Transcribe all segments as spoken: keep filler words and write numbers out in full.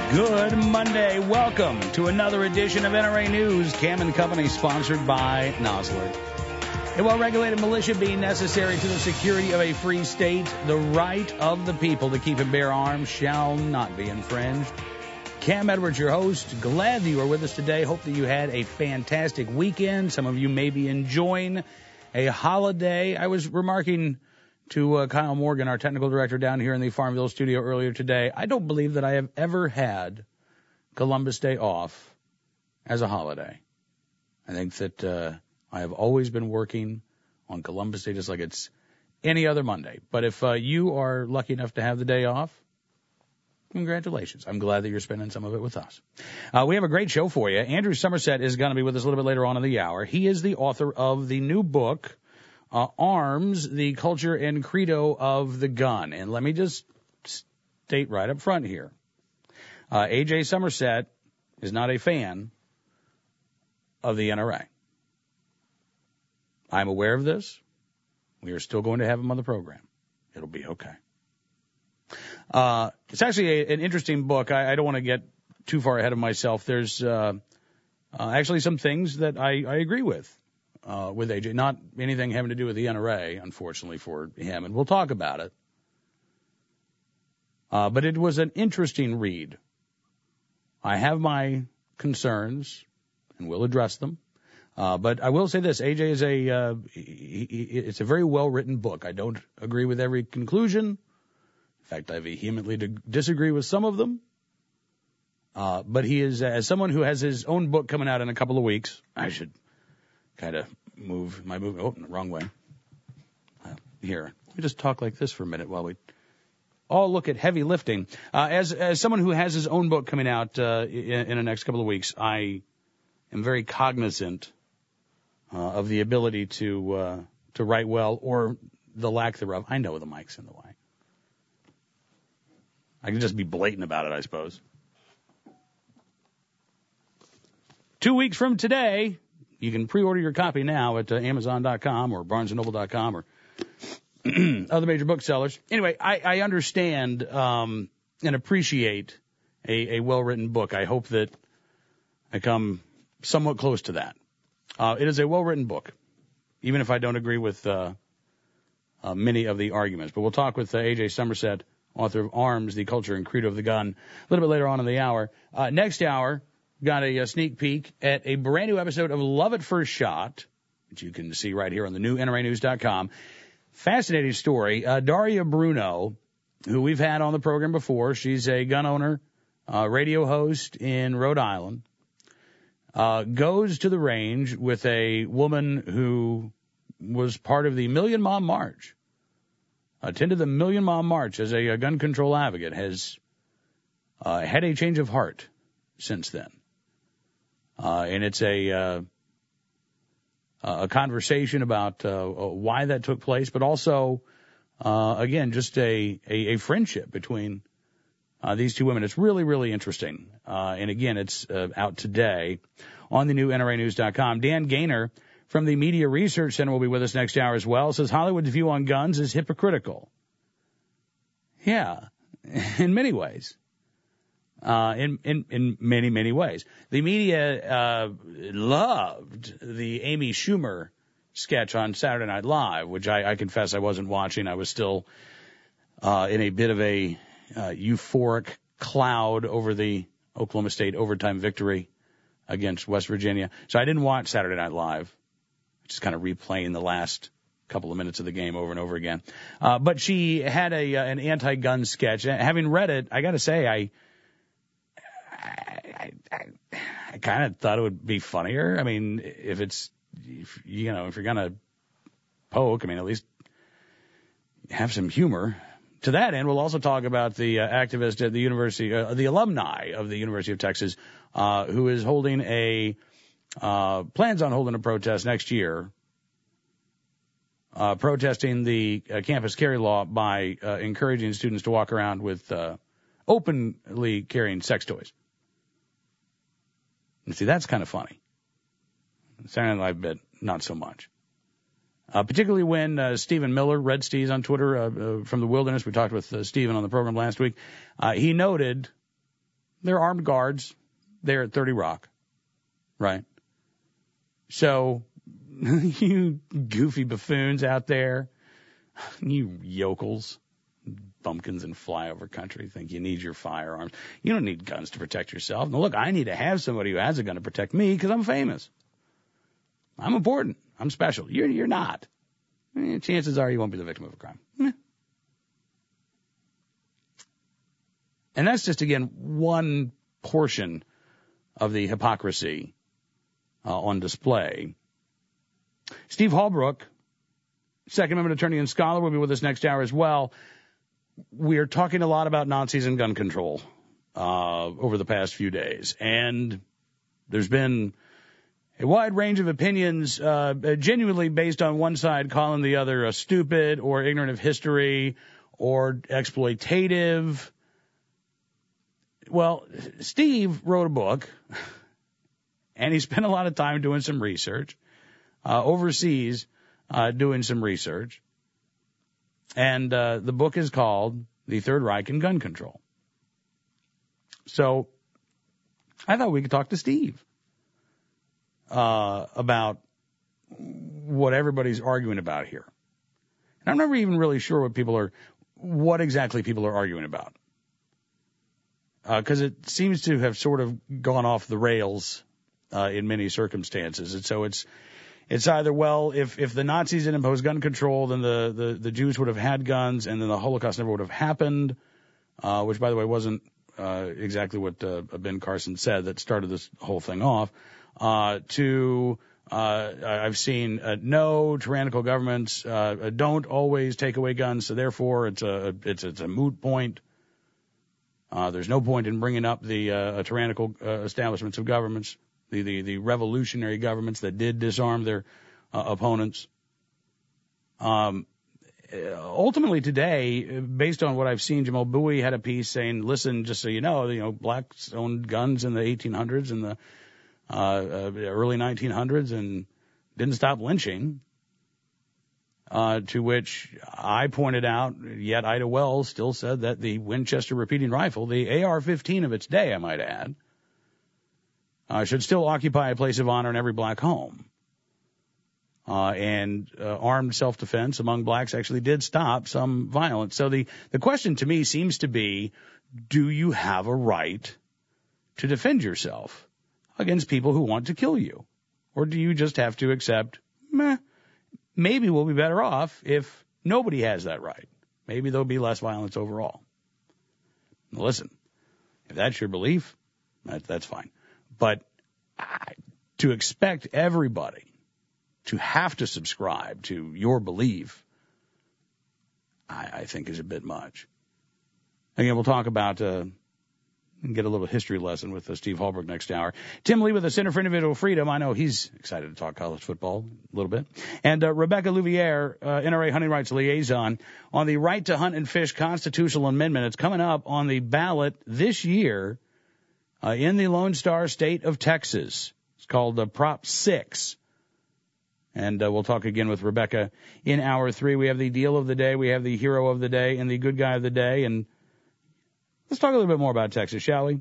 Good Monday. Welcome to another edition of N R A News. Cam and Company, sponsored by Nosler. A well-regulated militia being necessary to the security of a free state, the right of the people to keep and bear arms shall not be infringed. Cam Edwards, your host. Glad that you are with us today. Hope that you had a fantastic weekend. Some of you may be enjoying a holiday. I was remarking to uh, Kyle Morgan, our technical director down here in the Farmville studio earlier today. I don't believe that I have ever had Columbus Day off as a holiday. I think that uh, I have always been working on Columbus Day just like it's any other Monday. But if uh, you are lucky enough to have the day off, congratulations. I'm glad that you're spending some of it with us. Uh, we have a great show for you. Andrew Somerset is going to be with us a little bit later on in the hour. He is the author of the new book, Uh, Arms, the Culture and Credo of the Gun. And let me just state right up front here. Uh, A J Somerset is not a fan of the N R A. I'm aware of this. We are still going to have him on the program. It'll be okay. Uh, it's actually a, an interesting book. I, I don't want to get too far ahead of myself. There's uh, uh, actually some things that I, I agree with. Uh, with A J, not anything having to do with the N R A, unfortunately for him, and we'll talk about it. Uh, but it was an interesting read. I have my concerns, and we'll address them. Uh, but I will say this: A J is a uh, he, he, it's a very well written book. I don't agree with every conclusion. In fact, I vehemently d- disagree with some of them. Uh, but he is, as someone who has his own book coming out in a couple of weeks, I should kind of move my move. Oh, wrong way. Uh, here, let me just talk like this for a minute while we all look at heavy lifting. Uh, as as someone who has his own book coming out uh, in, in the next couple of weeks, I am very cognizant uh, of the ability to uh, to write well or the lack thereof. I know the mic's in the way. I can just be blatant about it, I suppose. Two weeks from today, you can pre-order your copy now at uh, Amazon dot com or Barnes and Noble dot com or other major booksellers. Anyway, I, I understand um, and appreciate a, a well-written book. I hope that I come somewhat close to that. Uh, it is a well-written book, even if I don't agree with uh, uh, many of the arguments. But we'll talk with uh, A J Somerset, author of Arms, the Culture and Credo of the Gun, a little bit later on in the hour. Uh, next hour, got a, a sneak peek at a brand new episode of Love at First Shot, which you can see right here on the new N R A news dot com. Fascinating story. Uh, Daria Bruno, who we've had on the program before, she's a gun owner, uh, radio host in Rhode Island, uh, goes to the range with a woman who was part of the Million Mom March, attended the Million Mom March as a, a gun control advocate, has uh, had a change of heart since then. Uh, and it's a, uh, a conversation about, uh, why that took place, but also, uh, again, just a, a, a friendship between, uh, these two women. It's really, really interesting. Uh, and again, it's, uh, out today on the new N R A news dot com. Dan Gaynor from the Media Research Center will be with us next hour as well. Says Hollywood's view on guns is hypocritical. Yeah, in many ways. Uh, in, in, in many, many ways. The media, uh, loved the Amy Schumer sketch on Saturday Night Live, which I, I confess I wasn't watching. I was still, uh, in a bit of a, uh, euphoric cloud over the Oklahoma State overtime victory against West Virginia. So I didn't watch Saturday Night Live, just kind of replaying the last couple of minutes of the game over and over again. Uh, but she had a, uh, an anti-gun sketch. Having read it, I gotta say, I, I, I, I kind of thought it would be funnier. I mean, if it's, if, you know, if you're going to poke, I mean, at least have some humor. To that end, we'll also talk about the uh, activist at the university, uh, the alumni of the University of Texas, uh, who is holding a, uh, plans on holding a protest next year, uh, protesting the uh, campus carry law by uh, encouraging students to walk around with uh, openly carrying sex toys. And see, that's kind of funny. Saturday Night Live bit, not so much. Uh, particularly when uh, Stephen Miller, Red Steez on Twitter, uh, uh, from the Wilderness, we talked with uh, Stephen on the program last week, uh, he noted they're armed guards there at thirty Rock, right? So you goofy buffoons out there, you yokels, bumpkins in flyover country, think you need your firearms. You don't need guns to protect yourself. Now, look, I need to have somebody who has a gun to protect me because I'm famous. I'm important. I'm special. You're, you're not. Eh, chances are you won't be the victim of a crime. Eh. And that's just, again, one portion of the hypocrisy uh, on display. Steve Holbrook, Second Amendment attorney and scholar, will be with us next hour as well. We are talking a lot about Nazis and gun control uh, over the past few days. And there's been a wide range of opinions, uh, genuinely based on one side calling the other a stupid or ignorant of history or exploitative. Well, Steve wrote a book, and he spent a lot of time doing some research, uh, overseas uh, doing some research. And uh, the book is called The Third Reich and Gun Control. So I thought we could talk to Steve uh, about what everybody's arguing about here. And I'm never even really sure what people are, what exactly people are arguing about. Because uh, it seems to have sort of gone off the rails uh, in many circumstances. And so it's it's either, well, if, if the Nazis didn't impose gun control, then the, the, the Jews would have had guns, and then the Holocaust never would have happened, uh, which, by the way, wasn't uh, exactly what uh, Ben Carson said that started this whole thing off, uh, to uh, I've seen uh, no, tyrannical governments uh, don't always take away guns, so therefore it's a, it's, it's a moot point. Uh, there's no point in bringing up the uh, tyrannical uh, establishments of governments, the, the, the revolutionary governments that did disarm their uh, opponents. Um, ultimately today, based on what I've seen, Jamal Bowie had a piece saying, listen, just so you know, you know, blacks owned guns in the eighteen hundreds and the uh, uh, early nineteen hundreds and didn't stop lynching. Uh, to which I pointed out, yet Ida Wells still said that the Winchester repeating rifle, the A R fifteen of its day, I might add, uh, should still occupy a place of honor in every black home. Uh, and uh, armed self-defense among blacks actually did stop some violence. So the, the question to me seems to be, do you have a right to defend yourself against people who want to kill you? Or do you just have to accept, meh, maybe we'll be better off if nobody has that right. Maybe there'll be less violence overall. Now listen, if that's your belief, that, that's fine. But I, to expect everybody to have to subscribe to your belief, I, I think is a bit much. Again, we'll talk about uh, and get a little history lesson with uh, Steve Holbrook next hour. Tim Lee with the Center for Individual Freedom. I know he's excited to talk college football a little bit. And uh, Rebecca Louviere, uh, N R A Hunting Rights Liaison, on the Right to Hunt and Fish Constitutional Amendment. It's coming up on the ballot this year uh, in the Lone Star State of Texas. It's called uh, Prop six. And uh, we'll talk again with Rebecca in hour three. We have the deal of the day, we have the hero of the day, and the good guy of the day. And let's talk a little bit more about Texas, shall we?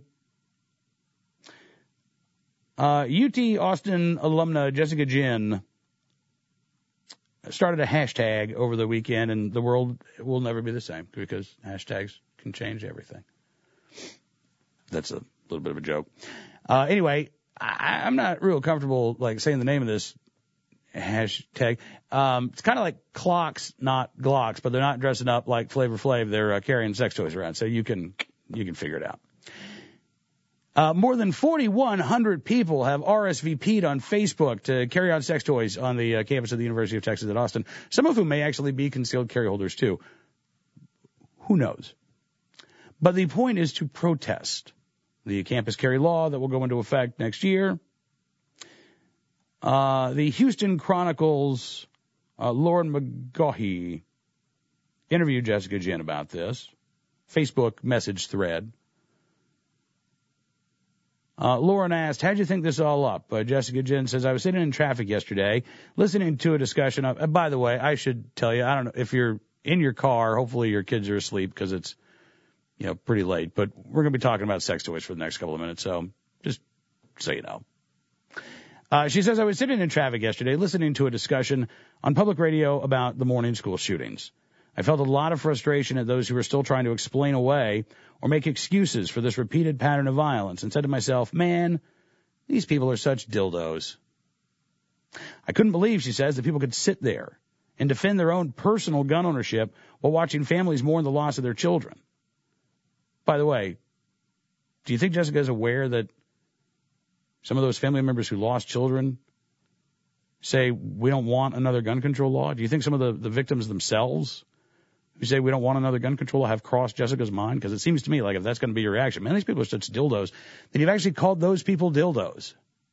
Uh, U T Austin alumna Jessica Ginn started a hashtag over the weekend, and the world will never be the same because hashtags can change everything. That's a little bit of a joke. Uh, anyway, I, I'm not real comfortable like saying the name of this hashtag. Um, it's kind of like clocks, not Glocks, but they're not dressing up like Flavor Flav. They're uh, carrying sex toys around, so you can you can figure it out. Uh, more than forty-one hundred people have R S V P'd on Facebook to carry out sex toys on the uh, campus of the University of Texas at Austin, some of whom may actually be concealed carry holders too. Who knows? But the point is to protest the campus carry law that will go into effect next year. Uh, the Houston Chronicles, uh, Lauren McGaughey interviewed Jessica Ginn about this. Facebook message thread. Uh, Lauren asked, how'd you think this all up? Uh, Jessica Ginn says, I was sitting in traffic yesterday, listening to a discussion of, uh, by the way, I should tell you, I don't know, if you're in your car, hopefully your kids are asleep because it's you know, pretty late. But we're going to be talking about sex toys for the next couple of minutes, so just so you know. Uh, she says, I was sitting in traffic yesterday listening to a discussion on public radio about the morning school shootings. I felt a lot of frustration at those who were still trying to explain away or make excuses for this repeated pattern of violence and said to myself, man, these people are such dildos. I couldn't believe, she says, that people could sit there and defend their own personal gun ownership while watching families mourn the loss of their children. By the way, do you think Jessica is aware that some of those family members who lost children say we don't want another gun control law? Do you think some of the, the victims themselves who say we don't want another gun control law have crossed Jessica's mind? Because it seems to me like if that's going to be your reaction, man, these people are such dildos, then you've actually called those people dildos.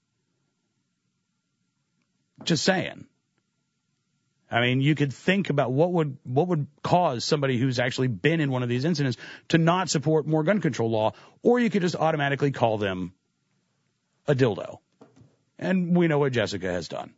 Just saying. I mean, you could think about what would what would cause somebody who's actually been in one of these incidents to not support more gun control law, or you could just automatically call them a dildo. And we know what Jessica has done.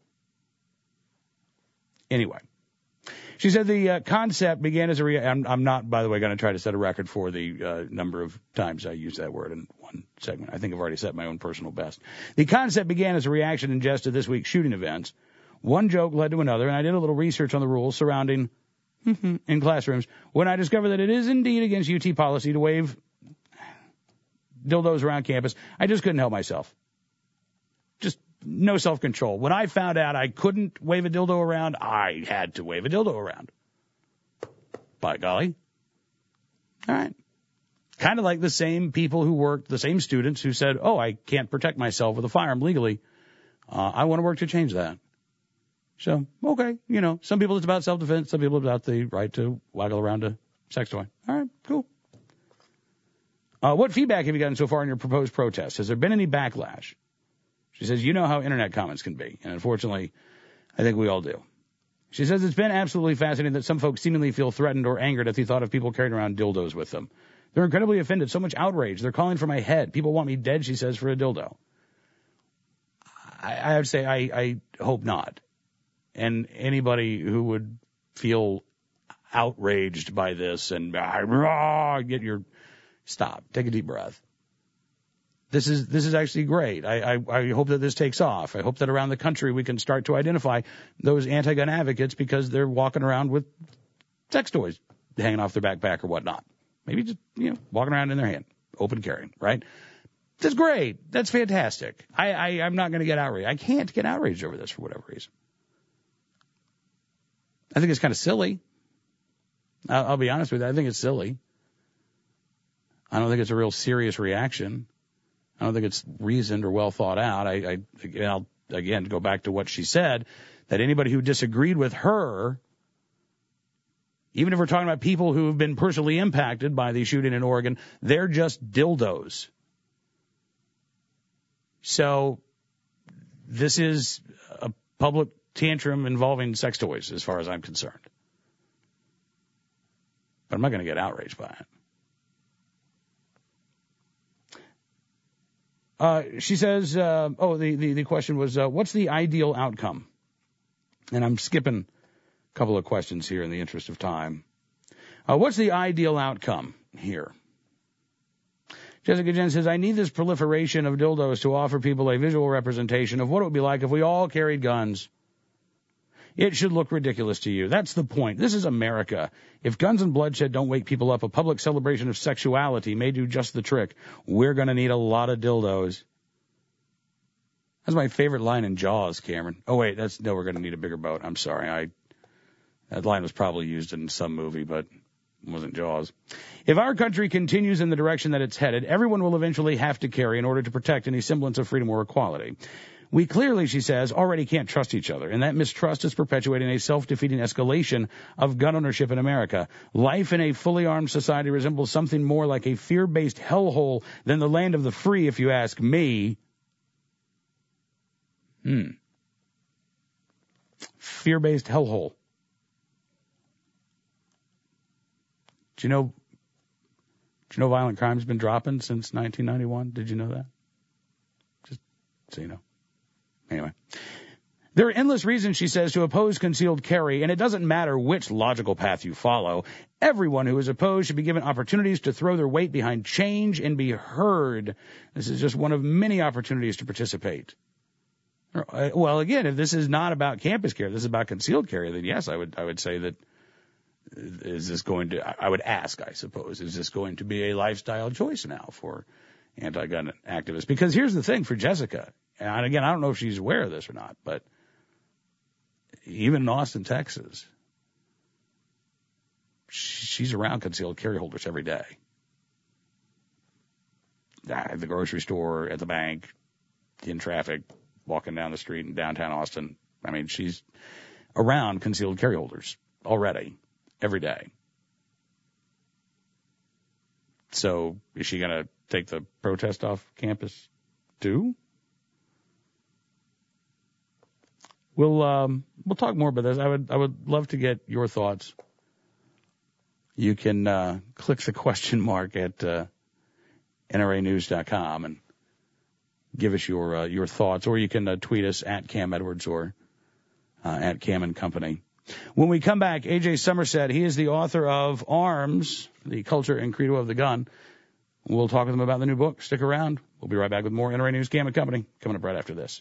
Anyway, she said the uh, concept began as a re- I'm, I'm not, by the way, going to try to set a record for the uh, number of times I use that word in one segment. I think I've already set my own personal best. The concept began as a reaction in jest to this week's shooting events. One joke led to another, and I did a little research on the rules surrounding in classrooms when I discovered that it is indeed against U T policy to wave dildos around campus. I just couldn't help myself. Just no self-control. When I found out I couldn't wave a dildo around, I had to wave a dildo around. By golly. All right. Kind of like the same people who worked, the same students who said, oh, I can't protect myself with a firearm legally. Uh, I want to work to change that. So, okay, you know, some people it's about self-defense, some people it's about the right to waggle around a sex toy. All right, cool. Uh, what feedback have you gotten so far on your proposed protest? Has there been any backlash? She says, you know how internet comments can be, and unfortunately, I think we all do. She says it's been absolutely fascinating that some folks seemingly feel threatened or angered at the thought of people carrying around dildos with them. They're incredibly offended, so much outrage. They're calling for my head. People want me dead, she says, for a dildo. I, I would say I, I hope not. And anybody who would feel outraged by this and rah, get your stop, take a deep breath. This is this is actually great. I, I, I hope that this takes off. I hope that around the country we can start to identify those anti-gun advocates because they're walking around with sex toys hanging off their backpack or whatnot. Maybe just, you know, walking around in their hand, open carrying, right? That's great. That's fantastic. I, I, I'm not going to get outraged. I can't get outraged over this for whatever reason. I think it's kind of silly. I'll, I'll be honest with you. I think it's silly. I don't think it's a real serious reaction. I don't think it's reasoned or well thought out. I, I, I'll, again, go back to what she said, that anybody who disagreed with her, even if we're talking about people who have been personally impacted by the shooting in Oregon, they're just dildos. So this is a public tantrum involving sex toys, as far as I'm concerned. But I'm not going to get outraged by it. Uh, she says, uh, oh, the, the, the question was, uh, what's the ideal outcome? And I'm skipping a couple of questions here in the interest of time. Uh, what's the ideal outcome here? Jessica Jen says, I need this proliferation of dildos to offer people a visual representation of what it would be like if we all carried guns. It should look ridiculous to you. That's the point. This is America. If guns and bloodshed don't wake people up, a public celebration of sexuality may do just the trick. We're going to need a lot of dildos. That's my favorite line in Jaws, Cameron. Oh, wait, that's no, we're going to need a bigger boat. I'm sorry. I That line was probably used in some movie, but it wasn't Jaws. If our country continues in the direction that it's headed, everyone will eventually have to carry in order to protect any semblance of freedom or equality. We clearly, she says, already can't trust each other, and that mistrust is perpetuating a self-defeating escalation of gun ownership in America. Life in a fully armed society resembles something more like a fear-based hellhole than the land of the free, if you ask me. Hmm. Fear-based hellhole. Do you know, do you know violent crime's been dropping since nineteen ninety-one? Did you know that? Just so you know. Anyway, There are endless reasons, she says, to oppose concealed carry, and it doesn't matter which logical path you follow. Everyone who is opposed should be given opportunities to throw their weight behind change and be heard. This is just one of many opportunities to participate. Well, again, if this is not about campus carry, this is about concealed carry, then yes, I would I would say that is this going to, I would ask, I suppose, is this going to be a lifestyle choice now for anti-gun activists? Because here's the thing for Jessica, and again, I don't know if she's aware of this or not, but even in Austin, Texas, she's around concealed carry holders every day. At the grocery store, at the bank, in traffic, walking down the street in downtown Austin. I mean, she's around concealed carry holders already, every day. So is she going to take the protest off campus too? We'll um, we'll talk more about this. I would I would love to get your thoughts. You can uh, click the question mark at uh, N R A news dot com and give us your uh, your thoughts, or you can uh, tweet us at Cam Edwards or uh, at Cam and Company. When we come back, A J Somerset, he is the author of Arms, the Culture and Credo of the Gun. We'll talk with him about the new book. Stick around. We'll be right back with more N R A News, Cam and Company, coming up right after this.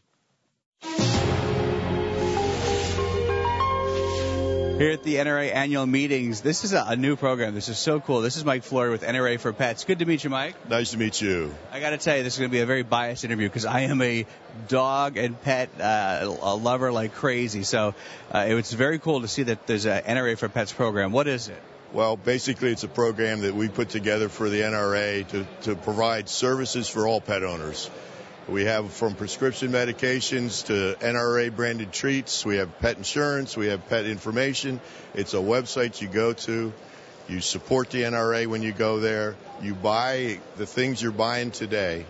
Here at the N R A annual meetings, this is a, a new program. This is so cool. This is Mike Flory with N R A for Pets. Good to meet you, Mike. Nice to meet you. I got to tell you, this is going to be a very biased interview because I am a dog and pet uh, a lover like crazy. So uh, it was very cool to see that there's an N R A for Pets program. What is it? Well, basically, it's a program that we put together for the N R A to, to provide services for all pet owners. We have from prescription medications to N R A-branded treats. We have pet insurance. We have pet information. It's a website you go to. You support the N R A when you go there. You buy the things you're buying today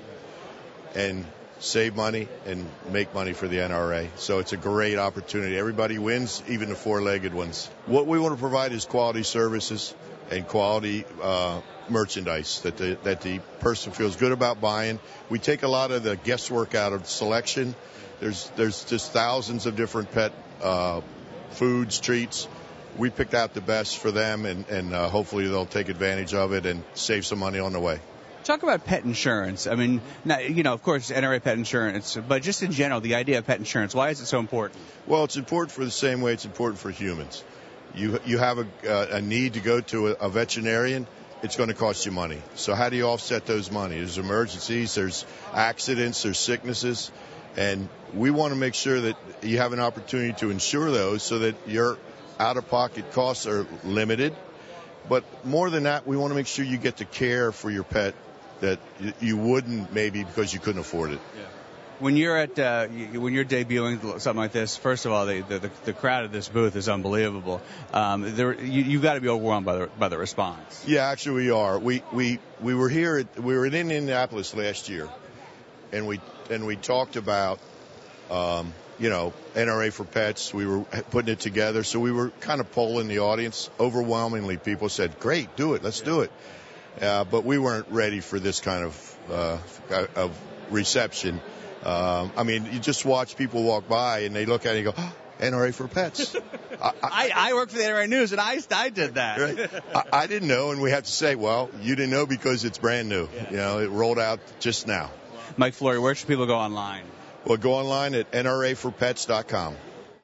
and save money and make money for the N R A. So it's a great opportunity. Everybody wins, even the four-legged ones. What we want to provide is quality services and quality uh, merchandise that the that the person feels good about buying. We take a lot of the guesswork out of selection. There's there's just thousands of different pet uh, foods, treats. We picked out the best for them, and, and uh, hopefully they'll take advantage of it and save some money on the way. Talk about pet insurance. I mean, not, you know, of course, N R A pet insurance, but just in general, the idea of pet insurance. Why is it so important? Well, it's important for the same way it's important for humans. You you have a, uh, a need to go to a, a veterinarian, it's going to cost you money. So how do you offset those money? There's emergencies, there's accidents, there's sicknesses, and we want to make sure that you have an opportunity to insure those so that your out-of-pocket costs are limited. But more than that, we want to make sure you get the care for your pet that you wouldn't maybe because you couldn't afford it. Yeah. When you're at uh, when you're debuting something like this, first of all, the the, the crowd at this booth is unbelievable. Um, there, you, you've got to be overwhelmed by the by the response. Yeah, actually, we are. We we we were here. At, we were in Indianapolis last year, and we and we talked about um, you know N R A for Pets. We were putting it together, so we were kind of polling the audience. Overwhelmingly, people said, "Great, do it. Let's do it." Uh, but we weren't ready for this kind of uh, of reception. Um, I mean, you just watch people walk by and they look at it and go, oh, N R A for Pets. I, I, I work for the N R A News, and I, I did that. Right? I, I didn't know, and we have to say, well, you didn't know because it's brand new. Yeah. You know, it rolled out just now. Mike Flory, where should people go online? Well, go online at N R A for pets dot com.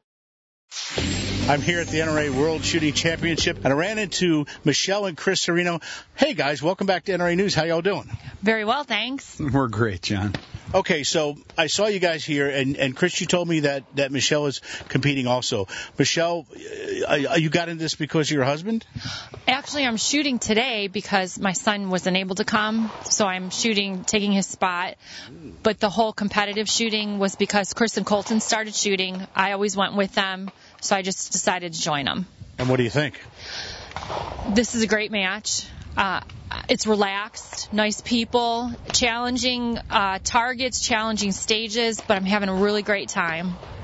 I'm here at the N R A World Shooting Championship, and I ran into Michelle and Chris Serino. Hey, guys, welcome back to N R A News. How y'all doing? Very well, thanks. We're great, John. Okay, so I saw you guys here, and, and Chris, you told me that, that Michelle is competing also. Michelle, uh, you got into this because of your husband? Actually, I'm shooting today because my son wasn't able to come, so I'm shooting, taking his spot. But the whole competitive shooting was because Chris and Colton started shooting. I always went with them, so I just decided to join them. And what do you think? This is a great match. Uh, it's relaxed, nice people, challenging uh, targets, challenging stages, but I'm having a really great time.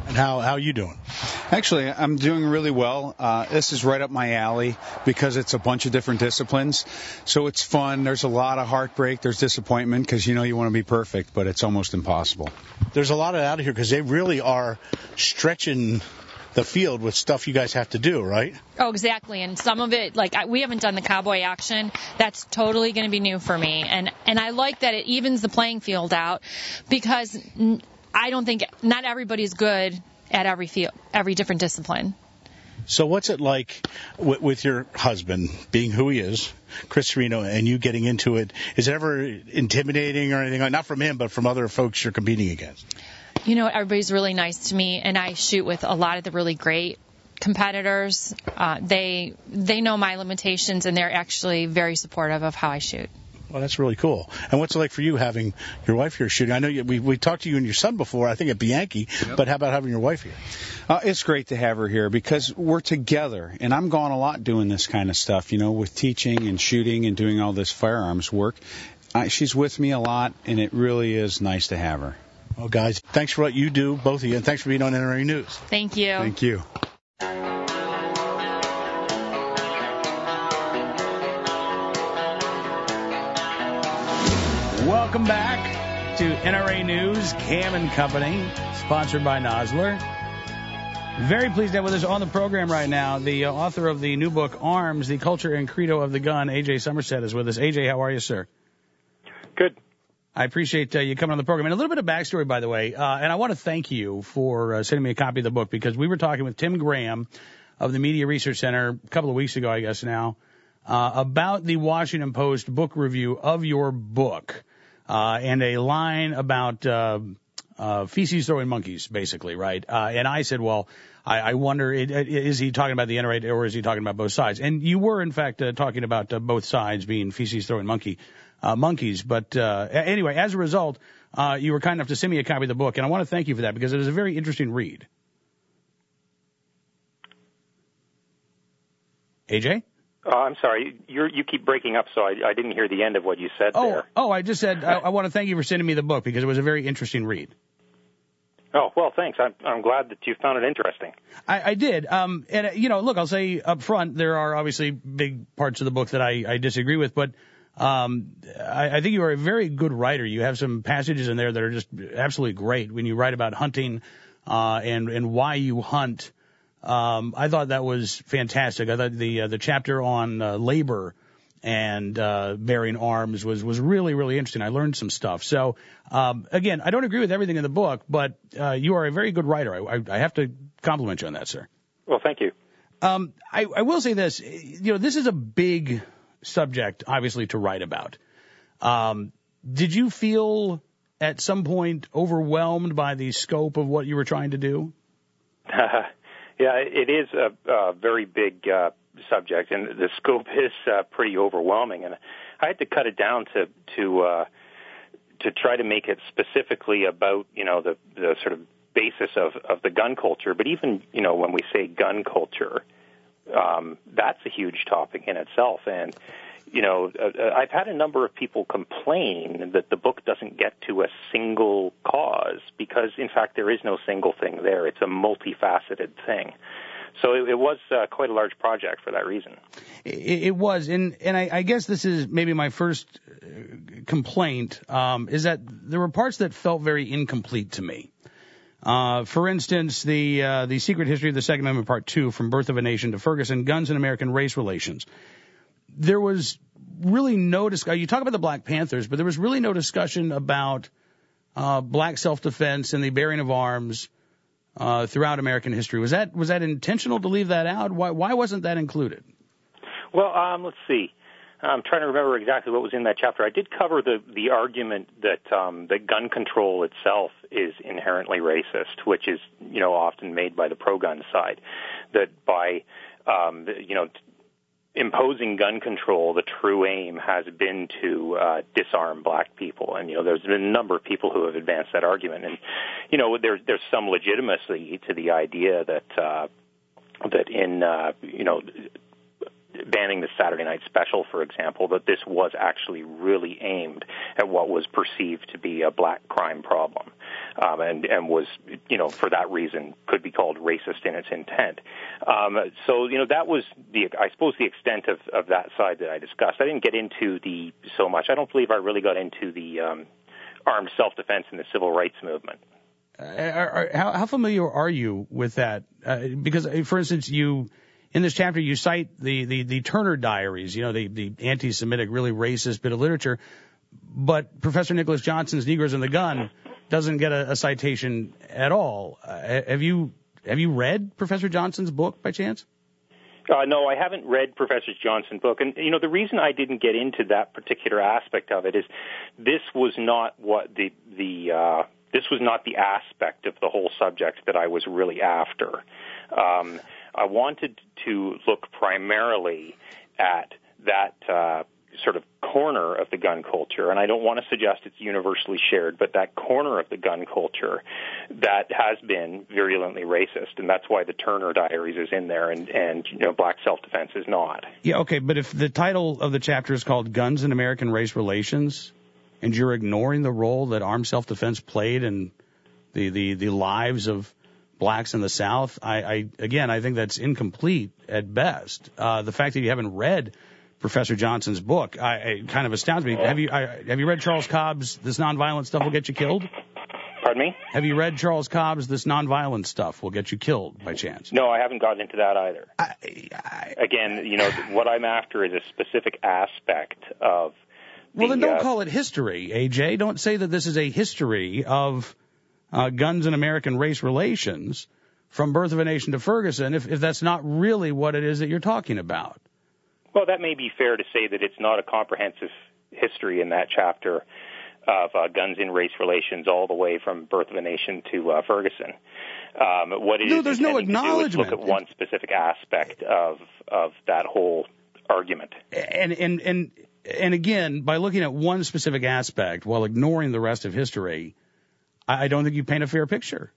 And how how you doing? Actually, I'm doing really well. Uh, this is right up my alley because it's a bunch of different disciplines. So it's fun. There's a lot of heartbreak. There's disappointment because, you know, you want to be perfect, but it's almost impossible. There's a lot of out of here because they really are stretching the field with stuff you guys have to do, right? Oh, exactly. And some of it, like, I, we haven't done the cowboy action. That's totally going to be new for me. And, and I like that it evens the playing field out because I don't think, not everybody's good at every field, every different discipline. So what's it like w- with your husband being who he is, Chris Serino, and you getting into it? Is it ever intimidating or anything? Not from him, but from other folks you're competing against? You know, everybody's really nice to me, and I shoot with a lot of the really great competitors. Uh, they they know my limitations, and they're actually very supportive of how I shoot. Well, that's really cool. And what's it like for you having your wife here shooting? I know you, we we talked to you and your son before, I think at Bianchi, yep. But how about having your wife here? Uh, it's great to have her here because we're together, and I'm gone a lot doing this kind of stuff, you know, with teaching and shooting and doing all this firearms work. Uh, she's with me a lot, and it really is nice to have her. Well, guys, thanks for what you do, both of you, and thanks for being on N R A News. Thank you. Thank you. Welcome back to N R A News, Cam and Company, sponsored by Nosler. Very pleased to have with us on the program right now the uh, author of the new book, Arms, The Culture and Credo of the Gun, A J Somerset, is with us. A J, how are you, sir? Good. I appreciate uh, you coming on the program. And a little bit of backstory, by the way, uh, and I want to thank you for uh, sending me a copy of the book because we were talking with Tim Graham of the Media Research Center a couple of weeks ago, I guess now, uh, about the Washington Post book review of your book. Uh, and a line about uh, uh, feces throwing monkeys, basically, right? Uh, and I said, well, I, I wonder, it, it, is he talking about the N R A or is he talking about both sides? And you were, in fact, uh, talking about uh, both sides being feces throwing monkey uh, monkeys. But uh, anyway, as a result, uh, you were kind enough to send me a copy of the book, and I want to thank you for that because it is a very interesting read. A J? Uh, I'm sorry, You're, you keep breaking up, so I, I didn't hear the end of what you said oh, there. Oh, I just said I, I want to thank you for sending me the book because it was a very interesting read. Oh, well, thanks. I'm, I'm glad that you found it interesting. I, I did. Um, and, uh, you know, look, I'll say up front, there are obviously big parts of the book that I, I disagree with, but um, I, I think you are a very good writer. You have some passages in there that are just absolutely great when you write about hunting uh, and, and why you hunt. Um, I thought that was fantastic. I thought the uh, the chapter on uh, labor and uh, bearing arms was was really, really interesting. I learned some stuff. So, um, again, I don't agree with everything in the book, but uh, you are a very good writer. I, I, I have to compliment you on that, sir. Well, thank you. Um, I, I will say this. You know, this is a big subject, obviously, to write about. Um, did you feel at some point overwhelmed by the scope of what you were trying to do? Yeah, it is a, a very big uh, subject, and the scope is uh, pretty overwhelming. And I had to cut it down to to uh, to try to make it specifically about, you know, the the sort of basis of of the gun culture. But even, you know, when we say gun culture, um, that's a huge topic in itself. And you know, uh, I've had a number of people complain that the book doesn't get to a single cause because, in fact, there is no single thing there. It's a multifaceted thing. So it, it was uh, quite a large project for that reason. It, it was, and and I, I guess this is maybe my first complaint, um, is that there were parts that felt very incomplete to me. Uh, for instance, the uh, the Secret History of the Second Amendment, Part Two, From Birth of a Nation to Ferguson, Guns and American Race Relations. There was really no discussion. You talk about the Black Panthers, but there was really no discussion about uh, black self-defense and the bearing of arms uh, throughout American history. Was that was that intentional to leave that out? Why why wasn't that included? Well, um, let's see. I'm trying to remember exactly what was in that chapter. I did cover the the argument that um, that gun control itself is inherently racist, which is, you know, often made by the pro-gun side. That by um, the, you know. imposing gun control, the true aim has been to uh, disarm black people. And, you know, there's been a number of people who have advanced that argument. And, you know, there's there's some legitimacy to the idea that, uh, that in, uh, you know, banning the Saturday Night Special, for example, that this was actually really aimed at what was perceived to be a black crime problem. um, and and was, you know, for that reason could be called racist in its intent. Um, so, you know, that was the, I suppose, the extent of, of that side that I discussed. I didn't get into the so much. I don't believe I really got into the um, armed self-defense in the civil rights movement. Uh, are, are, how, how familiar are you with that? Uh, because, uh, for instance, you in this chapter you cite the, the, the Turner Diaries, you know, the, the anti-Semitic, really racist bit of literature, but Professor Nicholas Johnson's Negroes and the Gun doesn't get a, a citation at all. Uh, have you have you read Professor Johnson's book by chance? Uh, no, I haven't read Professor Johnson's book. And, you know, the reason I didn't get into that particular aspect of it is this was not what the, the uh, this was not the aspect of the whole subject that I was really after. Um, I wanted to look primarily at that uh, sort of corner of the gun culture, and I don't want to suggest it's universally shared, but that corner of the gun culture that has been virulently racist, and that's why the Turner Diaries is in there, and, and you know, black self-defense is not. Yeah, okay, but if the title of the chapter is called Guns in American Race Relations, and you're ignoring the role that armed self-defense played in the, the, the lives of blacks in the South, I, I again, I think that's incomplete at best. Uh, the fact that you haven't read Professor Johnson's book, I, it kind of astounds me. Have you I, have you read Charles Cobb's This Nonviolent Stuff Will Get You Killed? Pardon me? Have you read Charles Cobb's This Nonviolent Stuff Will Get You Killed by chance? No, I haven't gotten into that either. I, I, Again, you know, what I'm after is a specific aspect of the, well, then don't uh, call it history, A J. Don't say that this is a history of uh, guns and American race relations from Birth of a Nation to Ferguson if, if that's not really what it is that you're talking about. Well, that may be fair to say that it's not a comprehensive history in that chapter of uh, guns in race relations all the way from Birth of a Nation to uh, Ferguson. Um, what it no, is there's no intending to do is acknowledgement. look at one specific aspect of of that whole argument. And and and and again, by looking at one specific aspect while ignoring the rest of history, I, I don't think you paint a fair picture.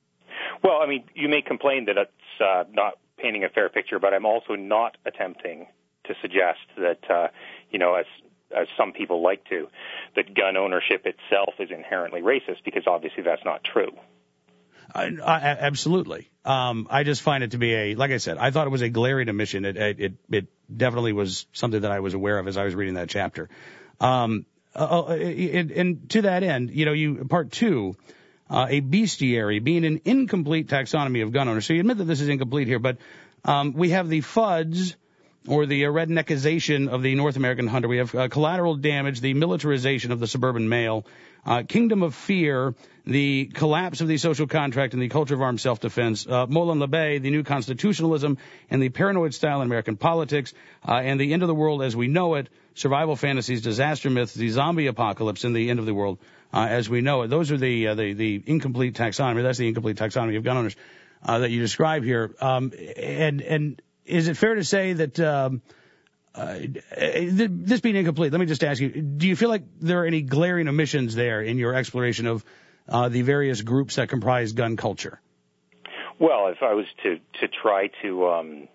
Well, I mean, you may complain that it's uh, not painting a fair picture, but I'm also not attempting to suggest that, uh, you know, as as some people like to, that gun ownership itself is inherently racist, because obviously that's not true. I, I, absolutely. Um, I just find it to be a, like I said, I thought it was a glaring omission. It, it, it definitely was something that I was aware of as I was reading that chapter. Um, uh, and, and to that end, you know, you, part two, uh, a bestiary being an incomplete taxonomy of gun owners. So you admit that this is incomplete here, but, um, we have the F U Ds, or the redneckization of the North American hunter. We have uh, collateral damage, the militarization of the suburban male, uh, kingdom of fear, the collapse of the social contract and the culture of armed self-defense, uh, Molin LeBay, the new constitutionalism and the paranoid style in American politics, uh, and the end of the world as we know it, survival fantasies, disaster myths, the zombie apocalypse, and the end of the world uh, as we know it. Those are the, uh, the the incomplete taxonomy. That's the incomplete taxonomy of gun owners uh, that you describe here. Um, and and is it fair to say that um, uh, this being incomplete, let me just ask you, do you feel like there are any glaring omissions there in your exploration of uh, the various groups that comprise gun culture? Well, if I was to, to try to um,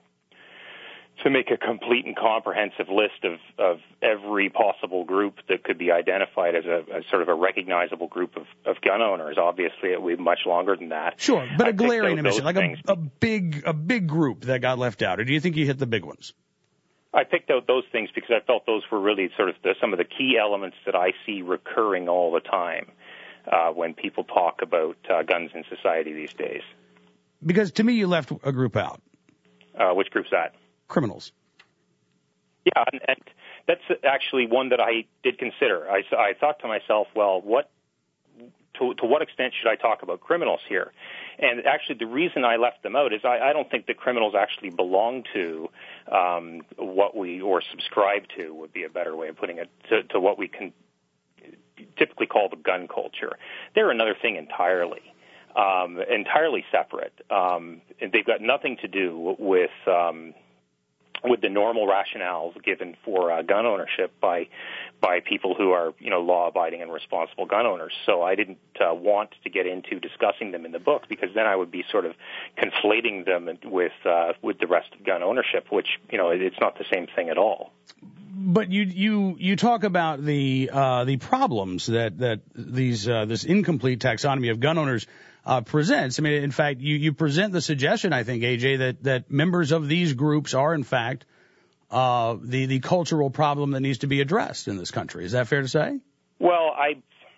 to make a complete and comprehensive list of, of every possible group that could be identified as a as sort of a recognizable group of, of gun owners, obviously it would be much longer than that. Sure, but I a glaring omission, like things. a, a big a big group that got left out, or do you think you hit the big ones? I picked out those things because I felt those were really sort of the, some of the key elements that I see recurring all the time uh, when people talk about uh, guns in society these days. Because to me, you left a group out. Uh, which group's that? Criminals. Yeah, and, and that's actually one that I did consider. I, I thought to myself, well, what to, to what extent should I talk about criminals here? And actually, the reason I left them out is I, I don't think that criminals actually belong to um, what we, or subscribe to would be a better way of putting it, to, to what we can typically call the gun culture. They're another thing entirely. Um, entirely separate. Um, and they've got nothing to do with um, with the normal rationales given for uh, gun ownership by by people who are, you know, law-abiding and responsible gun owners. So I didn't uh, want to get into discussing them in the book, because then I would be sort of conflating them with uh, with the rest of gun ownership, which, you know, it's not the same thing at all. But you you you talk about the uh, the problems that that these uh, this incomplete taxonomy of gun owners uh, presents. I mean, in fact, you you present the suggestion, I think, A J, that that members of these groups are in fact uh, the the cultural problem that needs to be addressed in this country. Is that fair to say? Well, I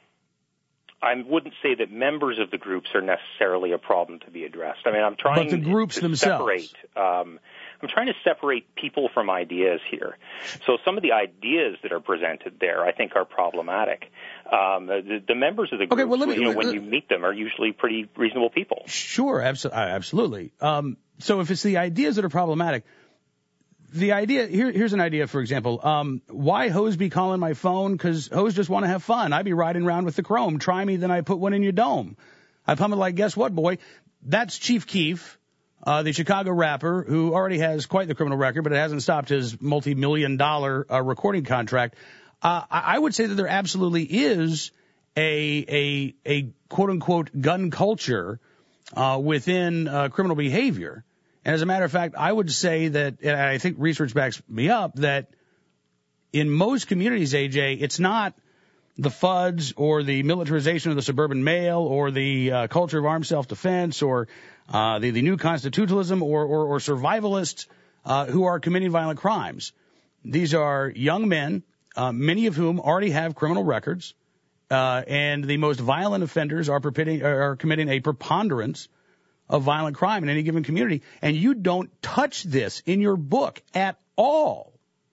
I wouldn't say that members of the groups are necessarily a problem to be addressed. I mean, I'm trying but the groups to themselves. separate. Um, I'm trying to separate people from ideas here. So some of the ideas that are presented there, I think, are problematic. Um, the, the members of the groups, okay, well, let me, you know, when you meet them, are usually pretty reasonable people. Sure, abso- absolutely. Um, so if it's the ideas that are problematic, the idea here, here's an idea, for example. Um, why Hose be calling my phone? Because Hose just want to have fun. I be riding around with the Chrome. Try me, then I put one in your dome. I pump it like, guess what, boy? That's Chief Keef. Uh, the Chicago rapper, who already has quite the criminal record, but it hasn't stopped his multi-million dollar uh, recording contract. Uh, I, I would say that there absolutely is a a, a quote-unquote gun culture uh, within uh, criminal behavior. And as a matter of fact, I would say that, and I think research backs me up, that in most communities, A J, it's not the F U Ds or the militarization of the suburban male or the uh, culture of armed self-defense or uh, the, the new constitutionalism or, or, or survivalists uh, who are committing violent crimes. These are young men, uh, many of whom already have criminal records, uh, and the most violent offenders are, are committing a preponderance of violent crime in any given community. And you don't touch this in your book at all.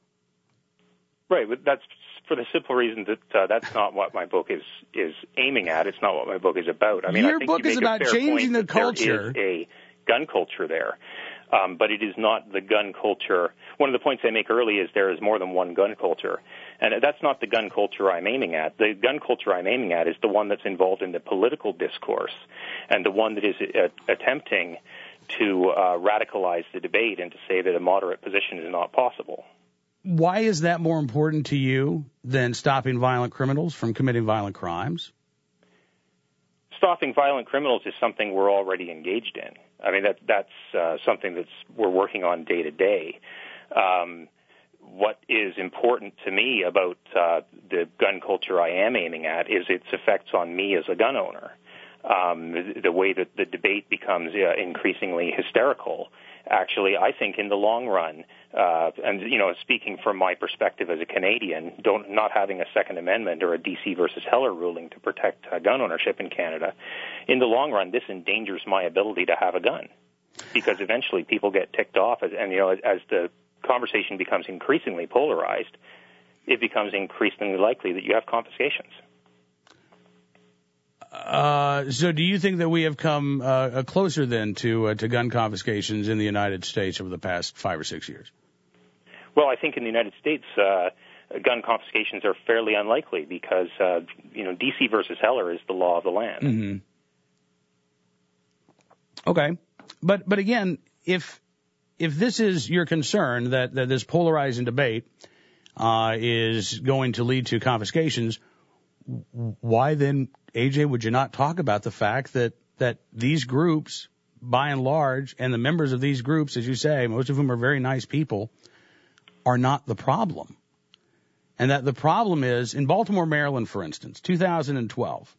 Right, but that's for the simple reason that uh, that's not what my book is is aiming at. It's not what my book is about. I mean, your I think book you is make about a fair changing point the that culture. There is a gun culture there, um, but it is not the gun culture. One of the points I make early is there is more than one gun culture, and that's not the gun culture I'm aiming at. The gun culture I'm aiming at is the one that's involved in the political discourse, and the one that is uh, attempting to uh, radicalize the debate and to say that a moderate position is not possible. Why is that more important to you than stopping violent criminals from committing violent crimes? Stopping violent criminals is something we're already engaged in. I mean, that, that's uh, something that's we're working on day to day. Um, what is important to me about uh, the gun culture I am aiming at is its effects on me as a gun owner. Um, the, the way that the debate becomes uh, increasingly hysterical. Actually, I think in the long run, uh, and, you know, speaking from my perspective as a Canadian, don't, not having a Second Amendment or a D C versus Heller ruling to protect uh, gun ownership in Canada, in the long run, this endangers my ability to have a gun. Because eventually people get ticked off, as, and, you know, as, as the conversation becomes increasingly polarized, it becomes increasingly likely that you have confiscations. Uh, so do you think that we have come uh, closer then to uh, to gun confiscations in the United States over the past five or six years? Well, I think in the United States, uh, gun confiscations are fairly unlikely because, uh, you know, D C versus Heller is the law of the land. Mm-hmm. Okay. But but again, if if this is your concern, that, that this polarizing debate uh, is going to lead to confiscations, why then, A J, would you not talk about the fact that, that these groups, by and large, and the members of these groups, as you say, most of whom are very nice people, are not the problem? And that the problem is, in Baltimore, Maryland, for instance, two thousand twelve,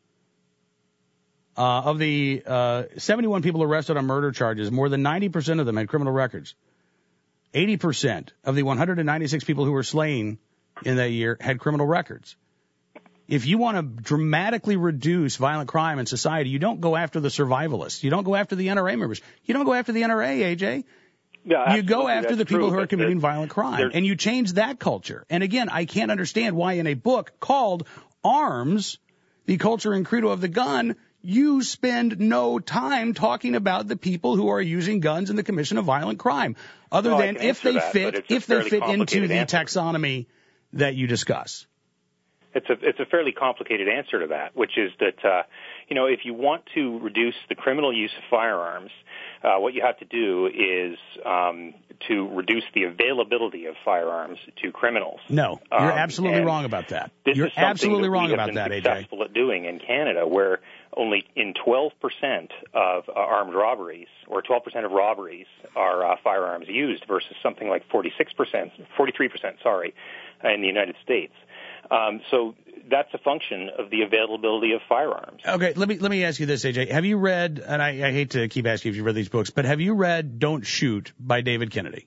uh, of the uh, seventy-one people arrested on murder charges, more than ninety percent of them had criminal records. eighty percent of the one hundred ninety-six people who were slain in that year had criminal records. If you want to dramatically reduce violent crime in society, you don't go after the survivalists. You don't go after the N R A members. You don't go after the N R A, A J. Yeah, you go after the people true, who are committing violent crime, and you change that culture. And again, I can't understand why in a book called Arms, the Culture and Credo of the Gun, you spend no time talking about the people who are using guns in the commission of violent crime, other well, than if they that, fit if they fit into the answer. taxonomy that you discuss. It's a it's a fairly complicated answer to that, which is that uh, you know, if you want to reduce the criminal use of firearms, uh, what you have to do is um, to reduce the availability of firearms to criminals. No, you're um, absolutely wrong about that. This you're is something absolutely that wrong we about have that, been A J. successful at doing in Canada, where only in twelve percent of uh, armed robberies, or twelve percent of robberies, are uh, firearms used versus something like forty-six percent, forty-three percent, sorry, in the United States. Um, so that's a function of the availability of firearms. Okay, let me let me ask you this, A J. Have you read, and I, I hate to keep asking if you've read these books, but have you read Don't Shoot by David Kennedy?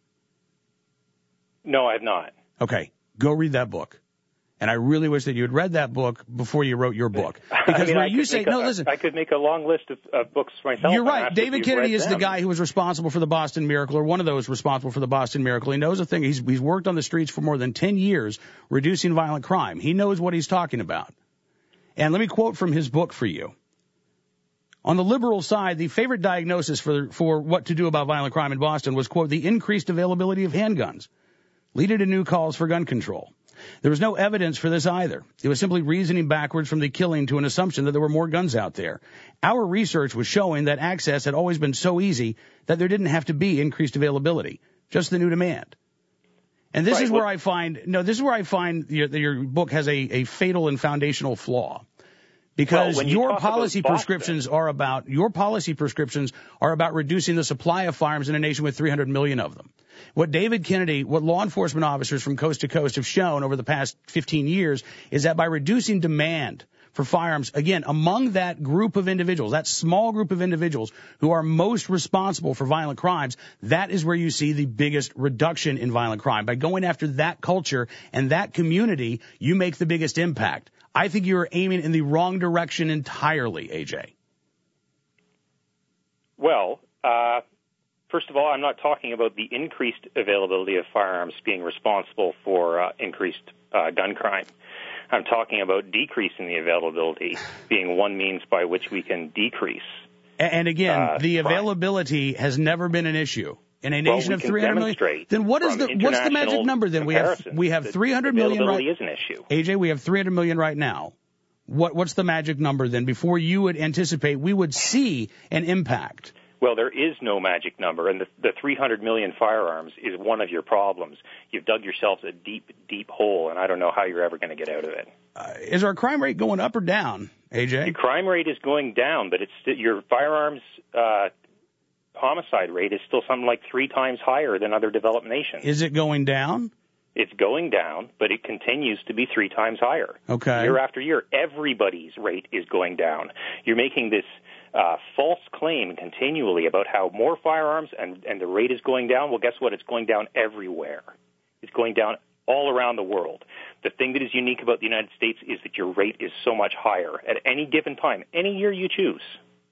No, I have not. Okay, go read that book. And I really wish that you had read that book before you wrote your book. Because I mean, when I you say, a, no, listen. I could make a long list of, of books myself. You're right. David Kennedy is them. the guy who was responsible for the Boston Miracle, or one of those responsible for the Boston Miracle. He knows a thing. He's, he's worked on the streets for more than ten years, reducing violent crime. He knows what he's talking about. And let me quote from his book for you. On the liberal side, the favorite diagnosis for, for what to do about violent crime in Boston was, quote, the increased availability of handguns, leading to new calls for gun control. There was no evidence for this either. It was simply reasoning backwards from the killing to an assumption that there were more guns out there. Our research was showing that access had always been so easy that there didn't have to be increased availability, just the new demand. And this right, is well, where I find, no, this is where I find your, your book has a, a fatal and foundational flaw. Because well, you your policy Boston, prescriptions are about, your policy prescriptions are about reducing the supply of firearms in a nation with three hundred million of them. What David Kennedy, what law enforcement officers from coast to coast have shown over the past fifteen years is that by reducing demand for firearms, again, among that group of individuals, that small group of individuals who are most responsible for violent crimes, that is where you see the biggest reduction in violent crime. By going after that culture and that community, you make the biggest impact. I think you're aiming in the wrong direction entirely, A J. Well, uh, first of all, I'm not talking about the increased availability of firearms being responsible for uh, increased uh, gun crime. I'm talking about decreasing the availability being one means by which we can decrease. And, and again, uh, the crime. availability has never been an issue. In a nation well, we of can three hundred million, then what is the what's the magic number? Then we have we have three hundred million right. Is an issue. A J, we have three hundred million right now. What what's the magic number then? Before you would anticipate we would see an impact. Well, there is no magic number, and the, the three hundred million firearms is one of your problems. You've dug yourselves a deep, deep hole, and I don't know how you're ever going to get out of it. Uh, is our crime rate going up or down, A J? The crime rate is going down, but it's your firearms uh, homicide rate is still something like three times higher than other developed nations. Is it going down? It's going down, but it continues to be three times higher. Okay. Year after year, everybody's rate is going down. You're making this uh, false claim continually about how more firearms and, and the rate is going down. Well, guess what? It's going down everywhere. It's going down all around the world. The thing that is unique about the United States is that your rate is so much higher at any given time, any year you choose.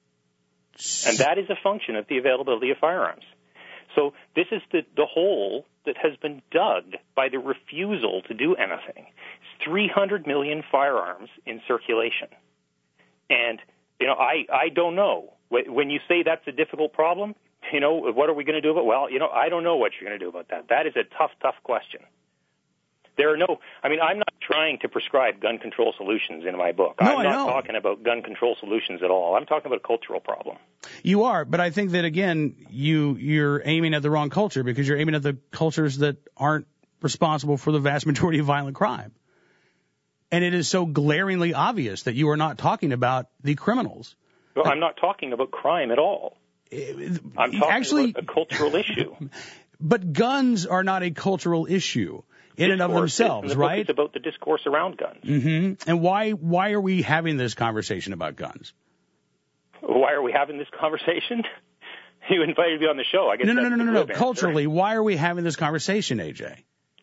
And that is a function of the availability of firearms. So this is the, the hole that has been dug by the refusal to do anything. It's three hundred million firearms in circulation. And, you know, I, I don't know. When you say that's a difficult problem, you know, what are we going to do about it? Well, you know, I don't know what you're going to do about that. That is a tough, tough question. There are no, I mean, I'm not trying to prescribe gun control solutions in my book. No, I'm I not know. talking about gun control solutions at all. I'm talking about a cultural problem. You are, but I think that, again, you, you're aiming at the wrong culture because you're aiming at the cultures that aren't responsible for the vast majority of violent crime. And it is so glaringly obvious that you are not talking about the criminals. Well, I'm not talking about crime at all. I'm talking Actually, about a cultural issue. But guns are not a cultural issue in and of themselves, the right? It's about the discourse around guns. Mm-hmm. And why why are we having this conversation about guns? Why are we having this conversation? You invited me on the show. I guess no, no, that's no, no, the no, no. good Culturally, answer. why are we having this conversation, A J?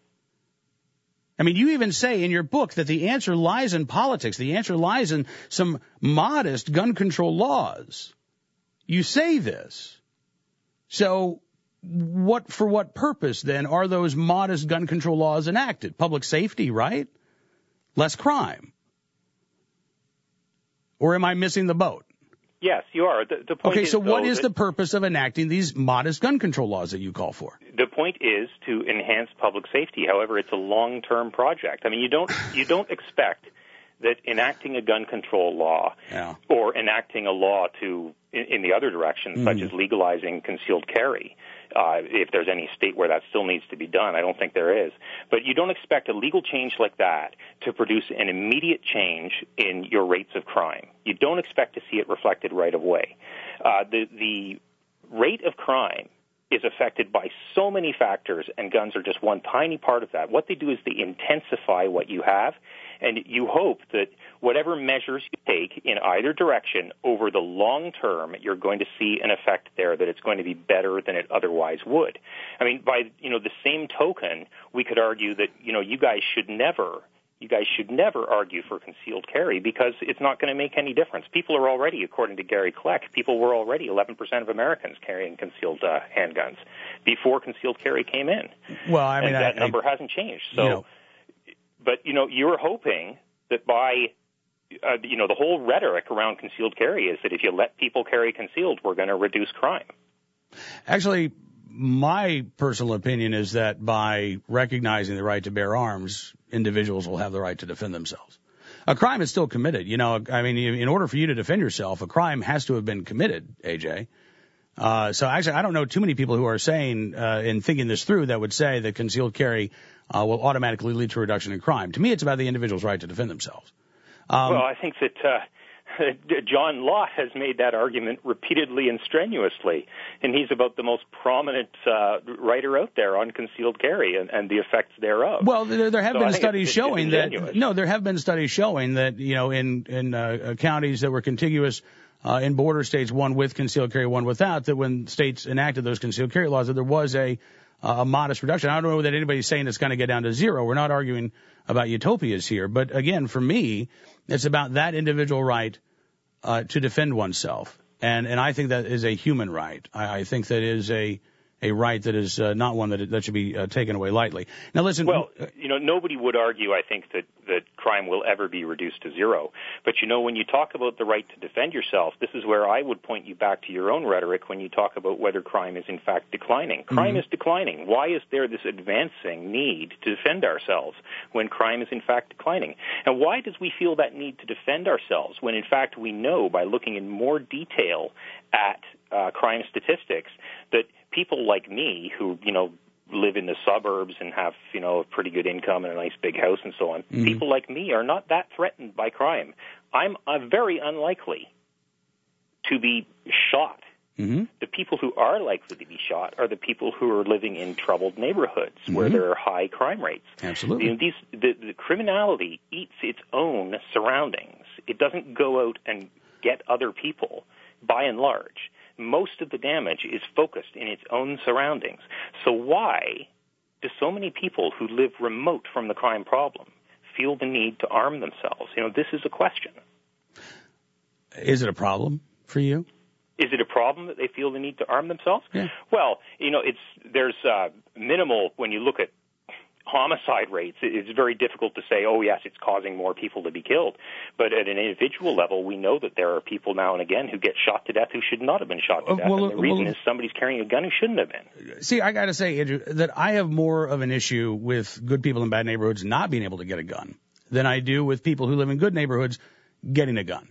I mean, you even say in your book that the answer lies in politics. The answer lies in some modest gun control laws. You say this. So what, for what purpose, then, are those modest gun control laws enacted? Public safety, right? Less crime. Or am I missing the boat? Yes, you are. The, the point okay, is, so what though, is that the purpose of enacting these modest gun control laws that you call for? The point is to enhance public safety. However, it's a long-term project. I mean, you don't you don't expect that enacting a gun control law yeah. or enacting a law to in, in the other direction, mm-hmm. such as legalizing concealed carry, uh, if there's any state where that still needs to be done, I don't think there is. But you don't expect a legal change like that to produce an immediate change in your rates of crime. You don't expect to see it reflected right away. Uh, the, the rate of crime is affected by so many factors, and guns are just one tiny part of that. What they do is they intensify what you have, and you hope that whatever measures you take in either direction over the long term, you're going to see an effect there, that it's going to be better than it otherwise would. I mean, by, you know, the same token, we could argue that, you know, you guys should never You guys should never argue for concealed carry because it's not going to make any difference. People are already, according to Gary Kleck, people were already eleven percent of Americans carrying concealed uh, handguns before concealed carry came in. Well, I mean, and that I, number I, hasn't changed. So, you know, but you know, you're hoping that by uh, you know the whole rhetoric around concealed carry is that if you let people carry concealed, we're going to reduce crime. Actually, my personal opinion is that by recognizing the right to bear arms, individuals will have the right to defend themselves. A crime is still committed. You know, I mean, in order for you to defend yourself, a crime has to have been committed, A J. Uh, so actually, I don't know too many people who are saying, uh, in thinking this through, that would say that concealed carry uh, will automatically lead to a reduction in crime. To me, it's about the individual's right to defend themselves. Um, well, I think that uh, John Lott has made that argument repeatedly and strenuously, and he's about the most prominent uh, writer out there on concealed carry and, and the effects thereof. Well, there, there have so been I think studies it's, showing it's that no, there have been studies showing that you know in in uh, counties that were contiguous uh, in border states, one with concealed carry, one without, that when states enacted those concealed carry laws, that there was a uh, a modest reduction. I don't know that anybody's saying it's going to get down to zero. We're not arguing about utopias here, but again, for me, it's about that individual right uh, to defend oneself, and and I think that is a human right. I, I think that is a a right that is uh, not one that that should be uh, taken away lightly. Now, listen. Well, you know, nobody would argue, I think, that, that crime will ever be reduced to zero. But, you know, when you talk about the right to defend yourself, this is where I would point you back to your own rhetoric when you talk about whether crime is, in fact, declining. Crime mm-hmm. is declining. Why is there this advancing need to defend ourselves when crime is, in fact, declining? And why does we feel that need to defend ourselves when, in fact, we know by looking in more detail at uh, crime statistics that people like me who, you know, live in the suburbs and have, you know, a pretty good income and a nice big house and so on, mm-hmm. people like me are not that threatened by crime. I'm uh, very unlikely to be shot. Mm-hmm. The people who are likely to be shot are the people who are living in troubled neighborhoods mm-hmm. where there are high crime rates. Absolutely. You know, these, the, the criminality eats its own surroundings. It doesn't go out and get other people, by and large. Most of the damage is focused in its own surroundings. So why do so many people who live remote from the crime problem feel the need to arm themselves? You know, this is a question. Is it a problem for you? Is it a problem that they feel the need to arm themselves? Yeah. Well, you know, it's there's uh, minimal when you look at homicide rates. It's very difficult to say, oh, yes, it's causing more people to be killed. But at an individual level, we know that there are people now and again who get shot to death who should not have been shot to uh, death. Well, and the reason well, is somebody's carrying a gun who shouldn't have been. See, I got to say, Andrew, that I have more of an issue with good people in bad neighborhoods not being able to get a gun than I do with people who live in good neighborhoods getting a gun.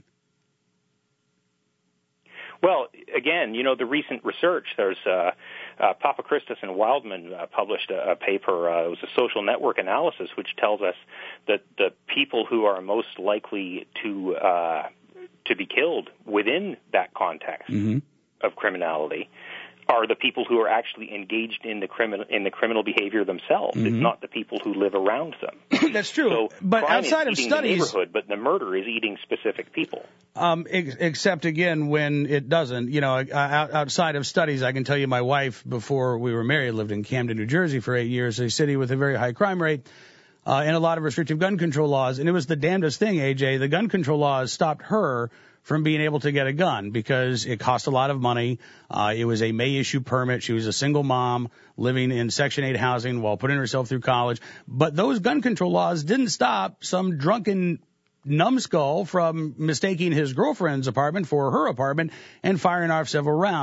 Well, again, you know, the recent research, there's uh, uh, Papachristos and Wildman uh, published a, a paper, uh, it was a social network analysis, which tells us that the people who are most likely to uh, to be killed within that context mm-hmm. of criminality are the people who are actually engaged in the criminal in the criminal behavior themselves. Mm-hmm. It's not the people who live around them. That's true. So but crime outside is of eating studies, the neighborhood, but the murder is eating specific people. Um, ex- except again when it doesn't. You know, out, outside of studies, I can tell you, my wife, before we were married, lived in Camden, New Jersey for eight years, a city with a very high crime rate. Uh, and a lot of restrictive gun control laws. And it was the damnedest thing, A J. The gun control laws stopped her from being able to get a gun because it cost a lot of money. Uh, it was a May issue permit. She was a single mom living in Section eight housing while putting herself through college. But those gun control laws didn't stop some drunken numbskull from mistaking his girlfriend's apartment for her apartment and firing off several rounds.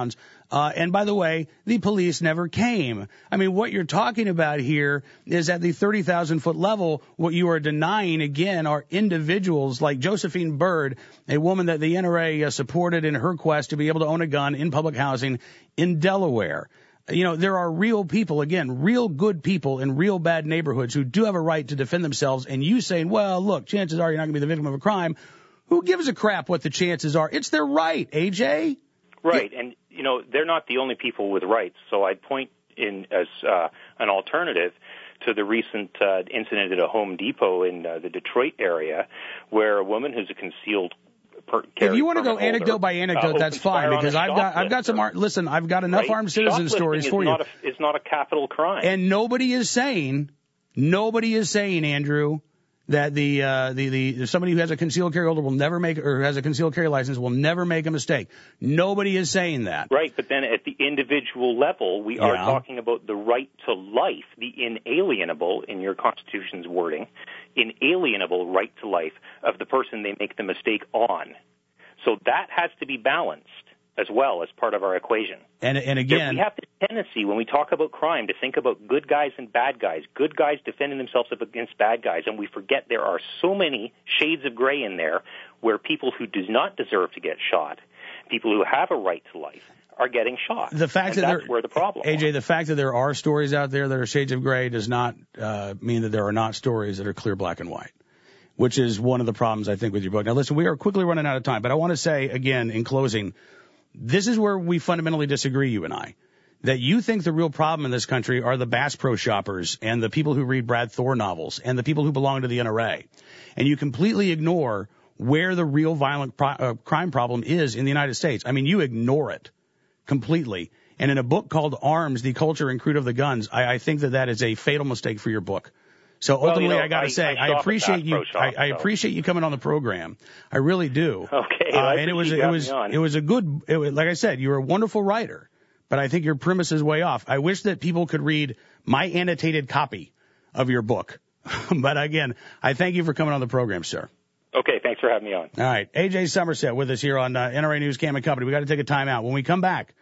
Uh, and by the way, the police never came. I mean, what you're talking about here is at the thirty thousand foot level, what you are denying, again, are individuals like Josephine Byrd, a woman that the N R A uh, supported in her quest to be able to own a gun in public housing in Delaware. You know, there are real people, again, real good people in real bad neighborhoods who do have a right to defend themselves. And you saying, well, look, chances are you're not going to be the victim of a crime. Who gives a crap what the chances are? It's their right, A J. Right. And, you know, they're not the only people with rights. So I'd point in as uh, an alternative to the recent uh, incident at a Home Depot in uh, the Detroit area where a woman who's a concealed Per, if you want to go anecdote by anecdote, uh, that's fine because I've got I've got some ar- listen I've got enough right? armed citizen stories for you. Not a, it's not a capital crime, and nobody is saying nobody is saying Andrew that the uh, the the somebody who has a concealed carry holder will never make or has a concealed carry license will never make a mistake. Nobody is saying that. Right, but then at the individual level, we yeah. are talking about the right to life, the inalienable in your Constitution's wording, inalienable right to life of the person they make the mistake on. So that has to be balanced as well as part of our equation. And and again, we have this tendency when we talk about crime to think about good guys and bad guys, good guys defending themselves up against bad guys, and we forget there are so many shades of gray in there where people who do not deserve to get shot, people who have a right to life, are getting shot. The fact and that that's there, where the problem A J, is. the fact that there are stories out there that are shades of gray does not uh, mean that there are not stories that are clear black and white, which is one of the problems, I think, with your book. Now, listen, we are quickly running out of time, but I want to say, again, in closing, this is where we fundamentally disagree, you and I, that you think the real problem in this country are the Bass Pro shoppers and the people who read Brad Thor novels and the people who belong to the N R A. And you completely ignore where the real violent pro- uh, crime problem is in the United States. I mean, you ignore it completely. And in a book called Arms, The Culture and Creed of the Guns, I, I think that that is a fatal mistake for your book. So well, ultimately, you know, I got to say, I, I, I appreciate you. Shop, I, I so. appreciate you coming on the program. I really do. Okay, uh, and it was it was it was a good. It was, like I said, you're a wonderful writer, but I think your premise is way off. I wish that people could read my annotated copy of your book. But again, I thank you for coming on the program, sir. Okay, thanks for having me on. All right, A J Somerset with us here on uh, N R A News Cam and Company. We got to take a time out. When we come back,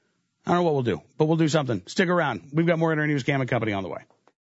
I don't know what we'll do, but we'll do something. Stick around. We've got more N R A News Cam and Company on the way.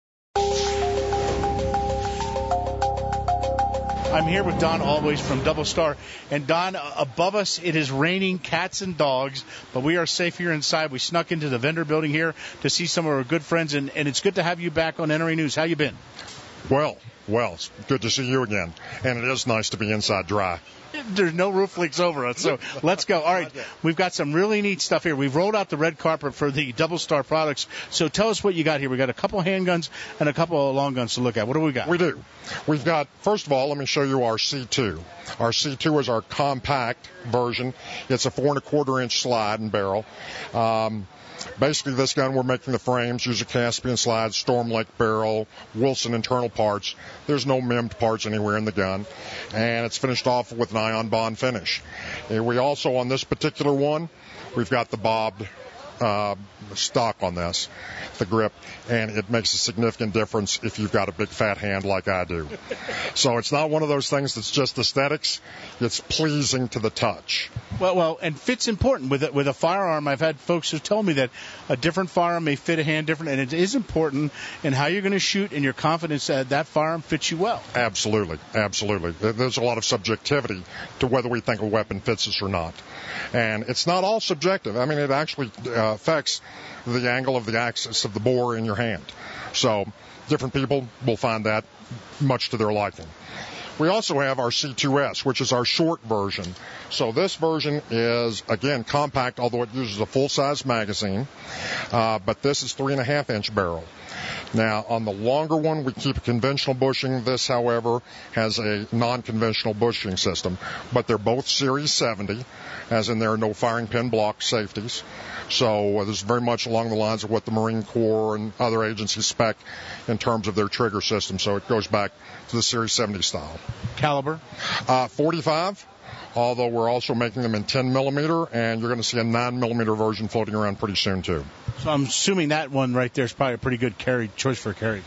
I'm here with Don Always from Double Star. And Don, above us, it is raining cats and dogs, but we are safe here inside. We snuck into the vendor building here to see some of our good friends, and, and it's good to have you back on N R A News. How you been? Well, well, it's good to see you again. And it is nice to be inside dry. There's no roof leaks over us, so let's go. All right, we've got some really neat stuff here. We've rolled out the red carpet for the Double Star products. So tell us what you got here. We got a couple handguns and a couple of long guns to look at. What do we got? We do. We've got, first of all, let me show you our C two. Our C two is our compact version. It's a four and a quarter inch slide and barrel. Um, Basically, this gun, we're making the frames, use a Caspian slide, Storm Lake barrel, Wilson internal parts. There's no mimed parts anywhere in the gun. And it's finished off with an ion bond finish. And we also, on this particular one, we've got the bobbed uh, stock on this, the grip, and it makes a significant difference if you've got a big fat hand like I do. So it's not one of those things that's just aesthetics. It's pleasing to the touch. Well, well, and fit's important with a, with a firearm. I've had folks who tell me that a different firearm may fit a hand different, and it is important in how you're going to shoot and your confidence that that firearm fits you well. Absolutely, absolutely. There's a lot of subjectivity to whether we think a weapon fits us or not. And it's not all subjective. I mean, it actually uh, affects the angle of the axis of the bore in your hand. So different people will find that much to their liking. We also have our C two S, which is our short version. So this version is, again, compact, although it uses a full-size magazine. Uh, but this is three and a half inch barrel. Now, on the longer one, we keep a conventional bushing. This, however, has a non-conventional bushing system. But they're both Series seventy, as in there are no firing pin block safeties. So uh, this is very much along the lines of what the Marine Corps and other agencies spec in terms of their trigger system. So it goes back to the Series seventy style. Caliber? Uh, forty-five. Although we're also making them in ten millimeter, and you're going to see a nine millimeter version floating around pretty soon, too. So I'm assuming that one right there is probably a pretty good carry choice for a carry.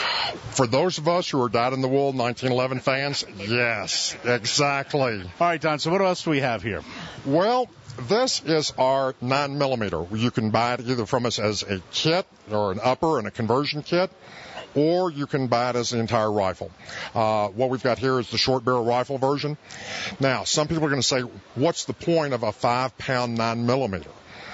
For those of us who are dyed-in-the-wool nineteen eleven fans, yes, exactly. All right, Don, so what else do we have here? Well, This is our nine millimeter. You can buy it either from us as a kit or an upper and a conversion kit, or you can buy it as the entire rifle. Uh, what we've got here is the short barrel rifle version. Now, some people are going to say, what's the point of a five pound nine millimeter?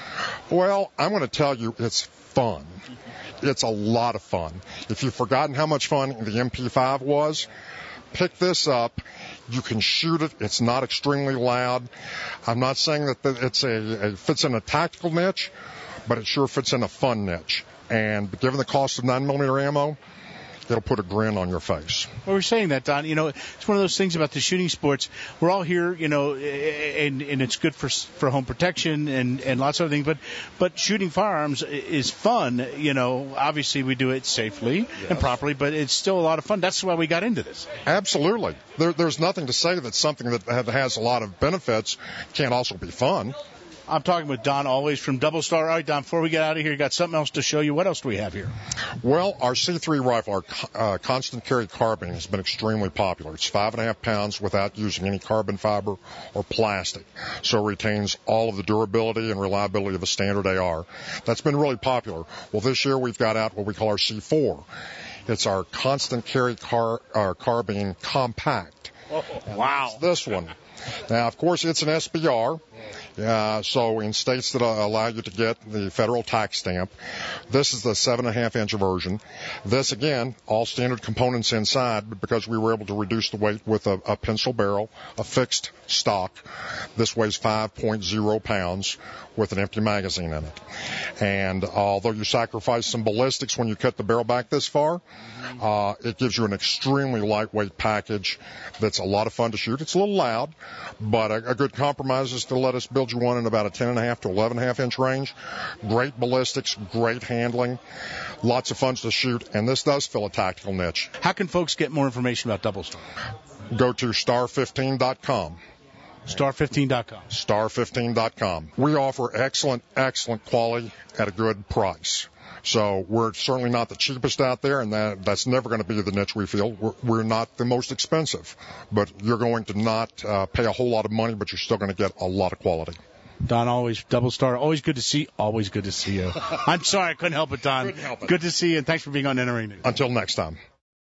Well, I'm going to tell you it's fun. It's a lot of fun. If you've forgotten how much fun the M P five was, pick this up. You can shoot it. It's not extremely loud. I'm not saying that it's a, it fits in a tactical niche, but it sure fits in a fun niche. And given the cost of nine millimeter ammo, it'll put a grin on your face. Well, we're saying that, Don. You know, it's one of those things about the shooting sports. We're all here, you know, and, and it's good for for home protection and, and lots of other things. But but shooting firearms is fun. You know, obviously we do it safely yes. and properly, but it's still a lot of fun. That's why we got into this. Absolutely. There, there's nothing to say that something that has a lot of benefits can't also be fun. I'm talking with Don Always from Double Star. All right, Don, before we get out of here, you got something else to show you. What else do we have here? Well, our C three rifle, our uh, constant carry carbine, has been extremely popular. It's five and a half pounds without using any carbon fiber or plastic, so it retains all of the durability and reliability of a standard A R. That's been really popular. Well, this year we've got out what we call our C four. It's our constant carry car, our carbine compact. Oh, wow. This one. Now, of course, it's an S B R, uh, so in states that allow you to get the federal tax stamp, this is the seven and a half inch version. This, again, all standard components inside, but because we were able to reduce the weight with a, a pencil barrel, a fixed stock, this weighs five point zero pounds with an empty magazine in it. And although you sacrifice some ballistics when you cut the barrel back this far, uh, it gives you an extremely lightweight package that's a lot of fun to shoot. It's a little loud, but a, a good compromise is to let us build you one in about a ten and a half to eleven and a half inch range. Great ballistics, great handling, lots of fun to shoot, and this does fill a tactical niche. How can folks get more information about Double Star? Go to star fifteen dot com. star fifteen dot com. star fifteen dot com. We offer excellent, excellent quality at a good price. So we're certainly not the cheapest out there, and that, that's never going to be the niche we feel. We're, we're not the most expensive, but you're going to not uh, pay a whole lot of money, but you're still going to get a lot of quality. Don Always, Double Star, always good to see, always good to see you. I'm sorry, I couldn't help it, Don. Couldn't help it. Good to see you, and thanks for being on N R A News. Until next time.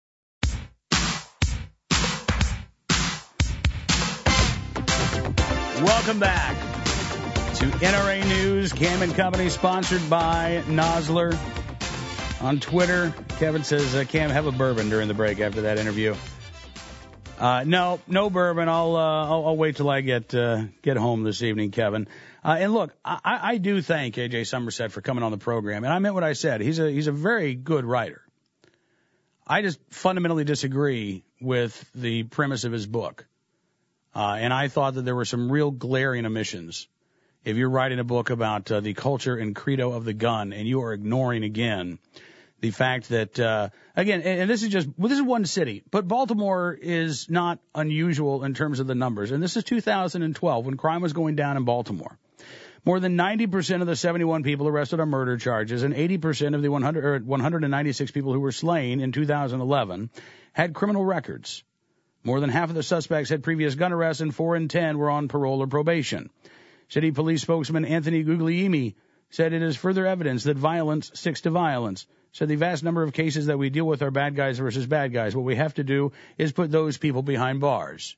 Welcome back to N R A News, Cam and Company, sponsored by Nosler. On Twitter, Kevin says, uh, Cam, have a bourbon during the break after that interview. Uh, no, no bourbon. I'll, uh, I'll, I'll wait till I get, uh, get home this evening, Kevin. Uh, and look, I, I do thank A J Somerset for coming on the program. And I meant what I said. He's a, he's a very good writer. I just fundamentally disagree with the premise of his book. Uh, and I thought that there were some real glaring omissions. If you're writing a book about uh, the culture and credo of the gun, and you are ignoring again the fact that, uh, again, and, and this is just, well, this is one city, but Baltimore is not unusual in terms of the numbers. And this is two thousand twelve when crime was going down in Baltimore. More than ninety percent of the seventy-one people arrested on murder charges and eighty percent of the one hundred, or one hundred ninety-six people who were slain in two thousand eleven had criminal records. More than half of the suspects had previous gun arrests, and four in ten were on parole or probation. City police spokesman Anthony Guglielmi said it is further evidence that violence sticks to violence. Said the vast number of cases that we deal with are bad guys versus bad guys. What we have to do is put those people behind bars.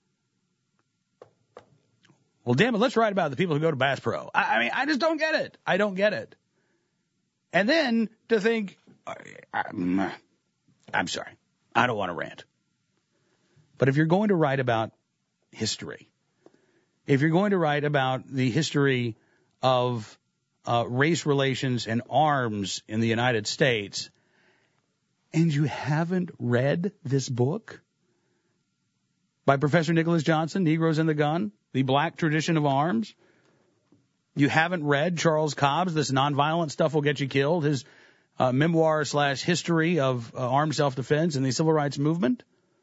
Well, damn it, let's write about the people who go to Bass Pro. I, I mean, I just don't get it. I don't get it. And then to think, I'm, I'm sorry, I don't want to rant. But if you're going to write about history, if you're going to write about the history of uh, race relations and arms in the United States, and you haven't read this book by Professor Nicholas Johnson, Negroes and the Gun, The Black Tradition of Arms, you haven't read Charles Cobb's This Nonviolent Stuff Will Get You Killed, his uh, memoir slash history of uh, armed self-defense and the civil rights movement,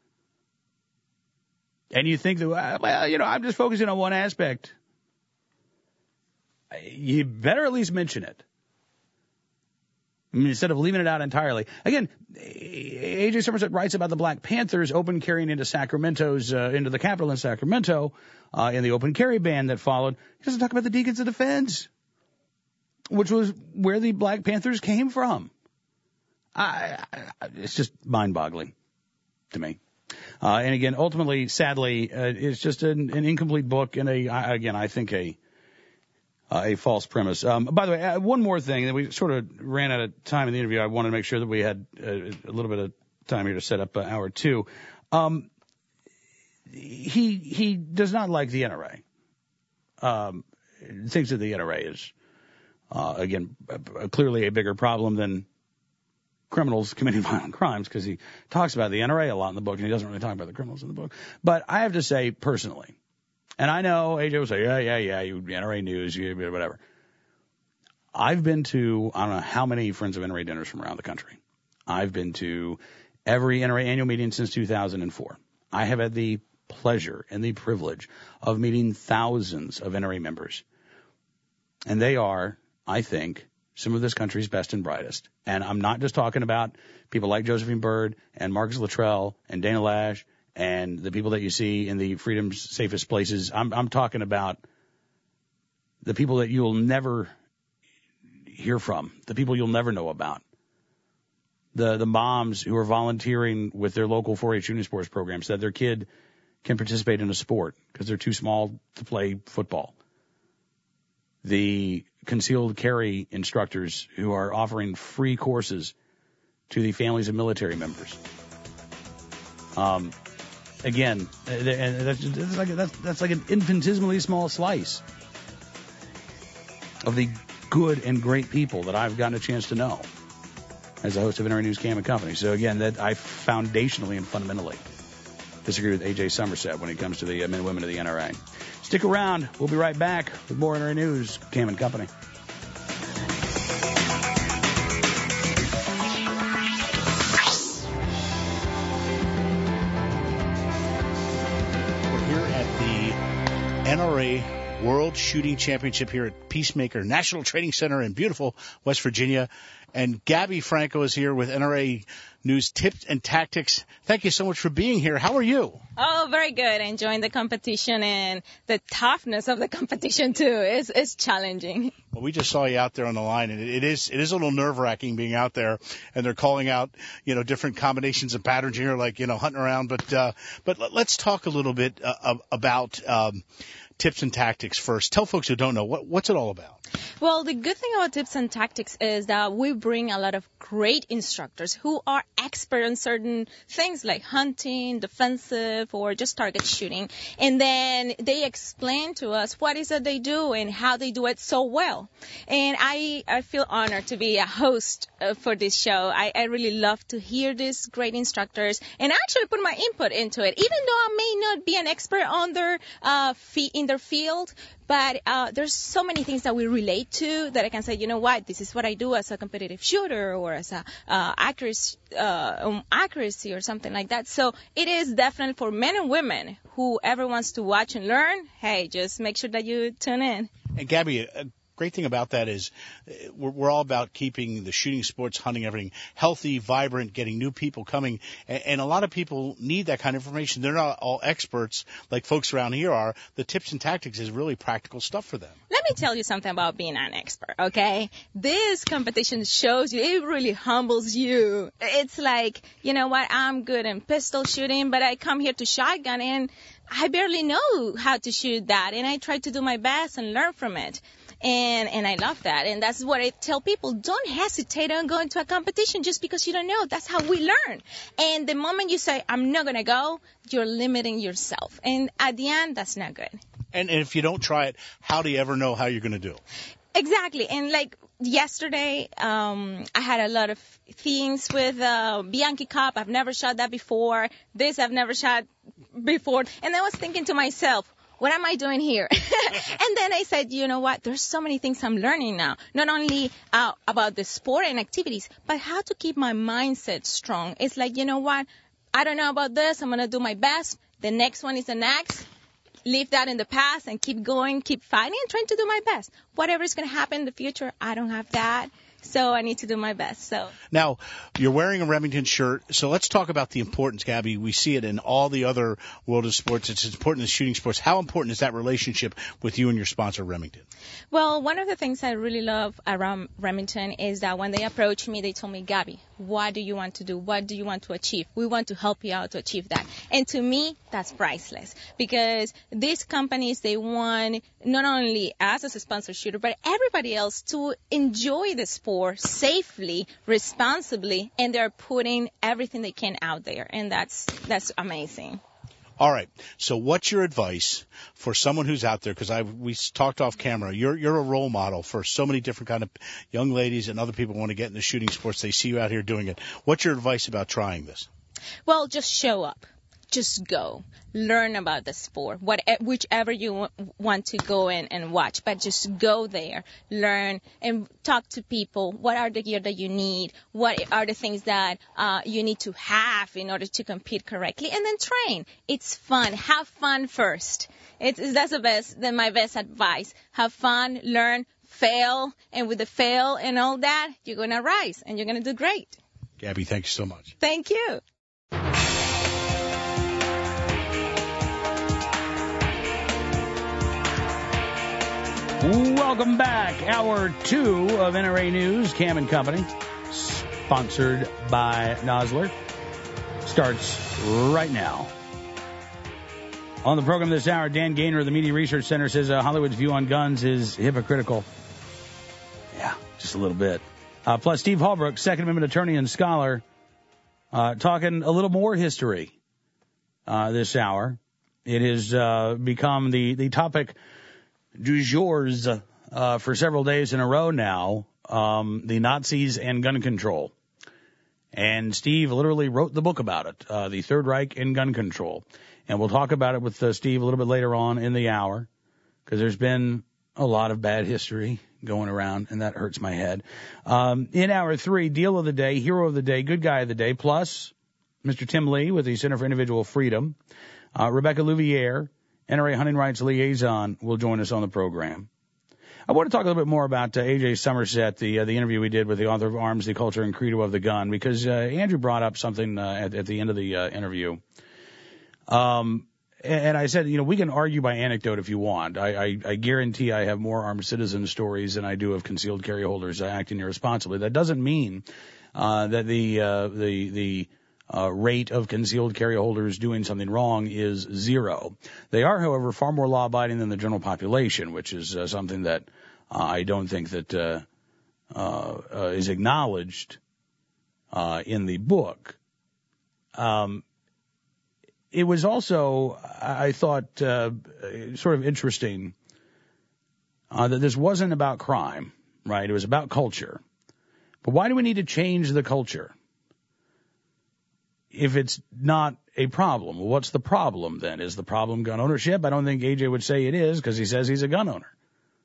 and you think that, well, you know, I'm just focusing on one aspect, you better at least mention it. I mean, instead of leaving it out entirely. Again, A J Somerset writes about the Black Panthers open carrying into Sacramento's, uh, into the Capitol in Sacramento, uh, in the open carry ban that followed. He doesn't talk about the Deacons of Defense, which was where the Black Panthers came from. I, I, it's just mind-boggling to me. Uh, and again, ultimately, sadly, uh, it's just an, an incomplete book and a, I, again, I think a, uh, a false premise. Um, by the way, uh, one more thing that we sort of ran out of time in the interview. I wanted to make sure that we had uh, a little bit of time here to set up uh, hour two. Um, he, he does not like the N R A. Um, thinks that the N R A is, uh, again, uh, clearly a bigger problem than criminals committing violent crimes, because he talks about the N R A a lot in the book, and he doesn't really talk about the criminals in the book. But I have to say, personally, and I know A J will say, yeah, yeah, yeah, you N R A news, you whatever. I've been to, I don't know how many Friends of N R A dinners from around the country. I've been to every N R A annual meeting since two thousand four. I have had the pleasure and the privilege of meeting thousands of N R A members. And they are, I think, some of this country's best and brightest. And I'm not just talking about people like Josephine Byrd and Marcus Luttrell and Dana Lash and the people that you see in the freedom's safest places. I'm, I'm talking about the people that you'll never hear from, the people you'll never know about, the the moms who are volunteering with their local four H junior sports programs so that their kid can participate in a sport because they're too small to play football. The concealed carry instructors who are offering free courses to the families of military members. Um, again, and that's, that's like that's, that's like an infinitesimally small slice of the good and great people that I've gotten a chance to know as a host of N R A News Cam and Company. So again, that I foundationally and fundamentally disagree with A J Somerset when it comes to the men and women of the N R A. Stick around. We'll be right back with more N R A News, Cam and Company. We're here at the N R A World Shooting Championship here at Peacemaker National Training Center in beautiful West Virginia. And Gabby Franco is here with N R A News Tips and Tactics. Thank you so much for being here. How are you? Oh, very good. Enjoying the competition and the toughness of the competition, too. It's, it's challenging. Well, we just saw you out there on the line, and it, it is it is a little nerve-wracking being out there, and they're calling out, you know, different combinations and patterns here, like, you know, hunting around. But, uh, but let's talk a little bit uh, about um, tips and tactics first. Tell folks who don't know, what, what's it all about? Well, the good thing about tips and tactics is that we bring a lot of great instructors who are expert in certain things like hunting, defensive, or just target shooting. And then they explain to us what is it they do and how they do it so well. And I, I feel honored to be a host uh, for this show. I, I really love to hear these great instructors and actually put my input into it, even though I may not be an expert on their uh, fee- in their field. But uh, there's so many things that we relate to that I can say, you know what, this is what I do as a competitive shooter or as a uh, accuracy, uh, um, accuracy or something like that. So it is definitely for men and women, whoever wants to watch and learn, hey, just make sure that you tune in. And Gabby, a great thing about that is we're, we're all about keeping the shooting, sports, hunting, everything healthy, vibrant, getting new people coming. And, and a lot of people need that kind of information. They're not all experts like folks around here are. The tips and tactics is really practical stuff for them. Let me tell you something about being an expert, okay? This competition shows you, it really humbles you. It's like, you know what, I'm good in pistol shooting, but I come here to shotgun and I barely know how to shoot that. And I try to do my best and learn from it. And and I love that. And that's what I tell people. Don't hesitate on going to a competition just because you don't know. That's how we learn. And the moment you say, I'm not going to go, you're limiting yourself. And at the end, that's not good. And, and if you don't try it, how do you ever know how you're going to do? Exactly. And like yesterday, um, I had a lot of things with uh, Bianchi Cup. I've never shot that before. This I've never shot before. And I was thinking to myself, what am I doing here? And then I said, you know what? There's so many things I'm learning now. Not only uh, about the sport and activities, but how to keep my mindset strong. It's like, you know what? I don't know about this. I'm going to do my best. The next one is the next. Leave that in the past and keep going, keep fighting and trying to do my best. Whatever is going to happen in the future, I don't have that So I need to do my best. So now you're wearing a Remington shirt. So let's talk about the importance, Gabby. We see it in all the other world of sports. It's important in shooting sports. How important is that relationship with you and your sponsor, Remington? Well, one of the things I really love around Remington is that when they approached me, they told me, Gabby, what do you want to do? What do you want to achieve? We want to help you out to achieve that. And to me, that's priceless, because these companies, they want not only us as a sponsor shooter, but everybody else to enjoy the sport safely, responsibly, and they're putting everything they can out there. And that's, that's amazing. All right. So what's your advice for someone who's out there? Because I we talked off camera. You're you're a role model for so many different kind of young ladies and other people who want to get into shooting sports. They see you out here doing it. What's your advice about trying this? Well, just show up. Just go. Learn about the sport, what, whichever you w- want to go in and watch. But just go there, learn, and talk to people. What are the gear that you need? What are the things that uh, you need to have in order to compete correctly? And then train. It's fun. Have fun first. It's, that's the best. Then my best advice. Have fun, learn, fail, and with the fail and all that, you're gonna rise and you're gonna do great. Gabby, thank you so much. Thank you. Welcome back. Hour two of N R A News, Cam and Company, sponsored by Nosler, starts right now. On the program this hour, Dan Gaynor of the Media Research Center says uh, Hollywood's view on guns is hypocritical. Yeah, just a little bit. Uh, plus, Steve Holbrook, Second Amendment attorney and scholar, uh, talking a little more history uh, this hour. It has uh, become the, the topic du jour uh, for several days in a row now, um, the Nazis and gun control. And Steve literally wrote the book about it, uh, the Third Reich and gun control. And we'll talk about it with uh, Steve a little bit later on in the hour, because there's been a lot of bad history going around, and that hurts my head. Um, in hour three, deal of the day, hero of the day, good guy of the day, plus Mister Tim Lee with the Center for Individual Freedom, uh, Rebecca Louvier, N R A Hunting Rights Liaison, will join us on the program. I want to talk a little bit more about uh, A J Somerset, the uh, the interview we did with the author of Arms, the Culture, and Credo of the Gun, because uh, Andrew brought up something uh, at, at the end of the uh, interview. Um, and I said, you know, we can argue by anecdote if you want. I, I, I guarantee I have more armed citizen stories than I do of concealed carry holders uh, acting irresponsibly. That doesn't mean uh, that the uh, the the Uh, rate of concealed carry holders doing something wrong is zero. They are, however, far more law-abiding than the general population, which is uh, something that uh, I don't think that uh, uh, uh, is acknowledged uh, in the book. Um, it was also, I thought, uh, sort of interesting uh, that this wasn't about crime, right? It was about culture. But why do we need to change the culture if it's not a problem? Well, what's the problem then? Is the problem gun ownership? I don't think A J would say it is, because he says he's a gun owner.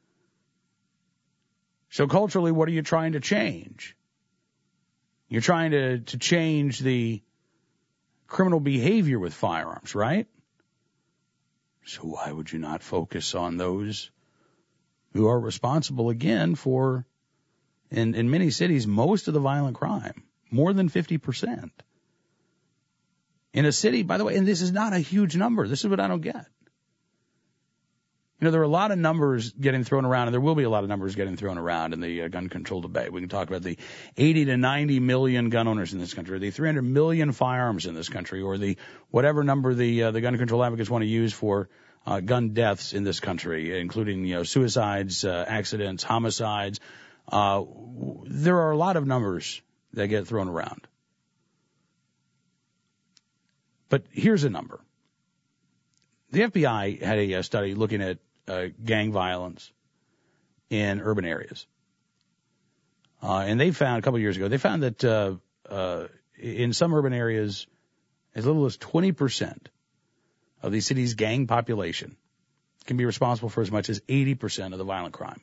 So culturally, what are you trying to change? You're trying to, to change the criminal behavior with firearms, right? So why would you not focus on those who are responsible, again, for, in, in many cities, most of the violent crime, more than fifty percent? In a city, by the way, and this is not a huge number. This is what I don't get. You know, there are a lot of numbers getting thrown around, and there will be a lot of numbers getting thrown around in the uh, gun control debate. We can talk about the eighty to ninety million gun owners in this country, or the three hundred million firearms in this country, or the whatever number the uh, the gun control advocates want to use for uh, gun deaths in this country, including, you know, suicides, uh, accidents, homicides. Uh, there are a lot of numbers that get thrown around. But here's a number. The F B I had a, a study looking at uh, gang violence in urban areas. Uh, and they found, a couple of years ago, they found that uh, uh, in some urban areas, as little as twenty percent of the city's gang population can be responsible for as much as eighty percent of the violent crime.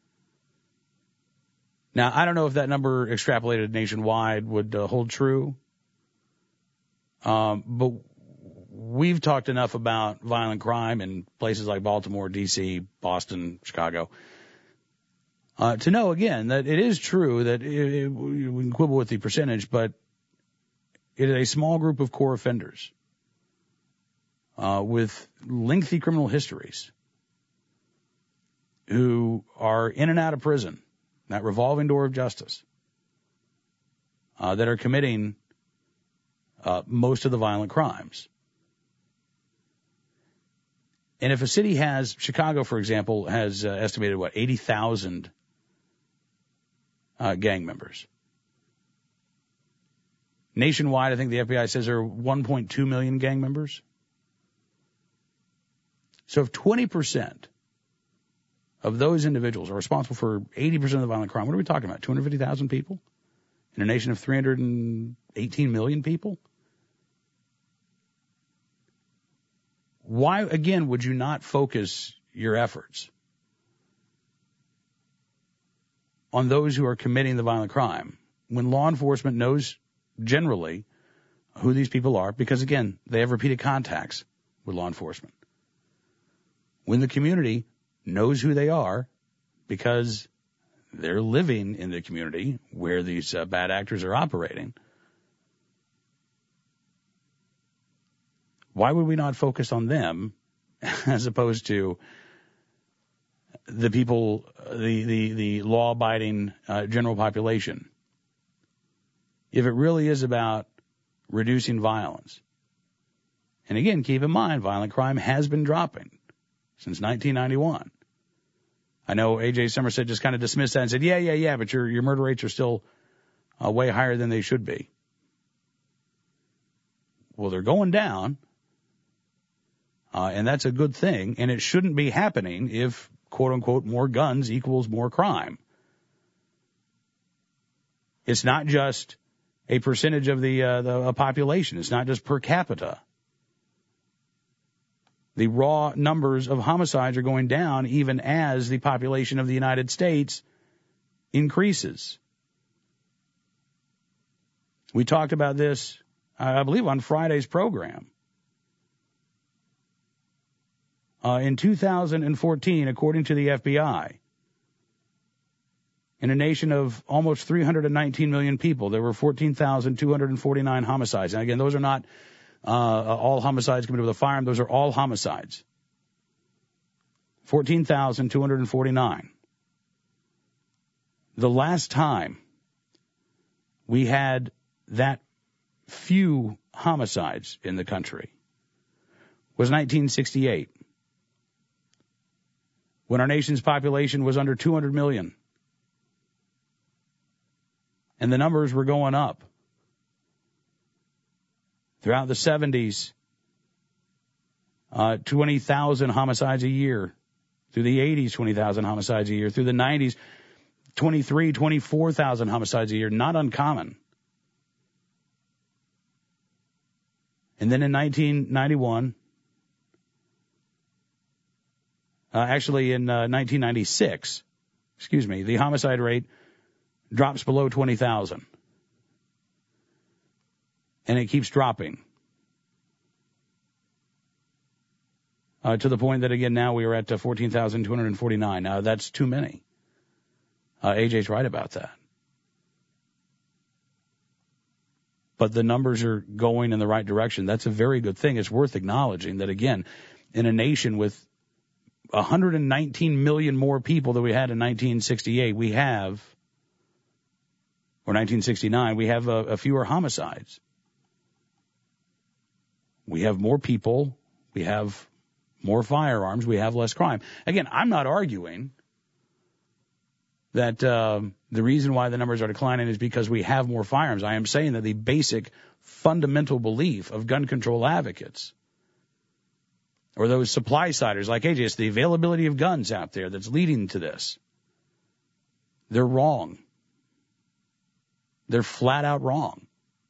Now, I don't know if that number extrapolated nationwide would uh, hold true. Um, but we've talked enough about violent crime in places like Baltimore, D C, Boston, Chicago. uh, to know, again, that it is true that it, it, we can quibble with the percentage, but it is a small group of core offenders uh, with lengthy criminal histories who are in and out of prison, that revolving door of justice, uh, that are committing uh, most of the violent crimes. And if a city has, Chicago, for example, has uh, estimated, what, eighty thousand uh, gang members. Nationwide, I think the F B I says there are one point two million gang members. So if twenty percent of those individuals are responsible for eighty percent of the violent crime, what are we talking about? two hundred fifty thousand people in a nation of three hundred eighteen million people? Why, again, would you not focus your efforts on those who are committing the violent crime when law enforcement knows generally who these people are? Because, again, they have repeated contacts with law enforcement. When the community knows who they are because they're living in the community where these uh, bad actors are operating, why would we not focus on them as opposed to the people, the, the, the law-abiding uh, general population? If it really is about reducing violence, and again, keep in mind, violent crime has been dropping since nineteen ninety-one. I know A J Somerset just kind of dismissed that and said, yeah, yeah, yeah, but your, your murder rates are still uh, way higher than they should be. Well, they're going down. Uh, and that's a good thing, and it shouldn't be happening if, quote-unquote, more guns equals more crime. It's not just a percentage of the, uh, the uh, population. It's not just per capita. The raw numbers of homicides are going down even as the population of the United States increases. We talked about this, I believe, on Friday's program. Uh, in two thousand fourteen, according to the F B I, in a nation of almost three hundred nineteen million people, there were fourteen thousand two hundred forty-nine homicides. And again, those are not uh, all homicides committed with a firearm. Those are all homicides. fourteen thousand two hundred forty-nine. The last time we had that few homicides in the country was nineteen sixty-eight. When our nation's population was under two hundred million. And the numbers were going up. Throughout the seventies, uh, twenty thousand homicides a year. Through the eighties, twenty thousand homicides a year. Through the nineties, twenty-three, twenty-four thousand homicides a year. Not uncommon. And then in nineteen ninety-one, Uh, actually, in uh, nineteen ninety-six, excuse me, the homicide rate drops below twenty thousand. And it keeps dropping. Uh, to the point that, again, now we are at uh, fourteen thousand two hundred forty-nine. Now, that's too many. Uh, A J's right about that. But the numbers are going in the right direction. That's a very good thing. It's worth acknowledging that, again, in a nation with one hundred nineteen million more people than we had in nineteen sixty-eight, we have, or nineteen sixty-nine, we have a, a fewer homicides. We have more people, we have more firearms, we have less crime. Again, I'm not arguing that uh, the reason why the numbers are declining is because we have more firearms. I am saying that the basic fundamental belief of gun control advocates, or those supply siders like A J, it's the availability of guns out there that's leading to this. They're wrong. They're flat out wrong.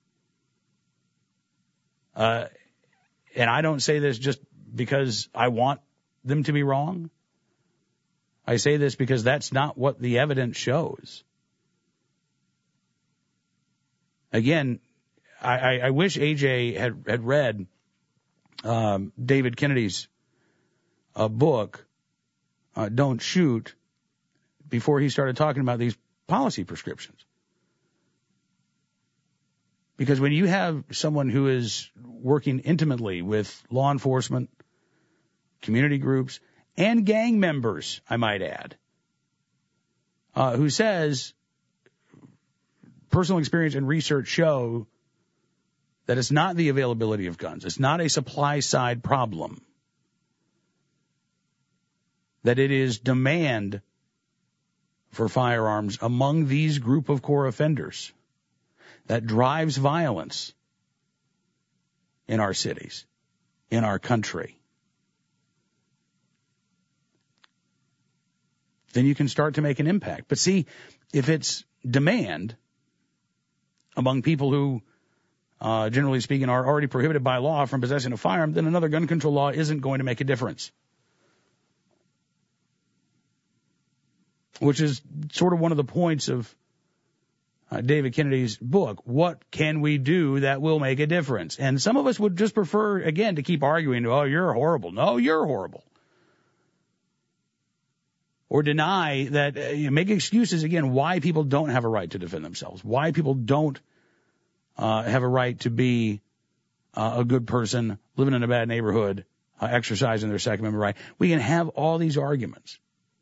Uh, and I don't say this just because I want them to be wrong. I say this because that's not what the evidence shows. Again, I, I, I wish A J had, had read um, David Kennedy's uh, book, uh, Don't Shoot, before he started talking about these policy prescriptions. Because when you have someone who is working intimately with law enforcement, community groups, and gang members, I might add, uh, who says personal experience and research show that it's not the availability of guns, it's not a supply side problem, that it is demand for firearms among these group of core offenders that drives violence in our cities, in our country. Then you can start to make an impact. But see, if it's demand among people who, uh, generally speaking, are already prohibited by law from possessing a firearm, then another gun control law isn't going to make a difference. Which is sort of one of the points of uh, David Kennedy's book. What can we do that will make a difference? And some of us would just prefer, again, to keep arguing, oh, you're horrible. No, you're horrible. Or deny that, uh, you make excuses, again, why people don't have a right to defend themselves, why people don't uh, have a right to be uh, a good person, living in a bad neighborhood, uh, exercising their Second Amendment right. We can have all these arguments.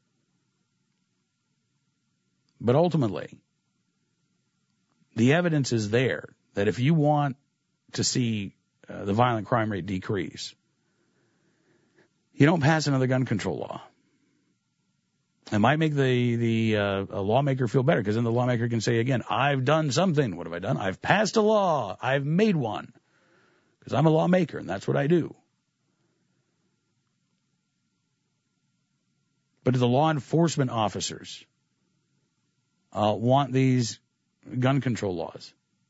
But ultimately, the evidence is there that if you want to see uh, the violent crime rate decrease, you don't pass another gun control law. It might make the the uh, a lawmaker feel better, because then the lawmaker can say again, I've done something. What have I done? I've passed a law. I've made one, because I'm a lawmaker, and that's what I do. But do the law enforcement officers Uh, want these gun control laws?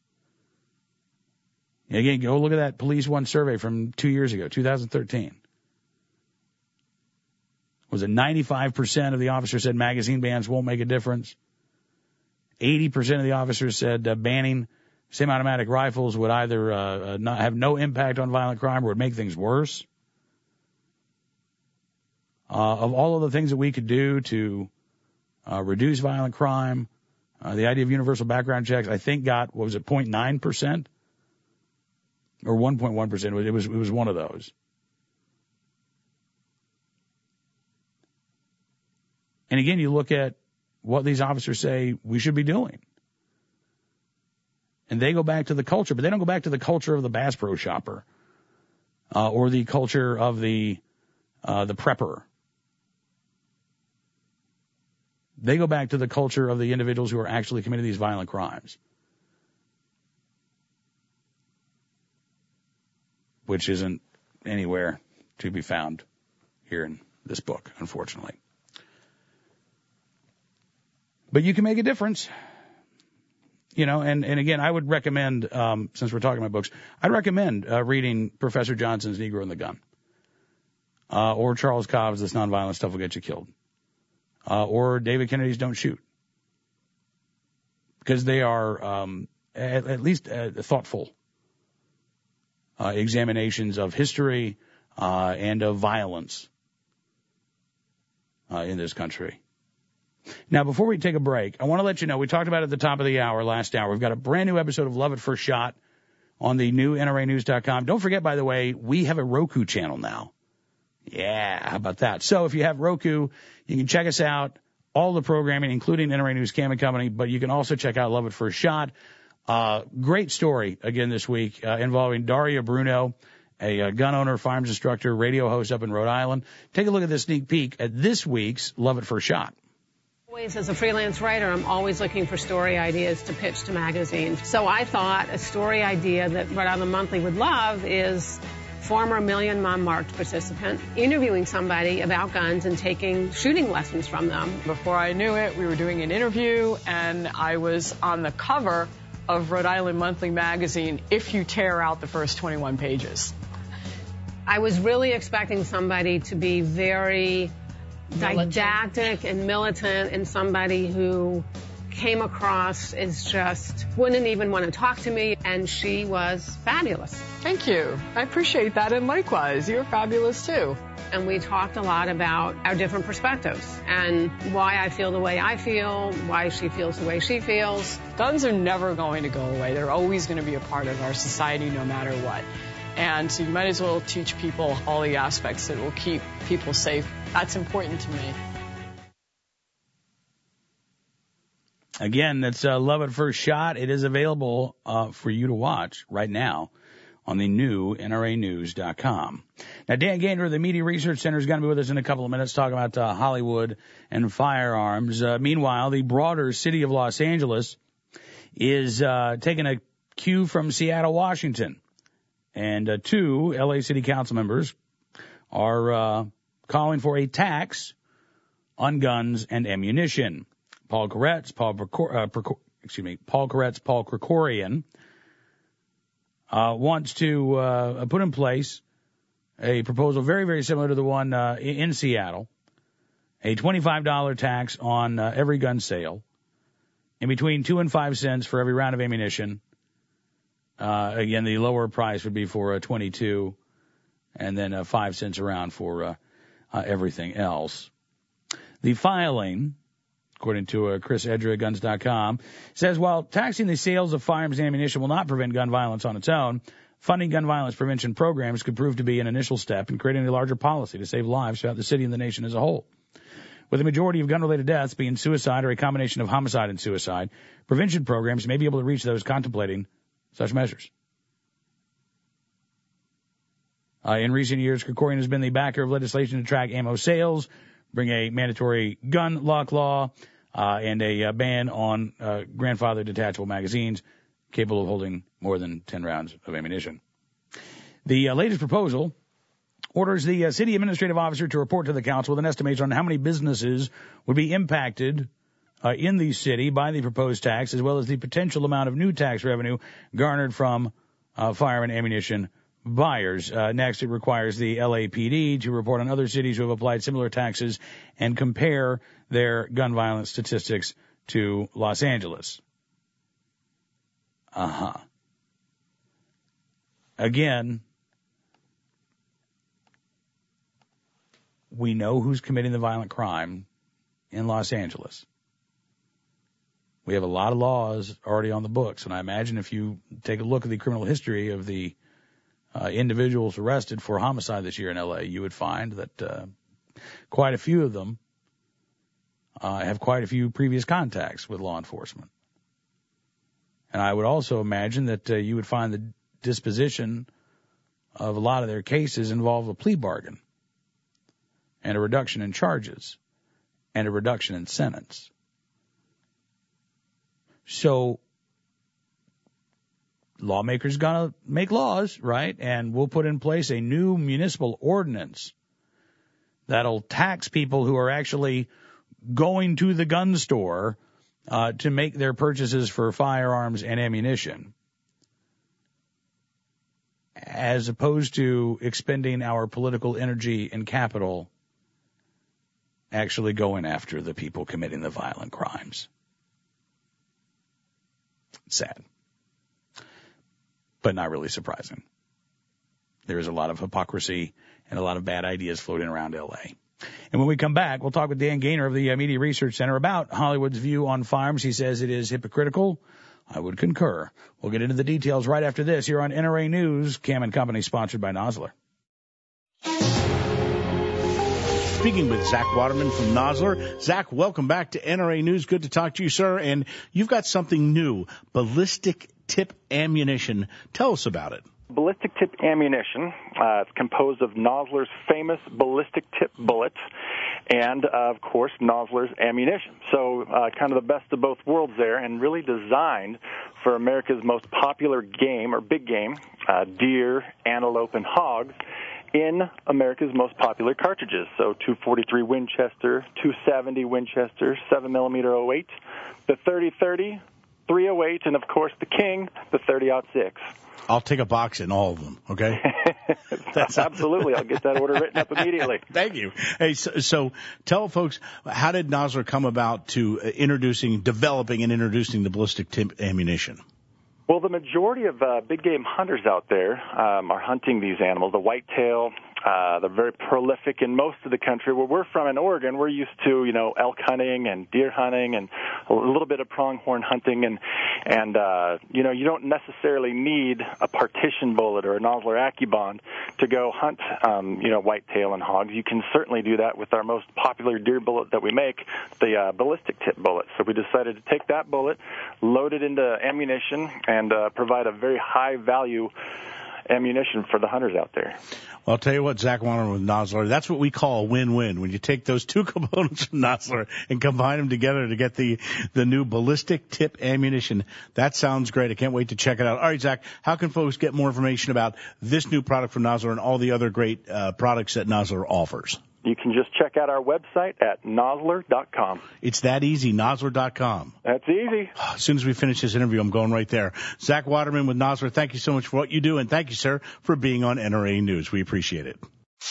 Again, go look at that Police One survey from two years ago, two thousand thirteen. Was it ninety-five percent of the officers said magazine bans won't make a difference? eighty percent of the officers said uh, banning semi-automatic rifles would either uh, uh, not have no impact on violent crime or would make things worse. Uh, of all of the things that we could do to uh, reduce violent crime, Uh, the idea of universal background checks, I think, got, what was it, zero point nine percent? Or one point one percent. It was, it was one of those. And again, you look at what these officers say we should be doing. And they go back to the culture, but they don't go back to the culture of the Bass Pro Shopper, uh, or the culture of the, uh, the prepper. They go back to the culture of the individuals who are actually committing these violent crimes, which isn't anywhere to be found here in this book, unfortunately. But you can make a difference, you know, and, and again, I would recommend, um, since we're talking about books, I'd recommend uh, reading Professor Johnson's Negro and the Gun, uh, or Charles Cobb's This Nonviolent Stuff Will Get You Killed. Uh, or David Kennedy's Don't Shoot. Because they are um, at, at least uh, thoughtful uh, examinations of history uh, and of violence uh, in this country. Now, before we take a break, I want to let you know, we talked about it at the top of the hour, last hour, we've got a brand new episode of Love at First Shot on the new N R A news dot com. Don't forget, by the way, we have a Roku channel now. Yeah, how about that? So if you have Roku, you can check us out, all the programming, including N R A News Cam and Company, but you can also check out Love at First Shot. Uh, great story again this week uh, involving Daria Bruno, a, a gun owner, firearms instructor, radio host up in Rhode Island. Take a look at this sneak peek at this week's Love at First Shot. Always, as a freelance writer, I'm always looking for story ideas to pitch to magazines. So I thought a story idea that Rhode Island Monthly would love is former Million Mom March participant interviewing somebody about guns and taking shooting lessons from them. Before I knew it, we were doing an interview, and I was on the cover of Rhode Island Monthly magazine if you tear out the first twenty-one pages. I was really expecting somebody to be very didactic and militant, and somebody who came across as just wouldn't even want to talk to me, and she was fabulous. Thank you. I appreciate that, and likewise, you're fabulous too. and we talked a lot about our different perspectives and why I feel the way I feel, why she feels the way she feels. Guns are never going to go away. They're always going to be a part of our society no matter what. And so you might as well teach people all the aspects that will keep people safe. That's important to me. Again, that's uh, Love at First Shot. It is available uh, for you to watch right now on the new N R A news dot com. Now, Dan Gaynor of the Media Research Center is going to be with us in a couple of minutes talking about uh, Hollywood and firearms. Uh, meanwhile, the broader city of Los Angeles is uh, taking a cue from Seattle, Washington. And uh, two L A City Council members are uh, calling for a tax on guns and ammunition. Paul Koretz, Paul, Procor- uh, Procor- excuse me, Paul Koretz, Paul Krikorian, uh, wants to uh, put in place a proposal very, very similar to the one uh, in Seattle, a twenty-five dollars tax on uh, every gun sale, in between two and five cents for every round of ammunition. Uh, again, the lower price would be for a twenty-two, and then uh, five cents a round for uh, uh, everything else. The filing, according to uh, Chris Edra, guns dot com, says while taxing the sales of firearms and ammunition will not prevent gun violence on its own, funding gun violence prevention programs could prove to be an initial step in creating a larger policy to save lives throughout the city and the nation as a whole. With the majority of gun-related deaths being suicide or a combination of homicide and suicide, prevention programs may be able to reach those contemplating such measures. Uh, in recent years, Krikorian has been the backer of legislation to track ammo sales, bring a mandatory gun lock law, uh, and a uh, ban on uh, grandfather detachable magazines capable of holding more than ten rounds of ammunition. The uh, latest proposal orders the uh, city administrative officer to report to the council with an estimation on how many businesses would be impacted uh, in the city by the proposed tax, as well as the potential amount of new tax revenue garnered from uh, fire and ammunition buyers. Uh, next, it requires the L A P D to report on other cities who have applied similar taxes and compare their gun violence statistics to Los Angeles. Uh-huh. Again, we know who's committing the violent crime in Los Angeles. We have a lot of laws already on the books, and I imagine if you take a look at the criminal history of the uh, individuals arrested for homicide this year in L A, you would find that uh, quite a few of them uh, have quite a few previous contacts with law enforcement. And I would also imagine that uh, you would find the disposition of a lot of their cases involve a plea bargain and a reduction in charges and a reduction in sentence. So lawmakers got to make laws, right? And we'll put in place a new municipal ordinance that'll tax people who are actually going to the gun store uh, to make their purchases for firearms and ammunition, as opposed to expending our political energy and capital actually going after the people committing the violent crimes. Sad, but not really surprising. There is a lot of hypocrisy and a lot of bad ideas floating around L A. And when we come back, we'll talk with Dan Gaynor of the uh, Media Research Center about Hollywood's view on firearms. He says it is hypocritical. I would concur. We'll get into the details right after this here on N R A News. Cam and Company, sponsored by Nosler. Speaking with Zach Waterman from Nosler. Zach, welcome back to N R A News. Good to talk to you, sir. And you've got something new, ballistic tip ammunition. Tell us about it. Ballistic tip ammunition. Uh, it's composed of Nosler's famous ballistic tip bullets and, uh, of course, Nosler's ammunition. So uh, kind of the best of both worlds there, and really designed for America's most popular game, or big game, uh, deer, antelope, and hogs, in America's most popular cartridges. So two forty-three Winchester, two seventy Winchester, seven millimeter oh eight, the thirty thirty, three oh eight, and, of course, the king, the thirty oh six. I'll take a box in all of them, okay? That's absolutely. I'll get that order written up immediately. Thank you. Hey, so, so tell folks, how did Nosler come about to introducing, developing and introducing the ballistic tip ammunition? Well, the majority of uh, big game hunters out there um, are hunting these animals. The whitetail, uh, they're very prolific in most of the country. Where we're from in Oregon, we're used to, you know, elk hunting and deer hunting and a little bit of pronghorn hunting. And, and uh, you know, you don't necessarily need a partition bullet or a Nosler AccuBond to go hunt, um, you know, whitetail and hogs. You can certainly do that with our most popular deer bullet that we make, the uh, ballistic tip bullet. So we decided to take that bullet, load it into ammunition, and uh, provide a very high-value ammunition for the hunters out there. Well, I'll tell you what, Zach Waterman with Nosler, that's what we call a win-win. When you take those two components from Nosler and combine them together to get the, the new ballistic tip ammunition, that sounds great. I can't wait to check it out. All right, Zach, how can folks get more information about this new product from Nosler and all the other great uh, products that Nosler offers? You can just check out our website at nosler dot com. It's that easy, nosler dot com. That's easy. As soon as we finish this interview, I'm going right there. Zach Waterman with Nosler, thank you so much for what you do, and thank you, sir, for being on N R A News. We appreciate it.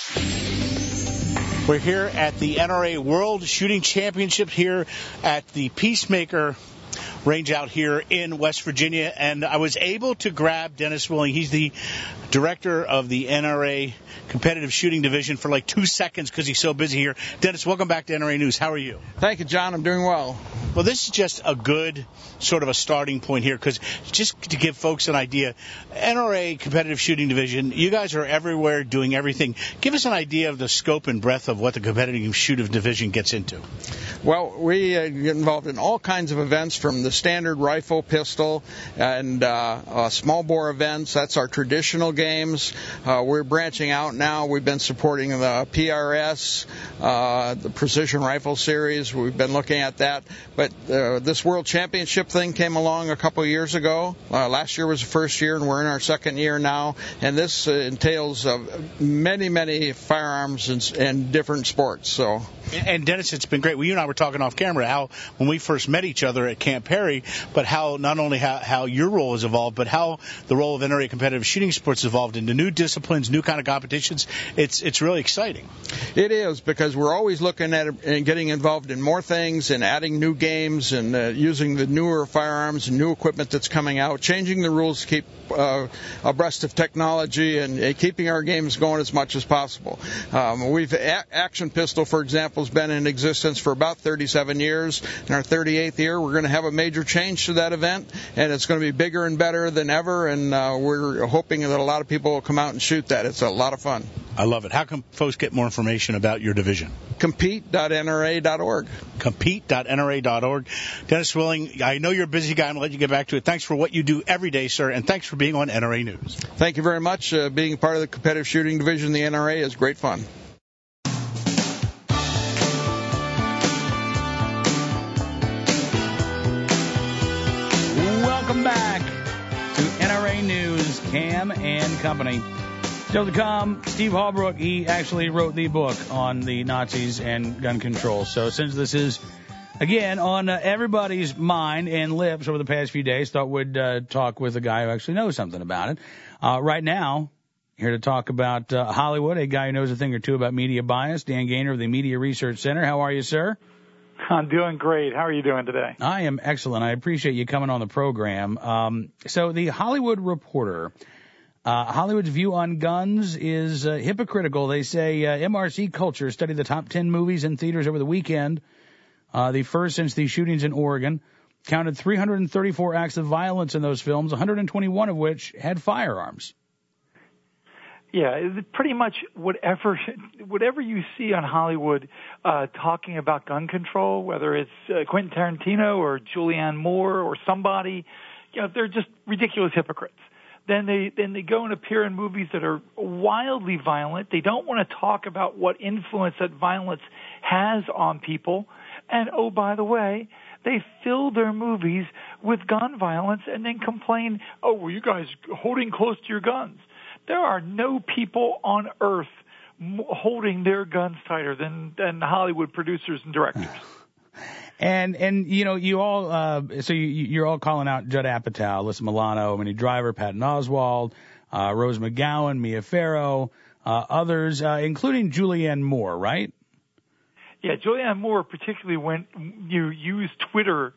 We're here at the N R A World Shooting Championship here at the Peacemaker range out here in West Virginia, and I was able to grab Dennis Willing. He's the director of the N R A Competitive Shooting Division for like two seconds because he's so busy here. Dennis, welcome back to N R A News. How are you? Thank you, John. I'm doing well. Well, this is just a good sort of a starting point here because just to give folks an idea, N R A Competitive Shooting Division, you guys are everywhere doing everything. Give us an idea of the scope and breadth of what the Competitive Shooting Division gets into. Well, we uh, get involved in all kinds of events from the standard rifle, pistol, and uh, uh, small bore events. That's our traditional games. Uh, we're branching out now. We've been supporting the P R S, uh, the Precision Rifle Series. We've been looking at that. But uh, this World Championship thing came along a couple of years ago. Uh, last year was the first year, and we're in our second year now. And this uh, entails uh, many, many firearms and, and different sports. So. And Dennis, it's been great. Well, you and I were talking off camera how when we first met each other at Camp Perry, but how not only how, how your role has evolved, but how the role of N R A Competitive Shooting Sports has evolved into new disciplines, new kind of competitions. It's it's really exciting. It is, because we're always looking at it and getting involved in more things and adding new games and uh, using the newer firearms and new equipment that's coming out, changing the rules to keep uh, abreast of technology and uh, keeping our games going as much as possible. Um, we've a- Action Pistol, for example, has been in existence for about thirty-seven years. In our thirty-eighth year, we're going to have a major change to that event, and it's going to be bigger and better than ever, and uh, we're hoping that a lot of people will come out and shoot that. It's a lot of fun. I love it. How can folks get more information about your division? compete dot N R A dot org. compete dot N R A dot org. Dennis Willing, I know you're a busy guy. I'm going to let you get back to it. Thanks for what you do every day, sir, and thanks for being on N R A News. Thank you very much. Uh, being part of the competitive shooting division of the N R A is great fun. Welcome back to N R A News, Cam and Company. Still to come, Steve Holbrook, he actually wrote the book on the Nazis and gun control. So since this is, again, on uh, everybody's mind and lips over the past few days, thought we'd uh, talk with a guy who actually knows something about it. Uh, right now, here to talk about uh, Hollywood, a guy who knows a thing or two about media bias, Dan Gaynor of the Media Research Center. How are you, sir? I'm doing great. How are you doing today? I am excellent. I appreciate you coming on the program. Um, so the Hollywood Reporter, uh, Hollywood's view on guns is uh, hypocritical. They say uh, M R C Culture studied the top ten movies in theaters over the weekend, uh, the first since the shootings in Oregon, counted three hundred thirty-four acts of violence in those films, one hundred twenty-one of which had firearms. Yeah, pretty much whatever whatever you see on Hollywood uh, talking about gun control, whether it's uh, Quentin Tarantino or Julianne Moore or somebody, you know, they're just ridiculous hypocrites. Then they then they go and appear in movies that are wildly violent. They don't want to talk about what influence that violence has on people. And oh, by the way, they fill their movies with gun violence and then complain, oh, well, you guys holding close to your guns. There are no people on earth holding their guns tighter than, than Hollywood producers and directors. And, and, you know, you all, uh, so you, you're all calling out Judd Apatow, Alyssa Milano, Minnie Driver, Patton Oswalt, uh, Rose McGowan, Mia Farrow, uh, others, uh, including Julianne Moore, right? Yeah, Julianne Moore particularly when you use Twitter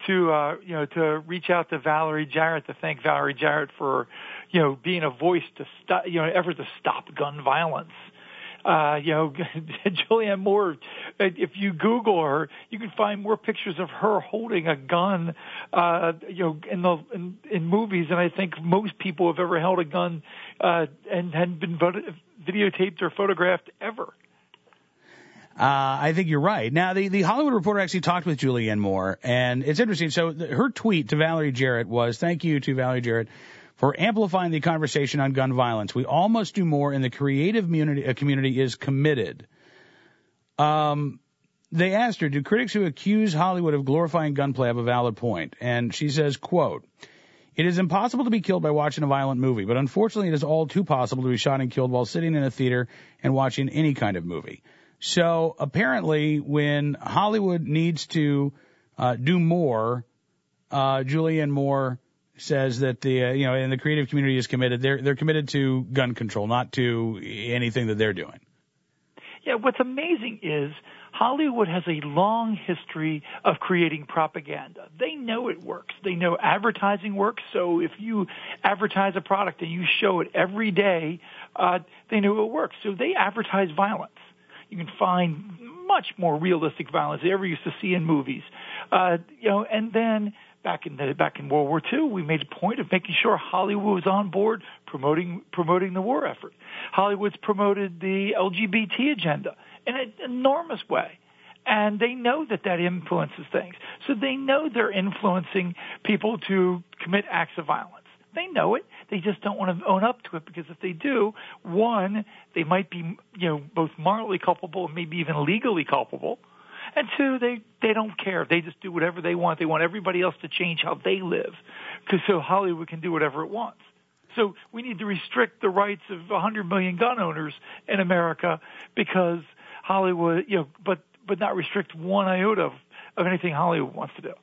to uh, you know to reach out to Valerie Jarrett to thank Valerie Jarrett for you know being a voice to stop you know effort to stop gun violence. Uh, you know, Julianne Moore, if you Google her, you can find more pictures of her holding a gun, uh, you know, in the, in, in movies than I think most people have ever held a gun, uh, and hadn't been videotaped or photographed ever. Uh, I think you're right. Now, the, the Hollywood Reporter actually talked with Julianne Moore, and it's interesting. So the, her tweet to Valerie Jarrett was, "Thank you to Valerie Jarrett for amplifying the conversation on gun violence. We all must do more, and the creative community, uh, community is committed." Um, they asked her, do critics who accuse Hollywood of glorifying gunplay have a valid point? And she says, quote, "It is impossible to be killed by watching a violent movie, but unfortunately it is all too possible to be shot and killed while sitting in a theater and watching any kind of movie." So apparently when Hollywood needs to uh, do more, uh, Julianne Moore says that the uh, you know and the creative community is committed. They're they're committed to gun control, not to anything that they're doing. Yeah, what's amazing is Hollywood has a long history of creating propaganda. They know it works. They know advertising works. So if you advertise a product and you show it every day, uh, they know it works. So they advertise violence. You can find much more realistic violence than you ever used to see in movies. Uh, you know, and then Back in the, back in World War Two, we made a point of making sure Hollywood was on board promoting promoting the war effort. Hollywood's promoted the L G B T agenda in an enormous way, and they know that that influences things. So they know they're influencing people to commit acts of violence. They know it. They just don't want to own up to it, because if they do, one, they might be you know both morally culpable and maybe even legally culpable. And two, they, they don't care. They just do whatever they want. They want everybody else to change how they live, because so Hollywood can do whatever it wants. So we need to restrict the rights of one hundred million gun owners in America, because Hollywood, you know, but but not restrict one iota of, of anything Hollywood wants to do.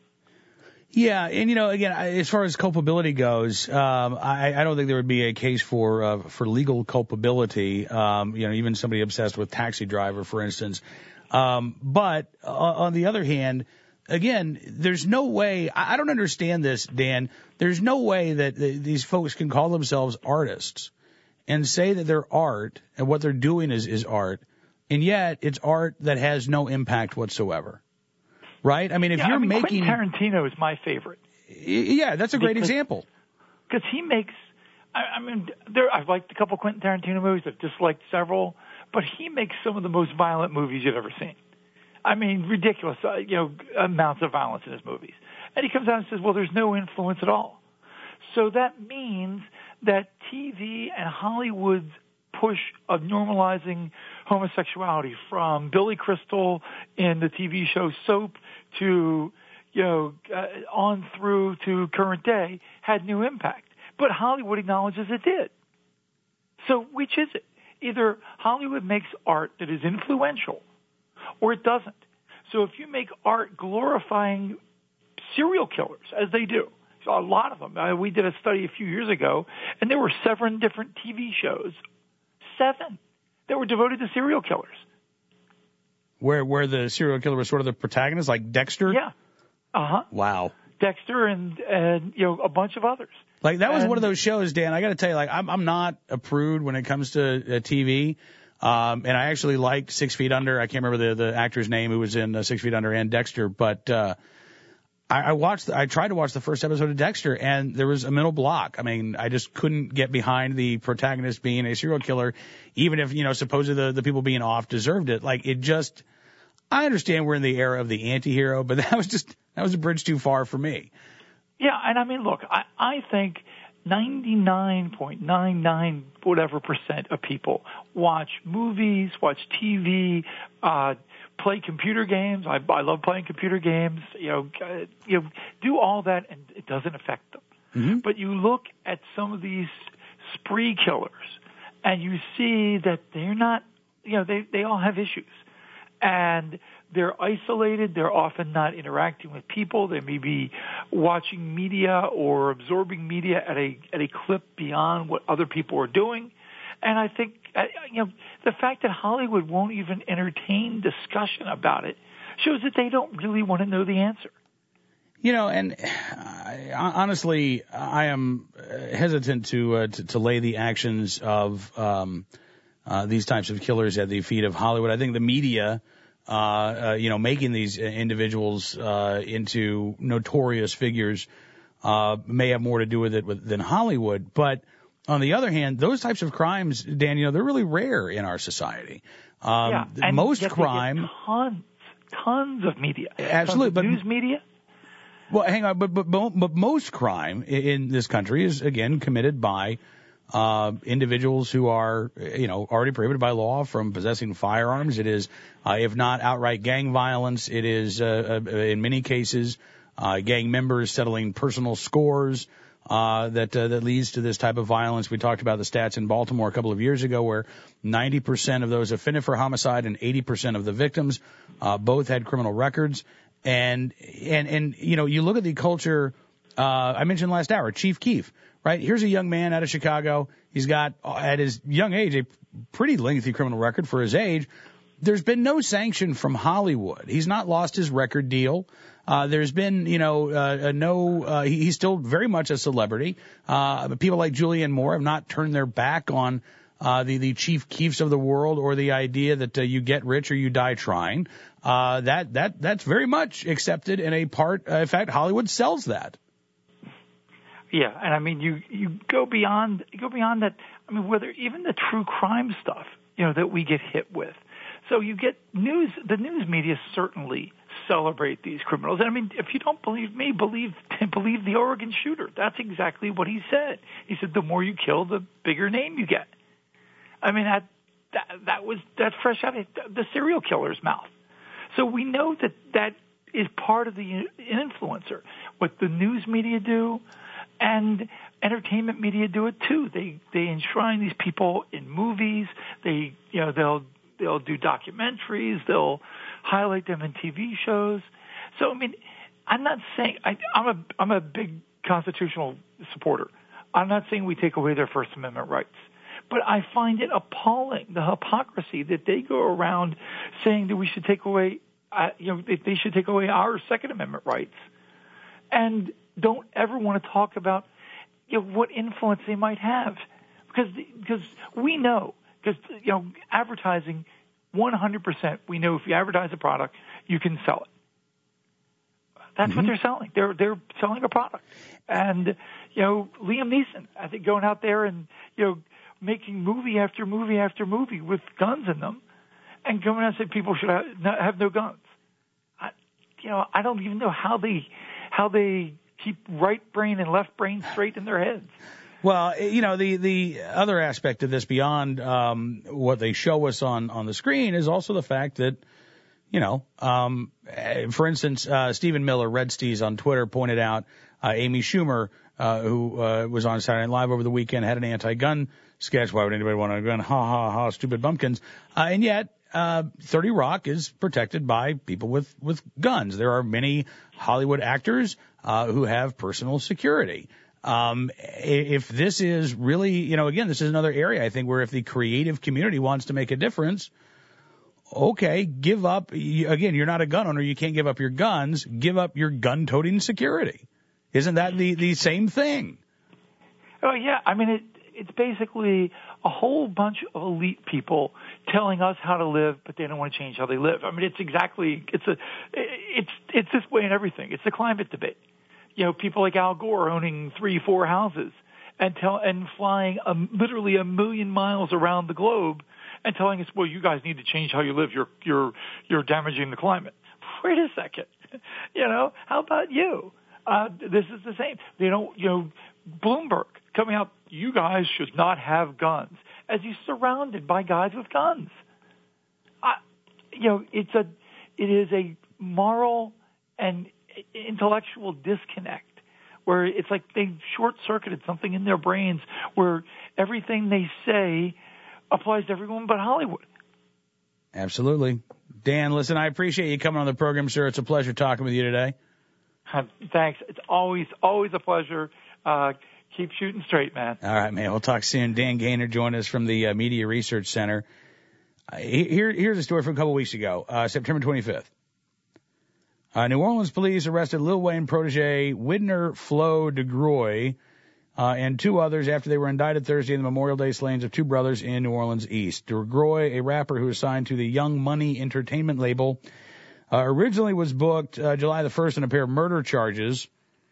Yeah, and you know, again, as far as culpability goes, um, I, I don't think there would be a case for uh, for legal culpability. Um, you know, even somebody obsessed with Taxi Driver, for instance. Um, but uh, on the other hand, again, there's no way, I, I don't understand this, Dan. There's no way that the, these folks can call themselves artists and say that they're art and what they're doing is, is art, and yet it's art that has no impact whatsoever. Right? I mean, if yeah, you're I mean, making. Quentin Tarantino is my favorite. Yeah, that's a great because, example. Because he makes, I, I mean, there, I've liked a couple Quentin Tarantino movies, I've disliked several. But he makes some of the most violent movies you've ever seen. I mean, ridiculous, uh, you know, amounts of violence in his movies. And he comes out and says, well, there's no influence at all. So that means that T V and Hollywood's push of normalizing homosexuality, from Billy Crystal in the T V show Soap to, you know, uh, on through to current day, had no impact. But Hollywood acknowledges it did. So which is it? Either Hollywood makes art that is influential, or it doesn't. So if you make art glorifying serial killers, as they do, so a lot of them. Uh, we did a study a few years ago, and there were seven different T V shows, seven, that were devoted to serial killers. Where where the serial killer was sort of the protagonist, like Dexter? Yeah. Uh-huh. Wow. Dexter and, and you know, a bunch of others. Like, that was and, one of those shows, Dan, I got to tell you, like, I'm, I'm not a prude when it comes to uh, T V. Um, and I actually liked Six Feet Under. I can't remember the, the actor's name who was in uh, Six Feet Under and Dexter. But uh, I, I watched, I tried to watch the first episode of Dexter, and there was a mental block. I mean, I just couldn't get behind the protagonist being a serial killer, even if, you know, supposedly the, the people being off deserved it. Like, it just, I understand we're in the era of the anti-hero, but that was just, that was a bridge too far for me. Yeah, and I mean, look, I, I think ninety-nine point nine nine whatever percent of people watch movies, watch T V, uh, play computer games. I, I love playing computer games. You know, uh, you know, do all that, and it doesn't affect them. Mm-hmm. But you look at some of these spree killers, and you see that they're not. You know, they they all have issues, and they're isolated. They're often not interacting with people. They may be watching media or absorbing media at a at a clip beyond what other people are doing. And I think, uh, you know, the fact that Hollywood won't even entertain discussion about it shows that they don't really want to know the answer. You know, and I, honestly, I am hesitant to, uh, to to lay the actions of um, uh, these types of killers at the feet of Hollywood. I think the media, uh, uh, you know, making these individuals uh, into notorious figures uh, may have more to do with it with, than Hollywood. But on the other hand, those types of crimes, Dan, you know, they're really rare in our society. Um, yeah, and most yet they crime, get tons, tons of media, absolutely, tons of but news media. Well, hang on, but, but but most crime in this country is again committed by uh, individuals who are, you know, already prohibited by law from possessing firearms. It is, uh, if not outright gang violence, it is uh, uh, in many cases uh, gang members settling personal scores uh, that uh, that leads to this type of violence. We talked about the stats in Baltimore a couple of years ago, where ninety percent of those offended for homicide and eighty percent of the victims uh, both had criminal records. And, and, and, you know, you look at the culture, uh, I mentioned last hour, Chief Keef, right? Here's a young man out of Chicago. He's got, at his young age, a pretty lengthy criminal record for his age. There's been no sanction from Hollywood. He's not lost his record deal. Uh, there's been, you know, uh, no, uh, he, he's still very much a celebrity. Uh, but people like Julianne Moore have not turned their back on Uh, the, the Chief Keefs of the world, or the idea that uh, you get rich or you die trying. Uh, that, that, that's very much accepted in a part, uh, in fact, Hollywood sells that. Yeah, and I mean, you, you go beyond, you go beyond that. I mean, whether even the true crime stuff, you know, that we get hit with. So you get news, the news media certainly celebrate these criminals. And I mean, if you don't believe me, believe, believe the Oregon shooter. That's exactly what he said. He said, the more you kill, the bigger name you get. I mean, that, that, that was, that's fresh out of the serial killer's mouth. So we know that that is part of the influencer. What the news media do and entertainment media do it too. They, they enshrine these people in movies. They, you know, they'll, they'll do documentaries. They'll highlight them in T V shows. So, I mean, I'm not saying, I, I'm a, I'm a big constitutional supporter. I'm not saying we take away their First Amendment rights. But I find it appalling, the hypocrisy that they go around saying that we should take away, uh, you know, they should take away our Second Amendment rights, and don't ever want to talk about, you know, what influence they might have, because because we know, because you know, advertising, one hundred percent, we know if you advertise a product, you can sell it. That's mm-hmm. what they're selling. They're they're selling a product, and you know, Liam Neeson, I think, going out there and you know, making movie after movie after movie with guns in them, and coming out and saying people should have, not have no guns. I, you know, I don't even know how they how they keep right brain and left brain straight in their heads. Well, you know, the the other aspect of this beyond um, what they show us on on the screen is also the fact that, you know, um, for instance, uh, Stephen Miller, Red Steez on Twitter, pointed out uh, Amy Schumer, uh, who uh, was on Saturday Night Live over the weekend, had an anti-gun sketch. Why would anybody want a gun? Ha, ha, ha, stupid bumpkins. Uh, and yet, uh, thirty Rock is protected by people with, with guns. There are many Hollywood actors uh, who have personal security. Um, if this is really, you know, again, this is another area, I think, where if the creative community wants to make a difference, okay, give up. Again, you're not a gun owner. You can't give up your guns. Give up your gun-toting security. Isn't that the, the same thing? Oh, yeah. I mean, it, it's basically a whole bunch of elite people telling us how to live, but they don't want to change how they live. I mean, it's exactly, it's a, it's, it's this way in everything. It's the climate debate. You know, people like Al Gore owning three, four houses and tell, and flying a, literally a million miles around the globe and telling us, well, you guys need to change how you live. You're, you're, you're damaging the climate. Wait a second. You know, how about you? Uh, this is the same. They don't, you know, Bloomberg coming out, you guys should not have guns, as he's surrounded by guys with guns. I, you know, it's a, it is a moral and intellectual disconnect where it's like they short-circuited something in their brains where everything they say applies to everyone but Hollywood. Absolutely. Dan, listen, I appreciate you coming on the program, sir. It's a pleasure talking with you today. Uh, thanks. It's always, always a pleasure. Uh, keep shooting straight, man. All right, man. We'll talk soon. Dan Gaynor joined us from the uh, Media Research Center. Uh, here, here's a story from a couple weeks ago, uh, September twenty-fifth. Uh, New Orleans police arrested Lil Wayne protege Widner Flo DeGroy uh, and two others after they were indicted Thursday in the Memorial Day slayings of two brothers in New Orleans East. DeGroy, a rapper who is signed to the Young Money Entertainment label, uh, originally was booked uh, July the first on a pair of murder charges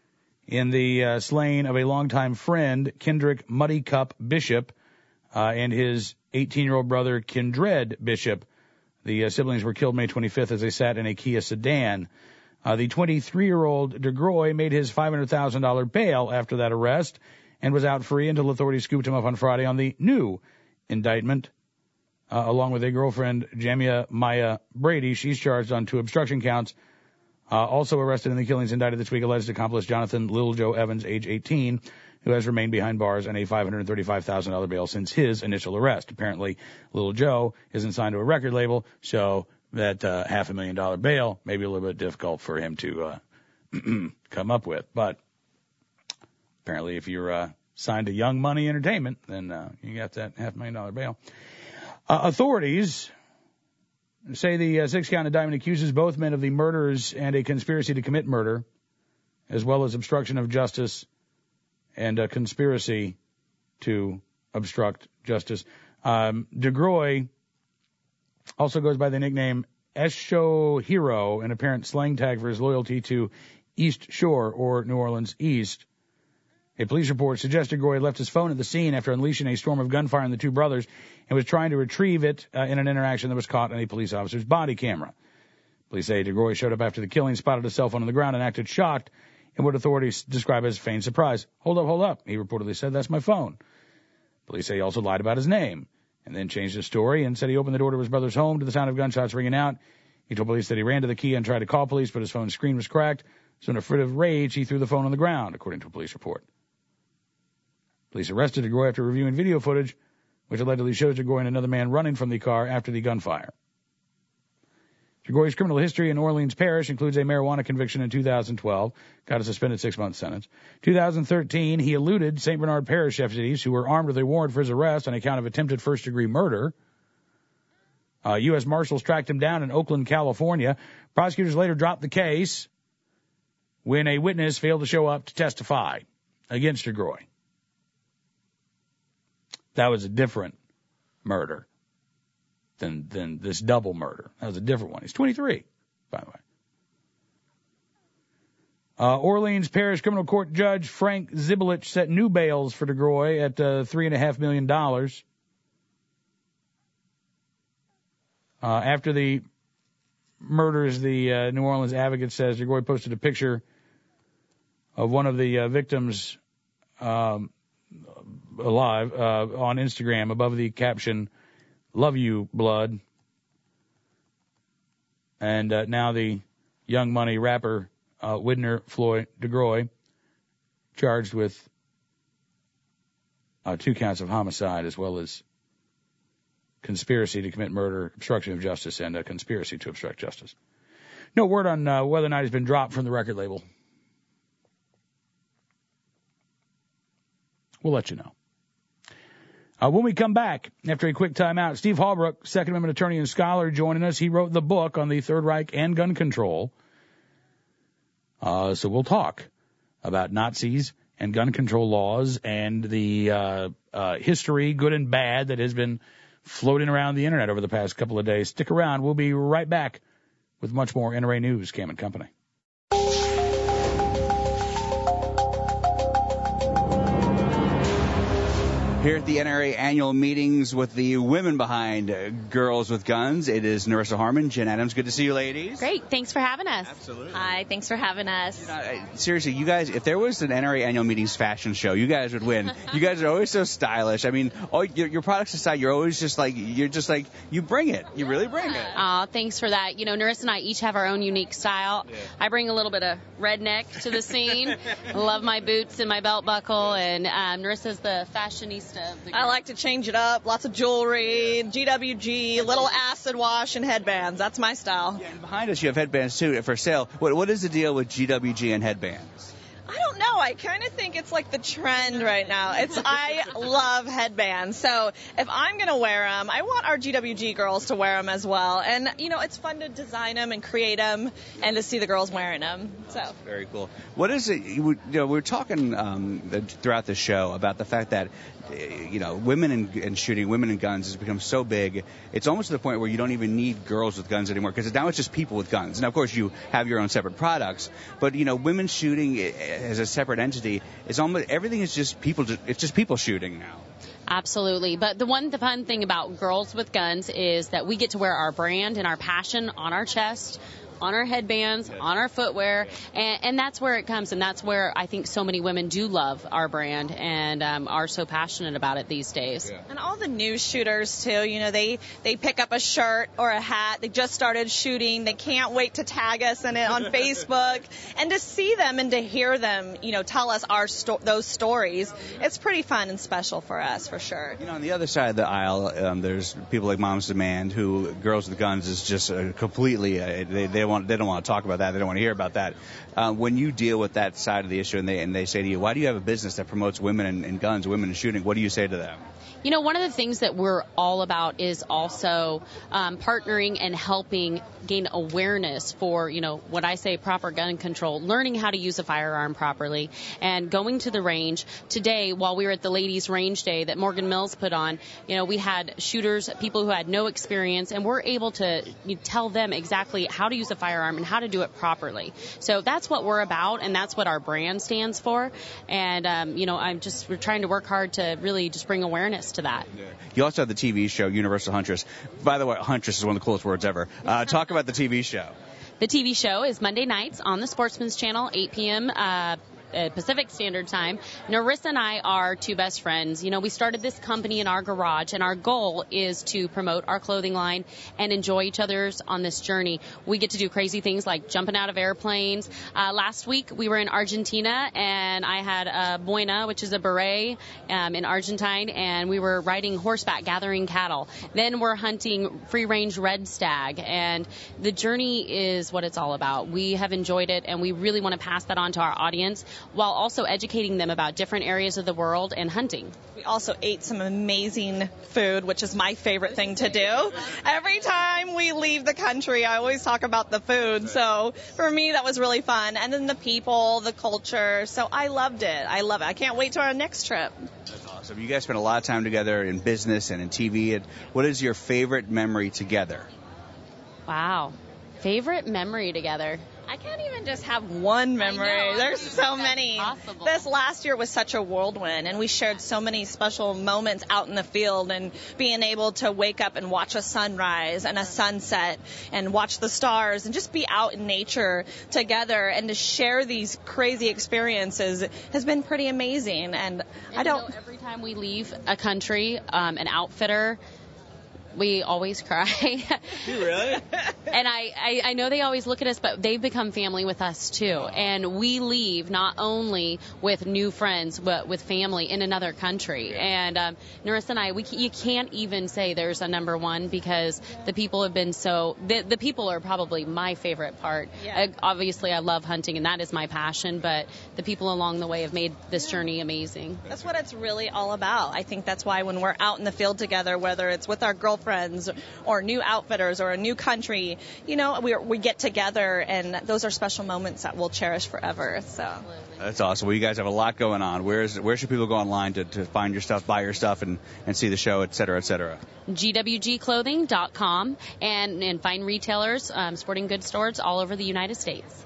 in the uh, slaying of a longtime friend, Kendrick Muddy Cup Bishop, uh, and his eighteen-year-old brother, Kendred Bishop. The uh, siblings were killed May twenty-fifth as they sat in a Kia sedan. Uh, the twenty-three-year-old DeGroy made his five hundred thousand dollars bail after that arrest and was out free until authorities scooped him up on Friday on the new indictment, uh, along with a girlfriend, Jamia Maya Brady. She's charged on two obstruction counts. Uh, also arrested in the killings indicted this week, alleged accomplice Jonathan Lil Joe Evans, age eighteen, who has remained behind bars on a five hundred thirty-five thousand dollars bail since his initial arrest. Apparently, Lil Joe isn't signed to a record label, so that uh, half a million dollar bail may be a little bit difficult for him to uh, come up with. But apparently, if you're uh, signed to Young Money Entertainment, then uh, you got that half a million dollar bail. Uh, authorities say the uh, six-count indictment accuses both men of the murders and a conspiracy to commit murder, as well as obstruction of justice and a conspiracy to obstruct justice. Um, DeGroy also goes by the nickname Esho Hero, an apparent slang tag for his loyalty to East Shore or New Orleans East. A police report suggests DeGroy left his phone at the scene after unleashing a storm of gunfire on the two brothers and was trying to retrieve it uh, in an interaction that was caught on a police officer's body camera. Police say DeGroy showed up after the killing, spotted his cell phone on the ground, and acted shocked in what authorities describe as feigned surprise. Hold up, hold up, he reportedly said, that's my phone. Police say he also lied about his name and then changed his story and said he opened the door to his brother's home to the sound of gunshots ringing out. He told police that he ran to the key and tried to call police, but his phone's screen was cracked. So in a fit of rage, he threw the phone on the ground, according to a police report. Police arrested DeGroy after reviewing video footage, which allegedly shows DeGroy and another man running from the car after the gunfire. DeGroy's criminal history in Orleans Parish includes a marijuana conviction in two thousand twelve, got a suspended six-month sentence. two thousand thirteen, he eluded Saint Bernard Parish deputies who were armed with a warrant for his arrest on account of attempted first-degree murder. Uh, U S Marshals tracked him down in Oakland, California. Prosecutors later dropped the case when a witness failed to show up to testify against DeGroy. That was a different murder than than this double murder. That was a different one. He's twenty-three, by the way. Uh, Orleans Parish Criminal Court Judge Frank Zibelich set new bails for DeGroy at uh, three and a half million dollars. Uh, after the murders, the uh, New Orleans Advocate says DeGroy posted a picture of one of the uh, victims um, alive uh, on Instagram above the caption, "Love you, blood." And uh, now the Young Money rapper uh, Widner Floyd DeGroy charged with uh, two counts of homicide as well as conspiracy to commit murder, obstruction of justice, and a conspiracy to obstruct justice. No word on uh, whether or not he's been dropped from the record label. We'll let you know. Uh, when we come back, after a quick timeout, Steve Hallbrook, Second Amendment attorney and scholar, joining us. He wrote the book on the Third Reich and gun control. Uh, so we'll talk about Nazis and gun control laws and the uh, uh, history, good and bad, that has been floating around the internet over the past couple of days. Stick around. We'll be right back with much more N R A News, Cam and Company. Here at the N R A annual meetings with the women behind uh, Girls with Guns, it is Narissa Harmon, Jen Adams. Good to see you, ladies. Great. Thanks for having us. Absolutely. Hi. Thanks for having us. You know, uh, seriously, you guys, if there was an N R A annual meetings fashion show, you guys would win. You guys are always so stylish. I mean, all your, your products aside, you're always just like, you're just like, you bring it. You really bring it. Aw, thanks for that. You know, Narissa and I each have our own unique style. Yeah. I bring a little bit of redneck to the scene. I love my boots and my belt buckle, and um, Narissa's the fashionista of the group. I like to change it up. Lots of jewelry, G W G, little acid wash, and headbands. That's my style. Yeah, and behind us, you have headbands, too, for sale. What What is the deal with G W G and headbands? I don't know. I kind of think it's like the trend right now. It's I love headbands. So if I'm going to wear them, I want our G W G girls to wear them as well. And, you know, it's fun to design them and create them and to see the girls wearing them. So very cool. What is it? You know, we were talking um, throughout the show about the fact that, you know, women and, and shooting, women and guns has become so big. It's almost to the point where you don't even need girls with guns anymore, because now it's just people with guns. Now, of course, you have your own separate products, but, you know, women shooting as a separate entity is almost everything is just people. It's just people shooting now. Absolutely. But the one the fun thing about Girls with Guns is that we get to wear our brand and our passion on our chest, on our headbands, yeah. on our footwear, and, and that's where it comes, and that's where I think so many women do love our brand and um, are so passionate about it these days. Yeah. And all the new shooters, too, you know, they, they pick up a shirt or a hat. They just started shooting. They can't wait to tag us in it on Facebook. And to see them and to hear them, you know, tell us our sto- those stories, it's pretty fun and special for us, for sure. You know, on the other side of the aisle, um, there's people like Moms Demand, who Girls with Guns is just uh, completely, uh, they, they Want, they don't want to talk about that. They don't want to hear about that. Uh, when you deal with that side of the issue and they and they say to you, why do you have a business that promotes women and, and guns, women and shooting? What do you say to them? You know, one of the things that we're all about is also um, partnering and helping gain awareness for, you know, what I say proper gun control, learning how to use a firearm properly, and going to the range. Today, while we were at the Ladies Range Day that Morgan Mills put on, you know, we had shooters, people who had no experience, and we're able to you know, tell them exactly how to use a firearm and how to do it properly. So that's what we're about, and that's what our brand stands for. And, um, you know, I'm just, we're trying to work hard to really just bring awareness to that. You also have the T V show Universal Huntress. By the way, Huntress is one of the coolest words ever. Uh, talk about the T V show. The T V show is Monday nights on the Sportsman's Channel, eight p.m. Uh, Uh, Pacific Standard Time. Narissa and I are two best friends. You know, we started this company in our garage, and our goal is to promote our clothing line and enjoy each other's on this journey. We get to do crazy things like jumping out of airplanes. Uh, last week, we were in Argentina, and I had a boina, which is a beret um, in Argentine, and we were riding horseback, gathering cattle. Then we're hunting free-range red stag, and the journey is what it's all about. We have enjoyed it, and we really want to pass that on to our audience, while also educating them about different areas of the world and hunting. We also ate some amazing food, which is my favorite thing to do. Every time we leave the country, I always talk about the food. So for me, that was really fun. And then the people, the culture. So I loved it. I love it. I can't wait to our next trip. That's awesome. You guys spent a lot of time together in business and in T V. What is your favorite memory together? Wow. Favorite memory together? I can't even just have one memory. I know, There's I so many. Possible. This last year was such a whirlwind, and we shared so many special moments out in the field, and being able to wake up and watch a sunrise and a sunset and watch the stars and just be out in nature together and to share these crazy experiences has been pretty amazing. And, and I don't. You know, every time we leave a country, um, an outfitter, we always cry. You really? And I, I, I know they always look at us, but they've become family with us too. And we leave not only with new friends, but with family in another country. And um, Narissa and I, we you can't even say there's a number one, because the people have been so. The, the people are probably my favorite part. Yeah. Uh, obviously, I love hunting, and that is my passion. But the people along the way have made this journey amazing. That's what it's really all about. I think that's why when we're out in the field together, whether it's with our girlfriends or new outfitters or a new country, you know, we we get together, and those are special moments that we'll cherish forever. So that's awesome. Well, you guys have a lot going on. Where is where should people go online to, to find your stuff, buy your stuff, and, and see the show, et cetera, et cetera? G W G clothing dot com and and find retailers, um, sporting goods stores all over the United States.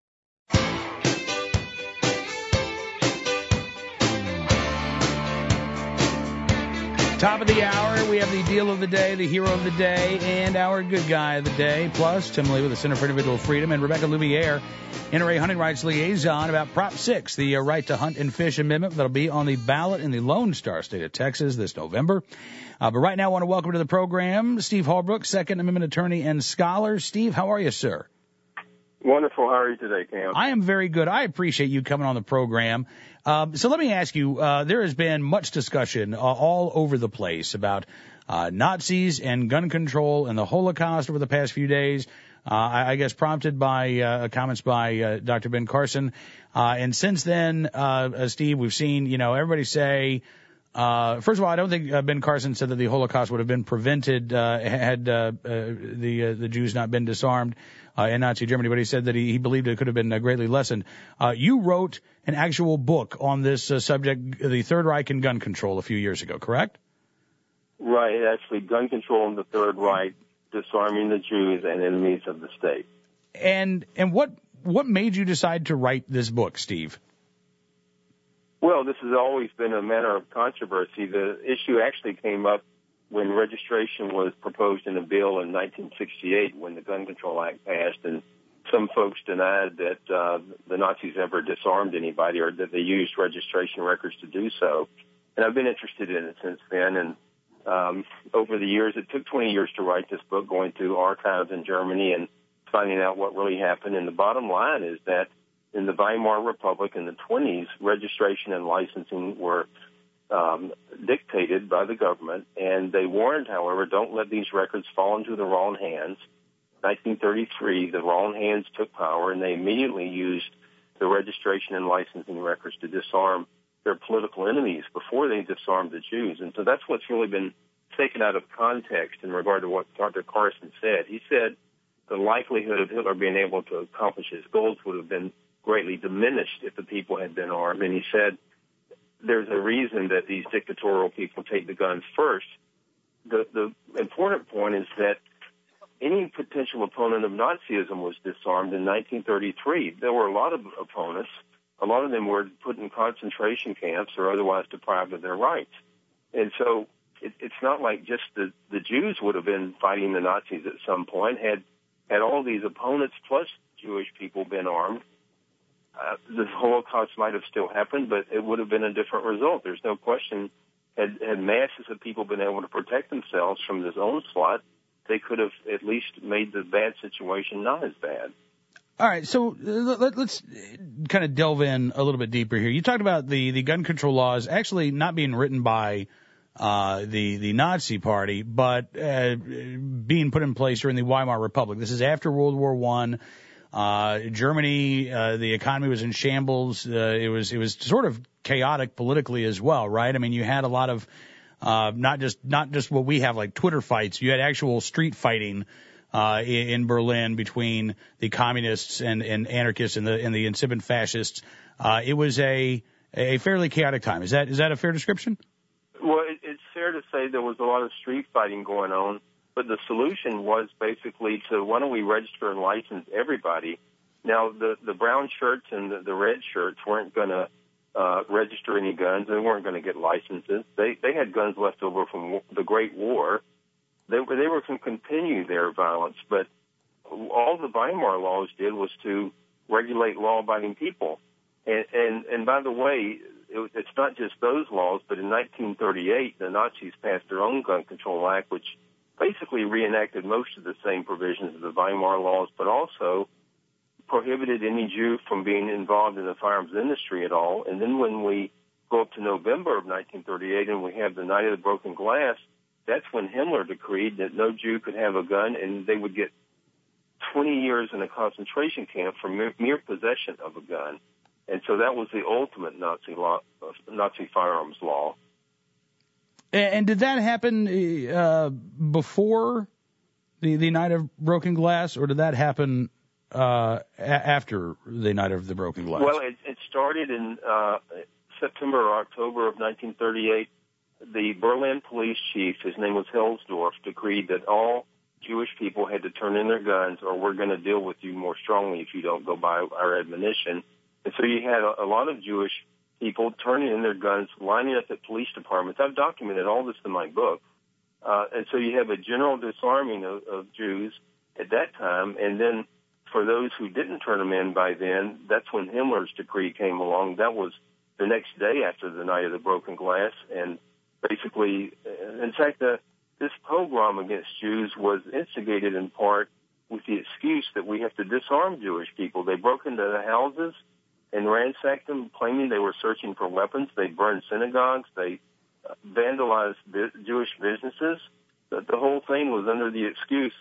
Top of the hour, we have the deal of the day, the hero of the day, and our good guy of the day. Plus, Tim Lee with the Center for Individual Freedom, and Rebecca Louvier, N R A Hunting Rights Liaison, about Prop six, the uh, Right to Hunt and Fish Amendment that'll be on the ballot in the Lone Star State of Texas this November. Uh, but right now, I want to welcome to the program Steve Holbrook, Second Amendment attorney and scholar. Steve, how are you, sir? Wonderful. How are you today, Cam? I am very good. I appreciate you coming on the program. Um, so let me ask you, uh, there has been much discussion uh, all over the place about uh, Nazis and gun control and the Holocaust over the past few days. Uh, I, I guess prompted by uh, comments by uh, Doctor Ben Carson. Uh, and since then, uh, uh, Steve, we've seen, you know, everybody say, uh, first of all, I don't think uh, Ben Carson said that the Holocaust would have been prevented uh, had uh, uh, the uh, the Jews not been disarmed uh, in Nazi Germany, but he said that he, he believed it could have been uh, greatly lessened. Uh, you wrote an actual book on this uh, subject, the Third Reich and gun control, a few years ago, correct? Right, actually, Gun Control in the Third Reich, Disarming the Jews and Enemies of the State. And and what what made you decide to write this book, Steve? Well, this has always been a matter of controversy. The issue actually came up when registration was proposed in a bill in nineteen sixty-eight when the Gun Control Act passed, and some folks denied that uh, the Nazis ever disarmed anybody or that they used registration records to do so. And I've been interested in it since then, and Um, over the years, it took twenty years to write this book, going through archives in Germany and finding out what really happened. And the bottom line is that in the Weimar Republic in the twenties, registration and licensing were um, dictated by the government. And they warned, however, don't let these records fall into the wrong hands. nineteen thirty-three, the wrong hands took power, and they immediately used the registration and licensing records to disarm their political enemies before they disarmed the Jews. And so that's what's really been taken out of context in regard to what Doctor Carson said. He said the likelihood of Hitler being able to accomplish his goals would have been greatly diminished if the people had been armed. And he said there's a reason that these dictatorial people take the guns first. The, the important point is that any potential opponent of Nazism was disarmed in nineteen thirty-three. There were a lot of opponents. A lot of them were put in concentration camps or otherwise deprived of their rights. And so it, it's not like just the, the Jews would have been fighting the Nazis at some point. Had had all these opponents plus Jewish people been armed, uh, the Holocaust might have still happened, but it would have been a different result. There's no question. Had, had masses of people been able to protect themselves from this onslaught, they could have at least made the bad situation not as bad. All right, so let, let's kind of delve in a little bit deeper here. You talked about the, the gun control laws actually not being written by uh, the the Nazi Party, but uh, being put in place during the Weimar Republic. This is after World War One. Uh, Germany, uh, the economy was in shambles. Uh, it was it was sort of chaotic politically as well, right? I mean, you had a lot of uh, not just not just what we have like Twitter fights. You had actual street fighting Uh, in Berlin between the communists and, and anarchists and the and the incipient fascists. Uh, it was a a fairly chaotic time. Is that is that a fair description? Well, it, it's fair to say there was a lot of street fighting going on, but the solution was basically to why don't we register and license everybody? Now, the the brown shirts and the, the red shirts weren't going to uh, register any guns. They weren't going to get licenses. They they had guns left over from the Great War. They were, they were to continue their violence, but all the Weimar laws did was to regulate law-abiding people. And, and, and by the way, it, it's not just those laws, but in nineteen thirty-eight, the Nazis passed their own Gun Control Act, which basically reenacted most of the same provisions of the Weimar laws, but also prohibited any Jew from being involved in the firearms industry at all. And then when we go up to November of nineteen thirty-eight and we have the Night of the Broken Glass, that's when Himmler decreed that no Jew could have a gun, and they would get twenty years in a concentration camp for mere, mere possession of a gun. And so that was the ultimate Nazi law, uh, Nazi firearms law. And, and did that happen uh, before the, the Night of Broken Glass, or did that happen uh, a- after the Night of the Broken Glass? Well, it, it started in uh, September or October of nineteen thirty-eight. The Berlin police chief, his name was Helsdorf, decreed that all Jewish people had to turn in their guns or we're going to deal with you more strongly if you don't go by our admonition. And so you had a, a lot of Jewish people turning in their guns, lining up at police departments. I've documented all this in my book. Uh, and so you have a general disarming of, of Jews at that time. And then for those who didn't turn them in by then, that's when Himmler's decree came along. That was the next day after the Night of the Broken Glass. And basically, in fact, the, this pogrom against Jews was instigated in part with the excuse that we have to disarm Jewish people. They broke into the houses and ransacked them, claiming they were searching for weapons. They burned synagogues. They vandalized Jewish businesses. The, the whole thing was under the excuse,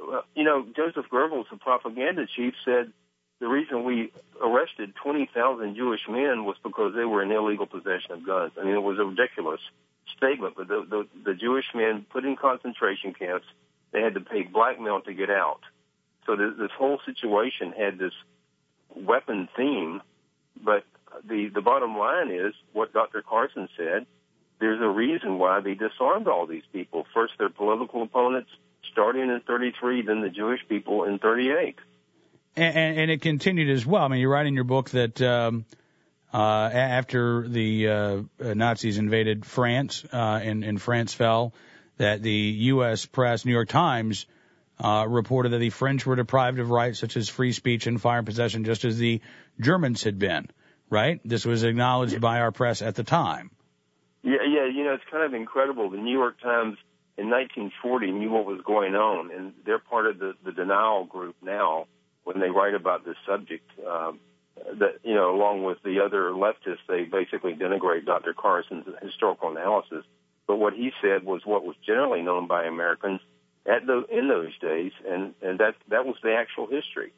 you know, Joseph Goebbels, the propaganda chief, said the reason we arrested twenty thousand Jewish men was because they were in illegal possession of guns. I mean, it was a ridiculous statement, but the, the, the Jewish men put in concentration camps, they had to pay blackmail to get out. So th- this whole situation had this weapon theme, but the, the bottom line is what Doctor Carson said. There's a reason why they disarmed all these people. First, their political opponents, starting in thirty-three, then the Jewish people in thirty-eight. And, and, and it continued as well. I mean, you write in your book that um, uh, after the uh, Nazis invaded France uh, and, and France fell, that the U S press, New York Times, uh, reported that the French were deprived of rights such as free speech and fire possession, just as the Germans had been, right? This was acknowledged by our press at the time. Yeah, yeah, you know, it's kind of incredible. The New York Times in nineteen forty knew what was going on, and they're part of the, the denial group now when they write about this subject. Um, that, you know, along with the other leftists, they basically denigrate Doctor Carson's historical analysis. But what he said was what was generally known by Americans at the, in those days, and, and that that was the actual history.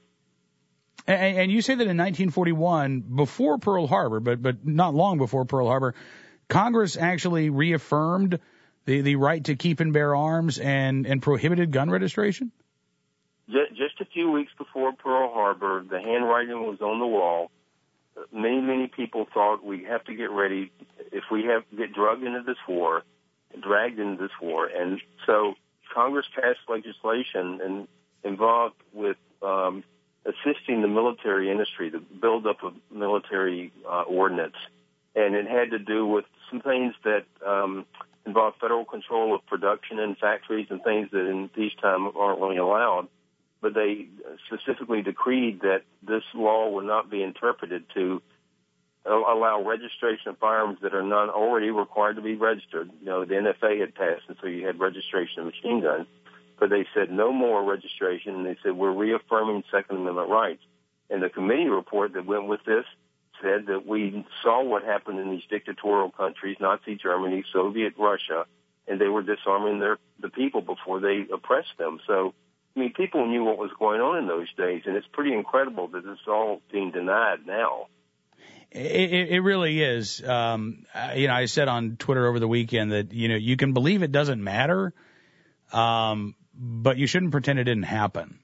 And, and you say that in nineteen forty-one, before Pearl Harbor, but but not long before Pearl Harbor, Congress actually reaffirmed the, the right to keep and bear arms and, and prohibited gun registration? Just a few weeks before Pearl Harbor, the handwriting was on the wall. Many, many people thought we have to get ready if we have get drugged into this war, dragged into this war. And so Congress passed legislation and involved with um, assisting the military industry, the buildup of military uh, ordnance. And it had to do with some things that um, involve federal control of production in factories and things that in peacetime aren't really allowed. But they specifically decreed that this law would not be interpreted to allow registration of firearms that are not already required to be registered. You know, the N F A had passed, and so you had registration of machine guns. But they said no more registration, and they said we're reaffirming Second Amendment rights. And the committee report that went with this said that we saw what happened in these dictatorial countries, Nazi Germany, Soviet Russia, and they were disarming their the people before they oppressed them. So, I mean, people knew what was going on in those days, and it's pretty incredible that it's all being denied now. It, it really is. Um, you know, I said on Twitter over the weekend that, you know, you can believe it doesn't matter, um, but you shouldn't pretend it didn't happen.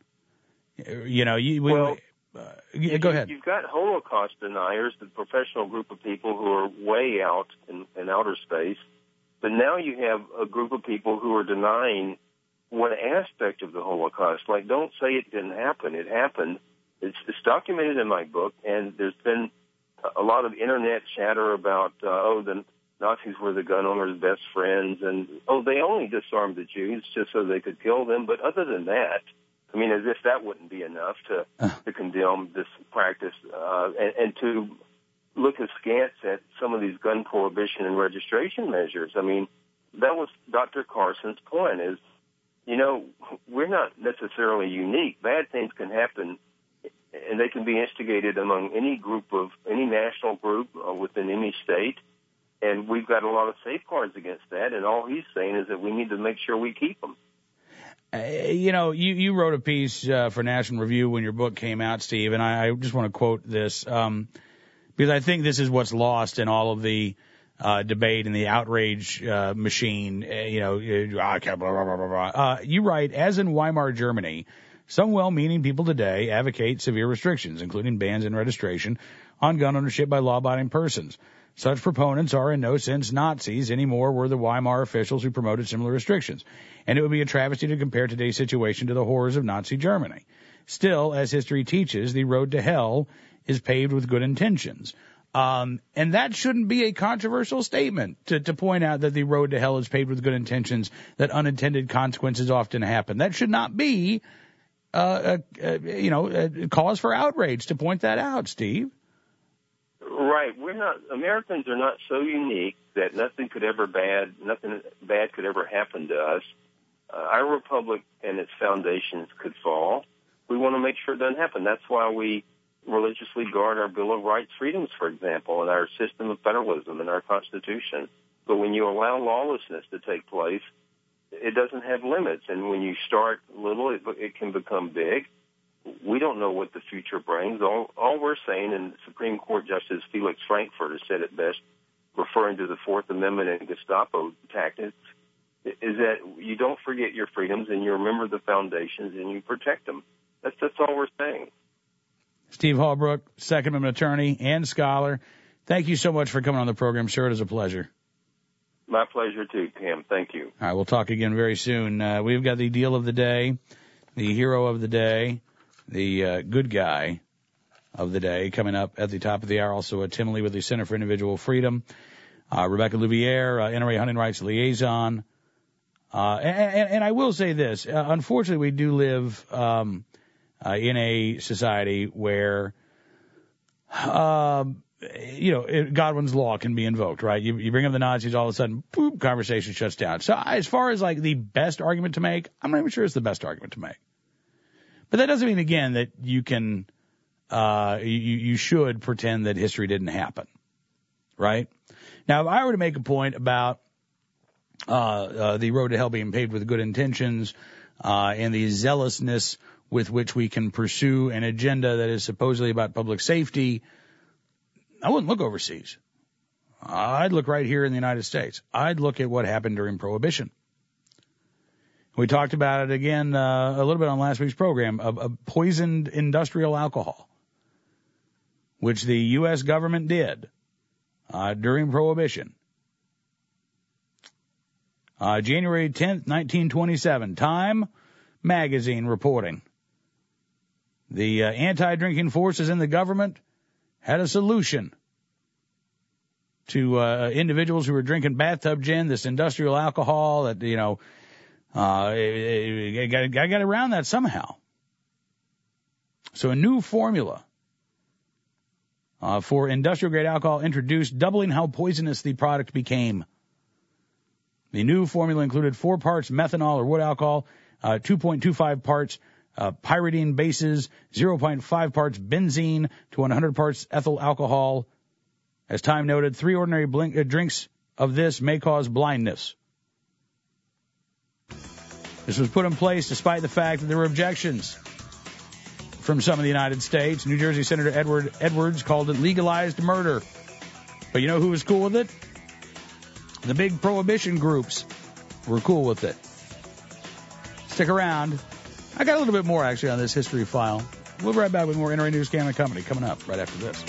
You know, you, well, we, uh, yeah, go ahead. You've got Holocaust deniers, the professional group of people who are way out in, in outer space, but now you have a group of people who are denying one aspect of the Holocaust. Like, don't say it didn't happen. It happened. It's, it's documented in my book, and there's been a lot of internet chatter about, uh, oh, the Nazis were the gun owners' best friends, and, oh, they only disarmed the Jews just so they could kill them. But other than that, I mean, as if that wouldn't be enough to, to condemn this practice, uh, and, and to look askance at some of these gun prohibition and registration measures. I mean, that was Doctor Carson's point is, you know, we're not necessarily unique. Bad things can happen, and they can be instigated among any group of, any national group uh, within any state, and we've got a lot of safeguards against that, and all he's saying is that we need to make sure we keep them. Uh, you know, you, you wrote a piece uh, for National Review when your book came out, Steve, and I, I just want to quote this, um, because I think this is what's lost in all of the uh, debate and the outrage uh, machine, uh, you know, uh, blah, blah, blah, blah, blah. Uh, you write, as in Weimar Germany, some well-meaning people today advocate severe restrictions, including bans and registration, on gun ownership by law-abiding persons. Such proponents are in no sense Nazis any more were the Weimar officials who promoted similar restrictions, and it would be a travesty to compare today's situation to the horrors of Nazi Germany. Still, as history teaches, the road to hell is paved with good intentions. Um, and that shouldn't be a controversial statement to, to point out that the road to hell is paved with good intentions, that unintended consequences often happen. That should not be, uh, a, a, you know, a cause for outrage to point that out, Steve. Right. We're not, Americans are not so unique that nothing could ever bad, nothing bad could ever happen to us. Uh, our republic and its foundations could fall. We want to make sure it doesn't happen. That's why we religiously guard our Bill of Rights freedoms, for example, and our system of federalism and our Constitution. But when you allow lawlessness to take place, it doesn't have limits. And when you start little, it, it can become big. We don't know what the future brings. All, all we're saying, and Supreme Court Justice Felix Frankfurter said it best, referring to the Fourth Amendment and Gestapo tactics, is that you don't forget your freedoms and you remember the foundations and you protect them. That's, that's all we're saying. Steve Holbrook, Second Amendment attorney and scholar, thank you so much for coming on the program, sir. It is a pleasure. My pleasure, too, Cam. Thank you. All right, we'll talk again very soon. Uh, we've got the deal of the day, the hero of the day, the uh, good guy of the day coming up at the top of the hour. Also, uh, Tim Lee with the Center for Individual Freedom, uh, Rebecca Louviere, uh, N R A Hunting Rights Liaison. Uh, and, and I will say this. Uh, unfortunately, we do live um, uh, in a society where, um, you know, it, Godwin's law can be invoked, right? You, you bring up the Nazis, all of a sudden, boom, conversation shuts down. So as far as, like, the best argument to make, I'm not even sure it's the best argument to make. But that doesn't mean, again, that you can, uh, you, you should pretend that history didn't happen, right? Now, if I were to make a point about uh, uh the road to hell being paved with good intentions, uh, and the zealousness with which we can pursue an agenda that is supposedly about public safety, I wouldn't look overseas. I'd look right here in the United States. I'd look at what happened during Prohibition. We talked about it again uh, a little bit on last week's program, of, of poisoned industrial alcohol, which the U S government did uh, during Prohibition. Uh, January tenth, nineteen twenty-seven, Time magazine reporting. The uh, anti-drinking forces in the government had a solution to uh, individuals who were drinking bathtub gin, this industrial alcohol that, you know, uh, I got to get around that somehow. So a new formula uh, for industrial-grade alcohol introduced, doubling how poisonous the product became. The new formula included four parts methanol or wood alcohol, uh, two point two five parts uh, pyridine bases, zero point five parts benzene to one hundred parts ethyl alcohol. As Time noted, three ordinary blink, uh, drinks of this may cause blindness. This was put in place despite the fact that there were objections from some of the United States. New Jersey Senator Edward Edwards called it legalized murder. But you know who was cool with it? The big prohibition groups were cool with it. Stick around. I got a little bit more, actually, on this history file. We'll be right back with more N R A News, Cam and Company coming up right after this.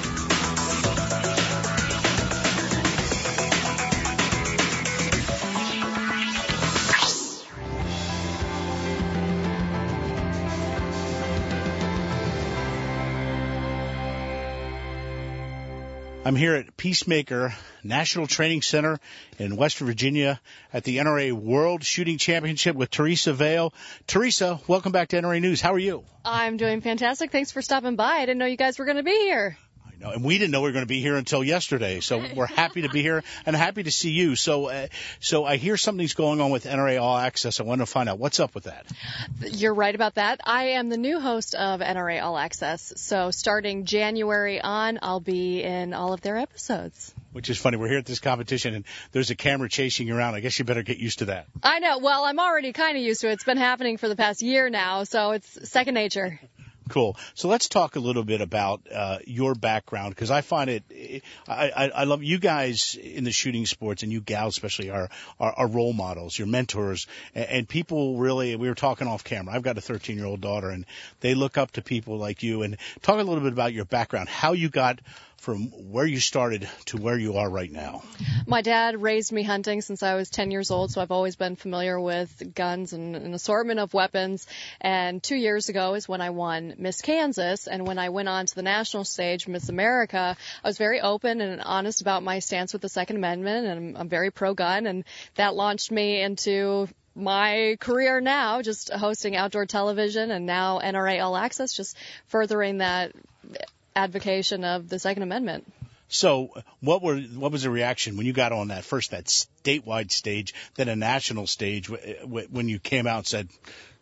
I'm here at Peacemaker National Training Center in West Virginia at the N R A World Shooting Championship with Teresa Vale. Teresa, welcome back to N R A News. How are you? I'm doing fantastic. Thanks for stopping by. I didn't know you guys were going to be here. I know, and we didn't know we were going to be here until yesterday, so we're happy to be here and happy to see you. So uh, so I hear something's going on with N R A All Access. I want to find out what's up with that. You're right about that. I am the new host of N R A All Access, so starting January on, I'll be in all of their episodes. Which is funny. We're here at this competition, and there's a camera chasing you around. I guess you better get used to that. I know. Well, I'm already kind of used to it. It's been happening for the past year now, so it's second nature. Cool. So let's talk a little bit about uh, your background, because I find it, I, I, I love you guys in the shooting sports, and you gals especially are, are, are role models, your mentors, and, and people really, we were talking off camera. I've got a thirteen-year-old daughter, and they look up to people like you. And talk a little bit about your background, how you got from where you started to where you are right now. My dad raised me hunting since I was ten years old, so I've always been familiar with guns and an assortment of weapons. And two years ago is when I won Miss Kansas, and when I went on to the national stage, Miss America, I was very open and honest about my stance with the Second Amendment, and I'm, I'm very pro-gun, and that launched me into my career now, just hosting outdoor television, and now N R A All Access, just furthering that advocation of the Second Amendment. So what were what was the reaction when you got on that first, that statewide stage, then a national stage, when you came out and said,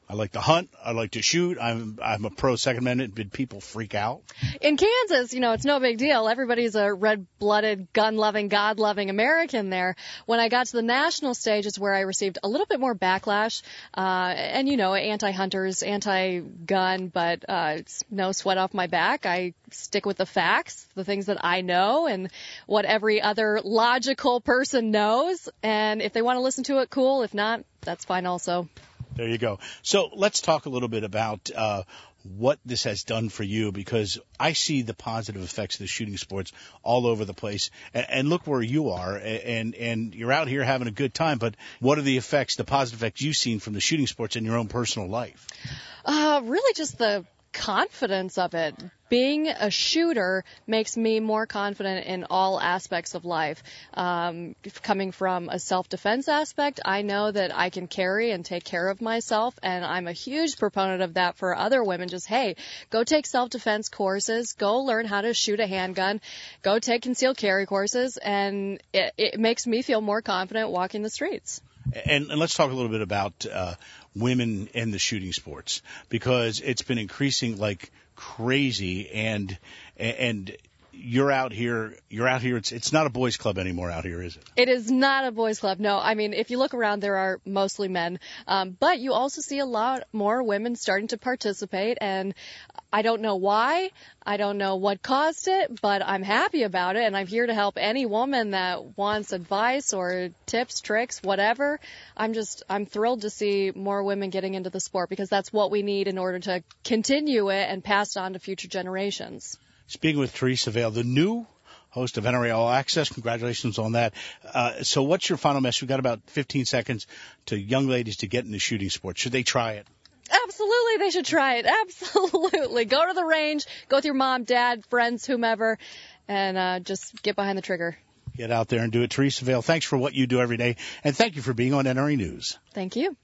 I like to hunt. I like to shoot. I'm I'm a pro Second Amendment. Did people freak out? In Kansas, you know, it's no big deal. Everybody's a red-blooded, gun-loving, God-loving American there. When I got to the national stage is where I received a little bit more backlash. Uh, and, you know, anti-hunters, anti-gun, but uh, it's no sweat off my back. I stick with the facts, the things that I know, and what every other logical person knows. And if they want to listen to it, cool. If not, that's fine also. There you go. So let's talk a little bit about uh, what this has done for you, because I see the positive effects of the shooting sports all over the place. And, and look where you are, and and you're out here having a good time. But what are the effects, the positive effects you've seen from the shooting sports in your own personal life? Uh, really just the confidence of it. Being a shooter makes me more confident in all aspects of life. Um, coming from a self-defense aspect, I know that I can carry and take care of myself, and I'm a huge proponent of that for other women. Just, hey, go take self-defense courses, go learn how to shoot a handgun, go take concealed carry courses, and it, it makes me feel more confident walking the streets. And, and let's talk a little bit about uh, women in the shooting sports, because it's been increasing like crazy, and and you're out here, you're out here. It's it's not a boys' club anymore out here, is it? It is not a boys' club. No, I mean, if you look around, there are mostly men, um, but you also see a lot more women starting to participate, and I don't know why. I don't know what caused it, but I'm happy about it, and I'm here to help any woman that wants advice or tips, tricks, whatever. I'm just, I'm thrilled to see more women getting into the sport, because that's what we need in order to continue it and pass it on to future generations. Speaking with Teresa Vale, the new host of N R A All Access. Congratulations on that. Uh, so what's your final message? We've got about fifteen seconds to young ladies to get into shooting sports. Should they try it? Absolutely, they should try it. Absolutely. Go to the range, go with your mom, dad, friends, whomever, and uh, just get behind the trigger. Get out there and do it. Teresa Vale, thanks for what you do every day, and thank you for being on N R A News. Thank you.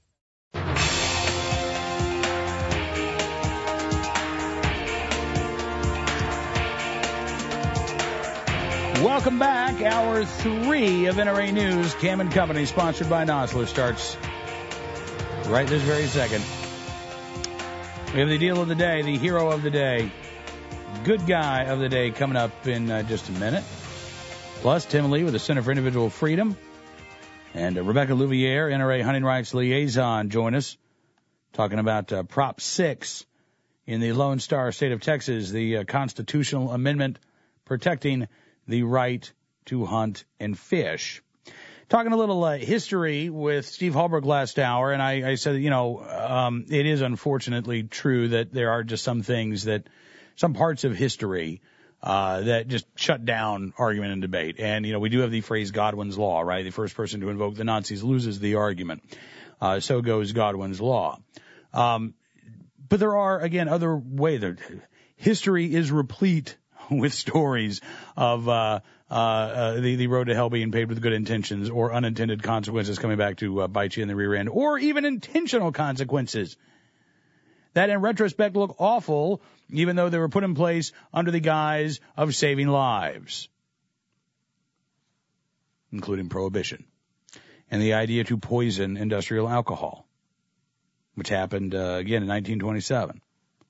Welcome back. Hour three of N R A News. Cam and Company, sponsored by Nosler, starts right this very second. We have the deal of the day, the hero of the day, good guy of the day coming up in uh, just a minute. Plus, Tim Lee with the Center for Individual Freedom. And uh, Rebecca Louvier, N R A Hunting Rights Liaison, join us talking about uh, Prop six in the Lone Star State of Texas, the uh, constitutional amendment protecting the right to hunt and fish. Talking a little uh, history with Steve Hallberg last hour, and I, I said, you know, um, it is unfortunately true that there are just some things that, some parts of history uh, that just shut down argument and debate. And, you know, we do have the phrase Godwin's Law, right? The first person to invoke the Nazis loses the argument. Uh, so goes Godwin's Law. Um, but there are, again, other ways. History is replete with stories of uh, uh, uh, the, the road to hell being paved with good intentions, or unintended consequences coming back to uh, bite you in the rear end, or even intentional consequences that in retrospect look awful, even though they were put in place under the guise of saving lives, including prohibition and the idea to poison industrial alcohol, which happened uh, again in nineteen twenty-seven.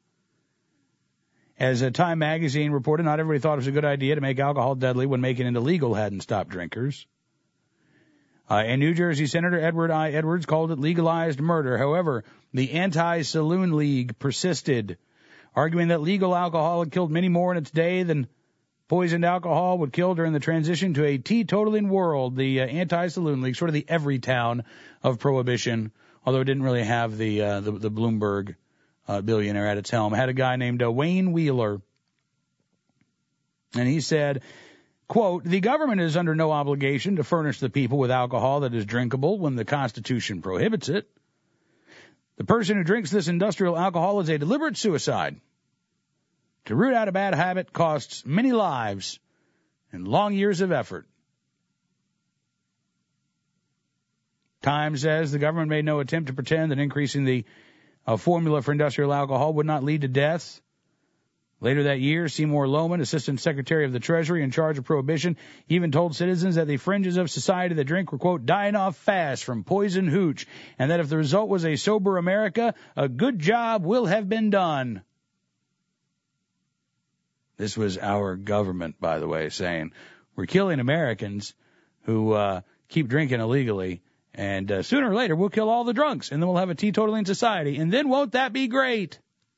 As a Time magazine reported, not everybody thought it was a good idea to make alcohol deadly when making it illegal hadn't stopped drinkers. Uh, and New Jersey Senator Edward I. Edwards called it legalized murder. However, the Anti-Saloon League persisted, arguing that legal alcohol had killed many more in its day than poisoned alcohol would kill during the transition to a teetotaling world. The uh, Anti-Saloon League, sort of the Everytown of Prohibition, although it didn't really have the uh, the, the Bloomberg Uh, billionaire at its helm, had a guy named uh, Wayne Wheeler. And he said, quote, "The government is under no obligation to furnish the people with alcohol that is drinkable when the Constitution prohibits it. The person who drinks this industrial alcohol is a deliberate suicide. To root out a bad habit costs many lives and long years of effort." Time says the government made no attempt to pretend that increasing the A formula for industrial alcohol would not lead to deaths. Later that year, Seymour Loman, Assistant Secretary of the Treasury in charge of Prohibition, even told citizens that the fringes of society that drink were, quote, dying off fast from poison hooch, and that if the result was a sober America, a good job will have been done. This was our government, by the way, saying, we're killing Americans who uh, keep drinking illegally, and uh, sooner or later we'll kill all the drunks, and then we'll have a teetotaling society, and then won't that be great?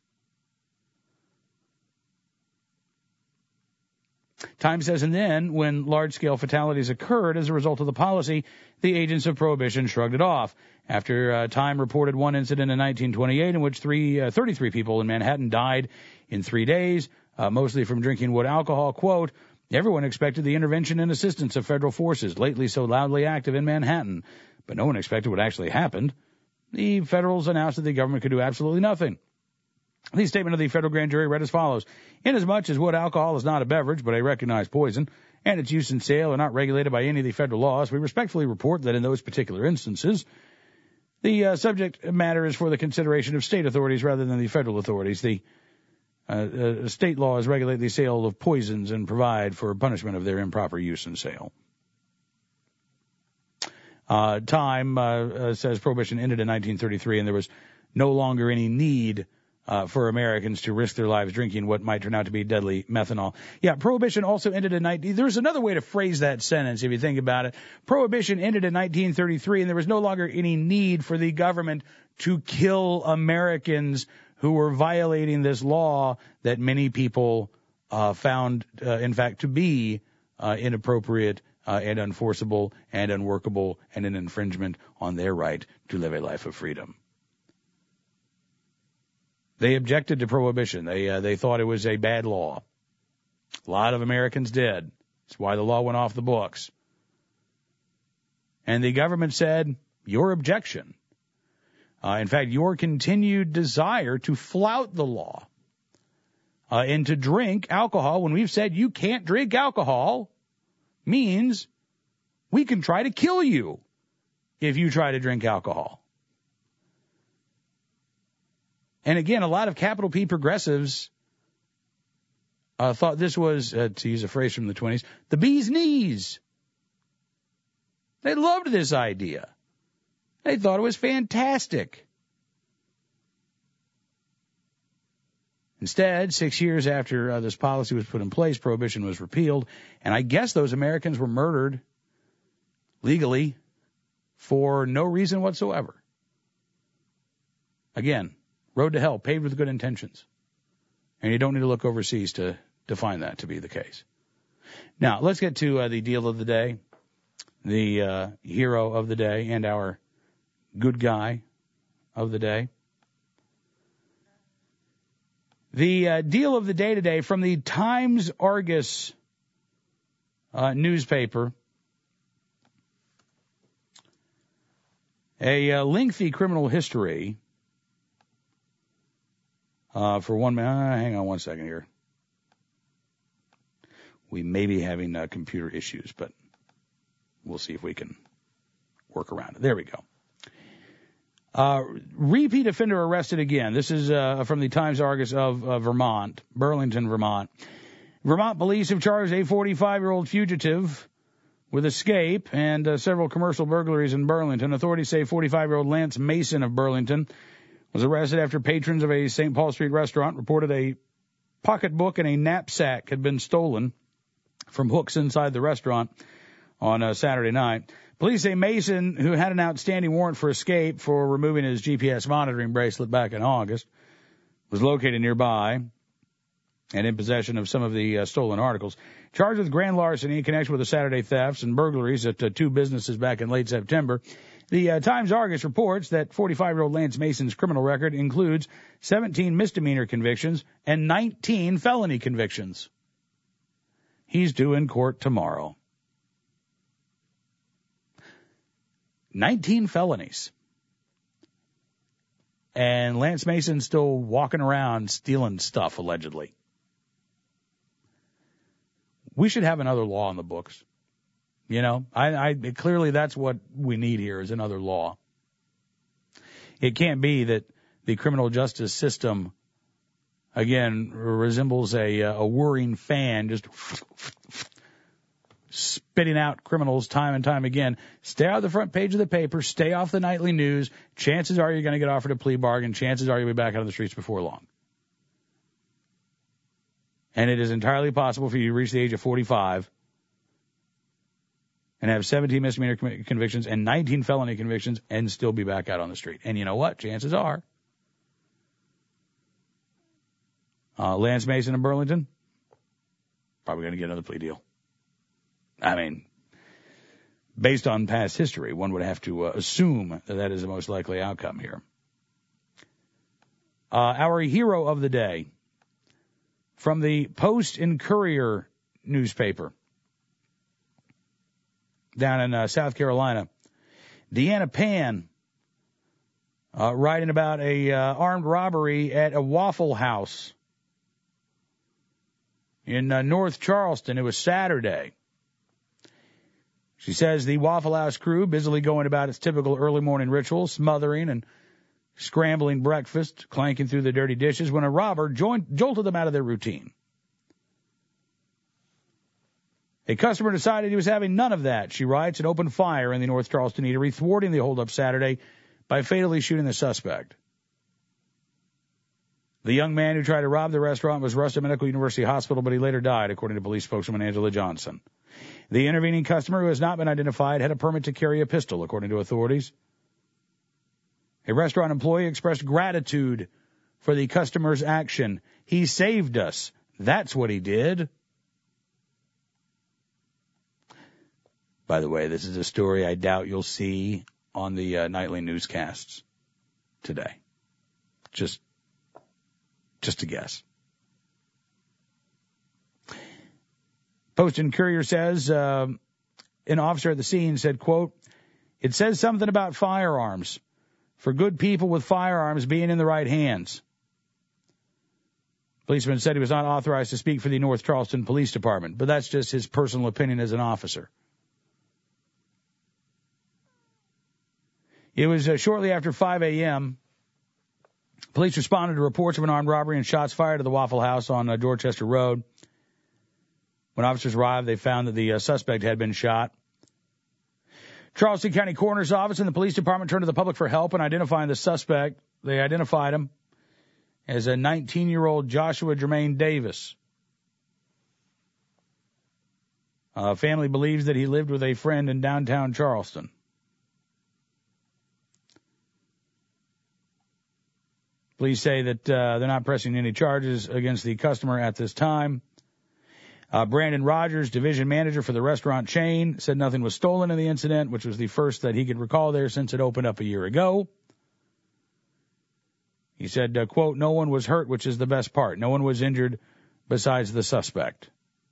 Time says, and then, when large-scale fatalities occurred as a result of the policy, the agents of Prohibition shrugged it off. After uh, Time reported one incident in nineteen twenty-eight in which three, uh, thirty-three people in Manhattan died in three days, uh, mostly from drinking wood alcohol, quote, everyone expected the intervention and assistance of federal forces, lately so loudly active in Manhattan, but no one expected what actually happened. The Federals announced that the government could do absolutely nothing. The statement of the federal grand jury read as follows. Inasmuch as wood alcohol is not a beverage but a recognized poison, and its use and sale are not regulated by any of the federal laws, we respectfully report that in those particular instances, the uh, subject matter is for the consideration of state authorities rather than the federal authorities. The uh, uh, state laws regulate the sale of poisons and provide for punishment of their improper use and sale. Uh, Time uh, uh, says Prohibition ended in nineteen thirty-three, and there was no longer any need Uh, for Americans to risk their lives drinking what might turn out to be deadly methanol. Yeah, Prohibition also ended in nineteen... There's another way to phrase that sentence if you think about it. Prohibition ended in nineteen thirty-three, and there was no longer any need for the government to kill Americans who were violating this law that many people uh, found, uh, in fact, to be uh, inappropriate uh, and unforceable and unworkable and an infringement on their right to live a life of freedom. They objected to Prohibition. They uh, they thought it was a bad law. A lot of Americans did. That's why the law went off the books. And the government said, your objection, uh, in fact, your continued desire to flout the law uh, and to drink alcohol when we've said you can't drink alcohol means we can try to kill you if you try to drink alcohol. And again, a lot of capital P progressives uh, thought this was, uh, to use a phrase from the twenties, the bee's knees. They loved this idea. They thought it was fantastic. Instead, six years after uh, this policy was put in place, Prohibition was repealed, and I guess those Americans were murdered legally for no reason whatsoever. Again, road to hell, paved with good intentions. And you don't need to look overseas to, to find that to be the case. Now, let's get to uh, the deal of the day, the uh, hero of the day, and our good guy of the day. The uh, deal of the day today from the Times-Argus uh, newspaper. A uh, lengthy criminal history. Uh, for one minute, uh, hang on one second here. We may be having uh, computer issues, but we'll see if we can work around it. There we go. Uh, repeat offender arrested again. This is uh, from the Times-Argus of uh, Vermont, Burlington, Vermont. Vermont police have charged a forty-five-year-old fugitive with escape and uh, several commercial burglaries in Burlington. Authorities say forty-five-year-old Lance Mason of Burlington was arrested after patrons of a Saint Paul Street restaurant reported a pocketbook and a knapsack had been stolen from hooks inside the restaurant on uh, Saturday night. Police say Mason, who had an outstanding warrant for escape for removing his G P S monitoring bracelet back in August, was located nearby and in possession of some of the uh, stolen articles. Charged with grand larceny in connection with the Saturday thefts and burglaries at uh, two businesses back in late September. The uh, Times-Argus reports that forty-five-year-old Lance Mason's criminal record includes seventeen misdemeanor convictions and nineteen felony convictions. He's due in court tomorrow. nineteen felonies. And Lance Mason's still walking around stealing stuff, allegedly. We should have another law on the books. You know, I, I clearly that's what we need here is another law. It can't be that the criminal justice system again, resembles a, a whirring fan, just spitting out criminals time and time again. Stay off the front page of the paper. Stay off the nightly news. Chances are you're going to get offered a plea bargain. Chances are you'll be back out on the streets before long. And it is entirely possible for you to reach the age of forty-five and have seventeen misdemeanor convictions and nineteen felony convictions and still be back out on the street. And you know what? Chances are uh, Lance Mason in Burlington, probably going to get another plea deal. I mean, based on past history, one would have to uh, assume that that is the most likely outcome here. Uh, our hero of the day from the Post and Courier newspaper down in uh, South Carolina, Deanna Pan, uh, writing about a uh, armed robbery at a Waffle House in uh, North Charleston. It was Saturday. She says the Waffle House crew busily going about its typical early morning ritual, smothering and scrambling breakfast, clanking through the dirty dishes, when a robber joined, jolted them out of their routine. A customer decided he was having none of that, she writes, and opened fire in the North Charleston eatery, thwarting the holdup Saturday by fatally shooting the suspect. The young man who tried to rob the restaurant was rushed to Medical University Hospital, but he later died, according to police spokeswoman Angela Johnson. The intervening customer, who has not been identified, had a permit to carry a pistol, according to authorities. A restaurant employee expressed gratitude for the customer's action. He saved us. That's what he did. By the way, this is a story I doubt you'll see on the uh, nightly newscasts today. Just, just a guess. Post and Courier says, uh, an officer at the scene said, quote, "It says something about firearms. For good people with firearms being in the right hands." Policeman said he was not authorized to speak for the North Charleston Police Department, but that's just his personal opinion as an officer. It was uh, shortly after five a.m. Police responded to reports of an armed robbery and shots fired at the Waffle House on uh, Dorchester Road. When officers arrived, they found that the uh, suspect had been shot. Charleston County Coroner's Office and the police department turned to the public for help in identifying the suspect. They identified him as a nineteen-year-old Joshua Jermaine Davis. Uh, family believes that he lived with a friend in downtown Charleston. Police say that uh, they're not pressing any charges against the customer at this time. Uh, Brandon Rogers, division manager for the restaurant chain, said nothing was stolen in the incident, which was the first that he could recall there since it opened up a year ago. He said, uh, quote, "No one was hurt, which is the best part. No one was injured besides the suspect."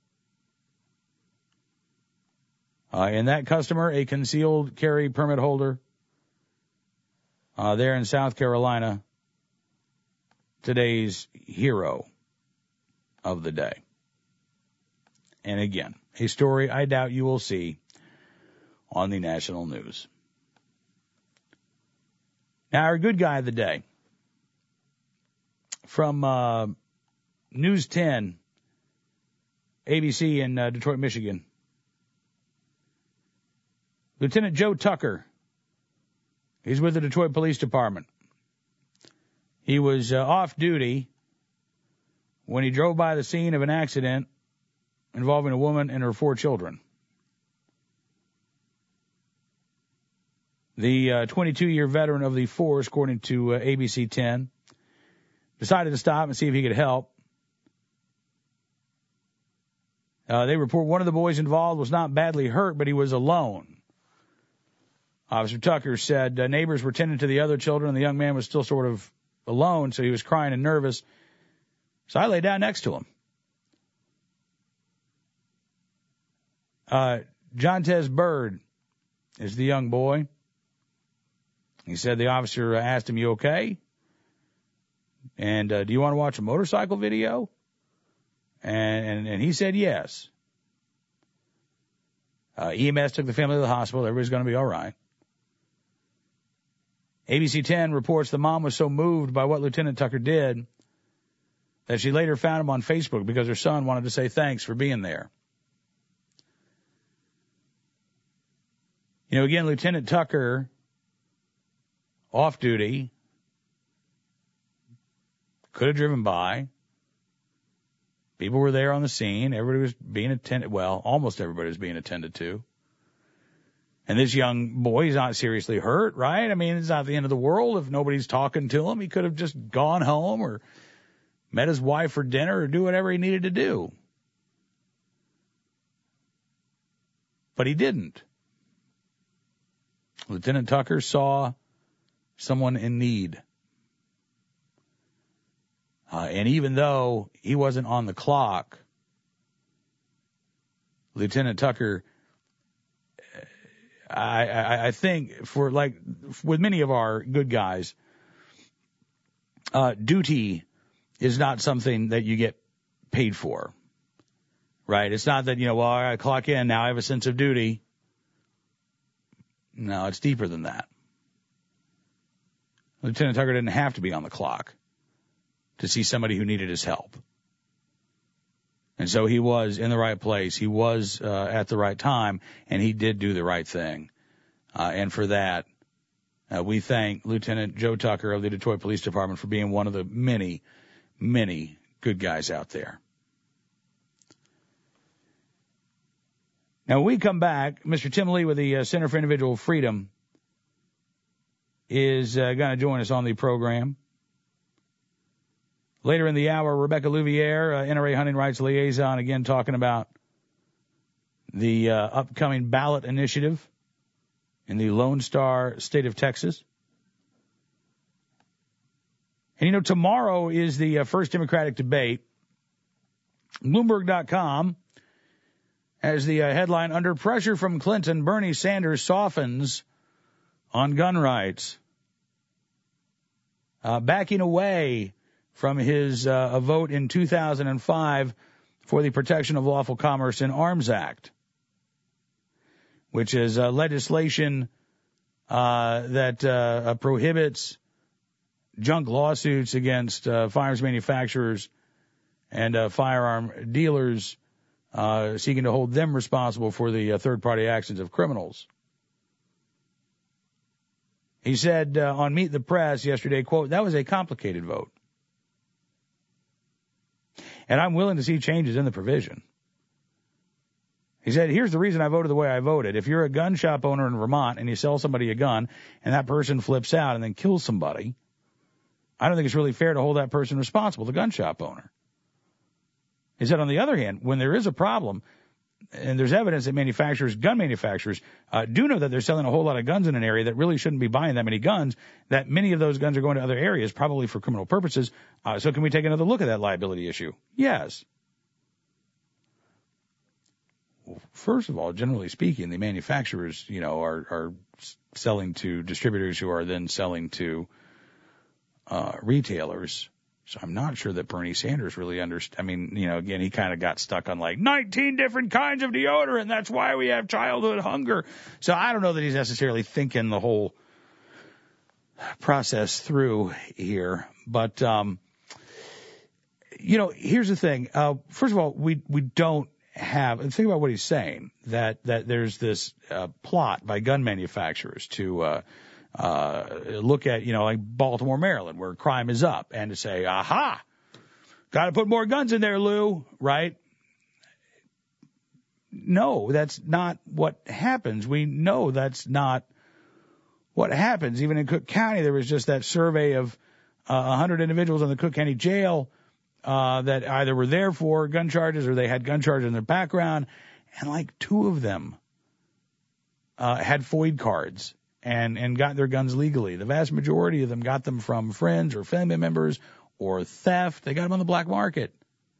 Uh, and that customer, a concealed carry permit holder uh, there in South Carolina, today's hero of the day. And again, a story I doubt you will see on the national news. Now, our good guy of the day from uh, News ten, A B C in uh, Detroit, Michigan. Lieutenant Joe Tucker. He's with the Detroit Police Department. He was uh, off duty when he drove by the scene of an accident involving a woman and her four children. The uh, twenty-two-year veteran of the force, according to uh, A B C ten, decided to stop and see if he could help. Uh, they report one of the boys involved was not badly hurt, but he was alone. Officer Tucker said uh, neighbors were tending to the other children, and the young man was still sort of alone, so he was crying and nervous. So I lay down next to him. Uh, Jontez Bird is the young boy. He said the officer asked him, "You okay?" And uh, "Do you want to watch a motorcycle video?" And, and, and he said yes. Uh, E M S took the family to the hospital. Everybody's going to be all right. A B C ten reports the mom was so moved by what Lieutenant Tucker did that she later found him on Facebook because her son wanted to say thanks for being there. You know, again, Lieutenant Tucker, off duty, could have driven by. People were there on the scene. Everybody was being attended. Well, almost everybody was being attended to. And this young boy, he's not seriously hurt, right? I mean, it's not the end of the world if nobody's talking to him. He could have just gone home or met his wife for dinner or do whatever he needed to do. But he didn't. Lieutenant Tucker saw someone in need. Uh, and even though he wasn't on the clock, Lieutenant Tucker, I, I, I think for like, with many of our good guys, uh, duty is not something that you get paid for, right? It's not that, you know, well, I clock in, now I have a sense of duty. No, it's deeper than that. Lieutenant Tucker didn't have to be on the clock to see somebody who needed his help. And so he was in the right place. He was uh, at the right time, and he did do the right thing. Uh, and for that, uh, we thank Lieutenant Joe Tucker of the Detroit Police Department for being one of the many, many good guys out there. Now, when we come back, Mister Tim Lee with the uh, Center for Individual Freedom is uh, going to join us on the program. Later in the hour, Rebecca Louvier, uh, N R A Hunting Rights Liaison, again talking about the uh, upcoming ballot initiative in the Lone Star State of Texas. And, you know, tomorrow is the uh, first Democratic debate. Bloomberg dot com has the uh, headline, Under Pressure from Clinton, Bernie Sanders softens on gun rights. Uh, backing away from his uh, a vote in two thousand five for the Protection of Lawful Commerce in Arms Act, which is uh, legislation uh, that uh, prohibits junk lawsuits against uh, firearms manufacturers and uh, firearm dealers, uh, seeking to hold them responsible for the uh, third-party actions of criminals. He said uh, on Meet the Press yesterday, quote, that was a complicated vote. And I'm willing to see changes in the provision. He said, here's the reason I voted the way I voted. If you're a gun shop owner in Vermont and you sell somebody a gun and that person flips out and then kills somebody, I don't think it's really fair to hold that person responsible, the gun shop owner. He said, on the other hand, when there is a problem and there's evidence that manufacturers, gun manufacturers, uh, do know that they're selling a whole lot of guns in an area that really shouldn't be buying that many guns, that many of those guns are going to other areas, probably for criminal purposes. Uh, so can we take another look at that liability issue? Yes. Well, first of all, generally speaking, the manufacturers, you know, are, are selling to distributors who are then selling to uh, retailers. So I'm not sure that Bernie Sanders really understands. I mean, you know, again, he kind of got stuck on like nineteen different kinds of deodorant. That's why we have childhood hunger. So I don't know that he's necessarily thinking the whole process through here. But, um, you know, here's the thing. Uh, first of all, we, we don't have, and think about what he's saying, that, that there's this uh, plot by gun manufacturers to, uh, Uh, look at, you know, like Baltimore, Maryland, where crime is up, and to say, aha, got to put more guns in there, Lou, right? No, that's not what happens. We know that's not what happens. Even in Cook County, there was just that survey of uh, one hundred individuals in the Cook County jail uh, that either were there for gun charges or they had gun charges in their background, and like two of them uh, had FOID cards. And, and got their guns legally. The vast majority of them got them from friends or family members or theft. They got them on the black market.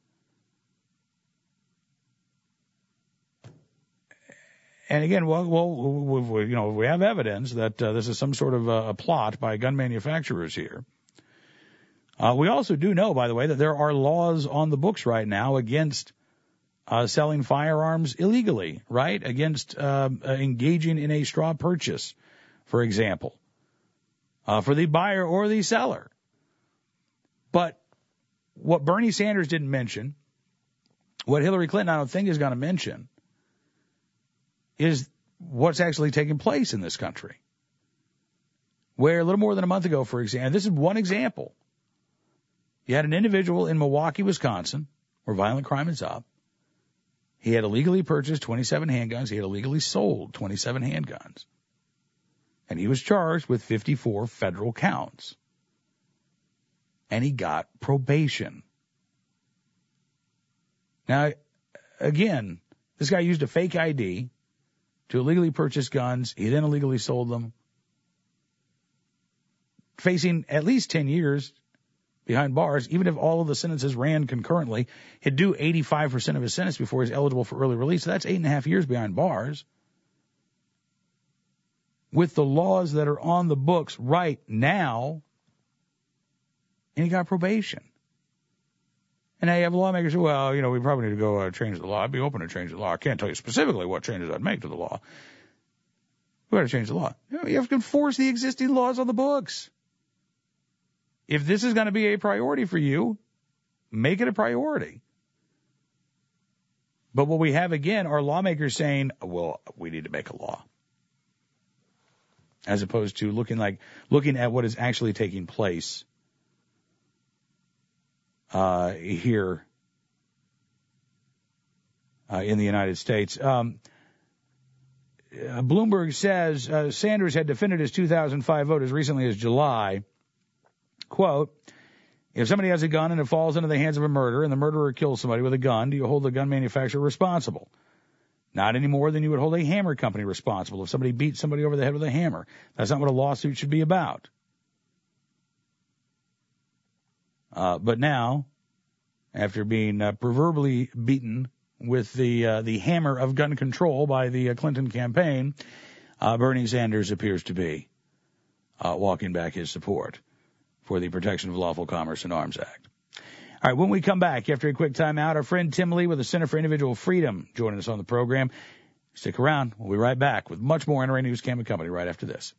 And again, well, well we, you know, we have evidence that uh, this is some sort of a, a plot by gun manufacturers here. Uh, we also do know, by the way, that there are laws on the books right now against uh, selling firearms illegally, right? Against uh, engaging in a straw purchase, for example, uh, for the buyer or the seller. But what Bernie Sanders didn't mention, what Hillary Clinton I don't think is going to mention, is what's actually taking place in this country. Where a little more than a month ago, for example, and this is one example, you had an individual in Milwaukee, Wisconsin, where violent crime is up. He had illegally purchased twenty-seven handguns. He had illegally sold twenty-seven handguns. And he was charged with fifty-four federal counts. And he got probation. Now, again, this guy used a fake I D to illegally purchase guns. He then illegally sold them. Facing at least ten years behind bars, even if all of the sentences ran concurrently, he'd do eighty-five percent of his sentence before he's eligible for early release. So that's eight and a half years behind bars. With the laws that are on the books right now, and he got probation. And now you have lawmakers who, well, you know, we probably need to go uh, change the law. I'd be open to change the law. I can't tell you specifically what changes I'd make to the law. We got to change the law. You know, you have to enforce the existing laws on the books. If this is going to be a priority for you, make it a priority. But what we have, again, are lawmakers saying, well, we need to make a law. As opposed to looking like looking at what is actually taking place uh, here uh, in the United States. Um, uh, Bloomberg says uh, Sanders had defended his two thousand five vote as recently as July. Quote, if somebody has a gun and it falls into the hands of a murderer and the murderer kills somebody with a gun, do you hold the gun manufacturer responsible? Not any more than you would hold a hammer company responsible if somebody beats somebody over the head with a hammer. That's not what a lawsuit should be about. Uh, but now, after being uh, proverbially beaten with the uh, the hammer of gun control by the uh, Clinton campaign, uh, Bernie Sanders appears to be uh, walking back his support for the Protection of Lawful Commerce and Arms Act. All right, when we come back, after a quick timeout, our friend Tim Lee with the Center for Individual Freedom joining us on the program. Stick around. We'll be right back with much more N R A News Cam and Company right after this.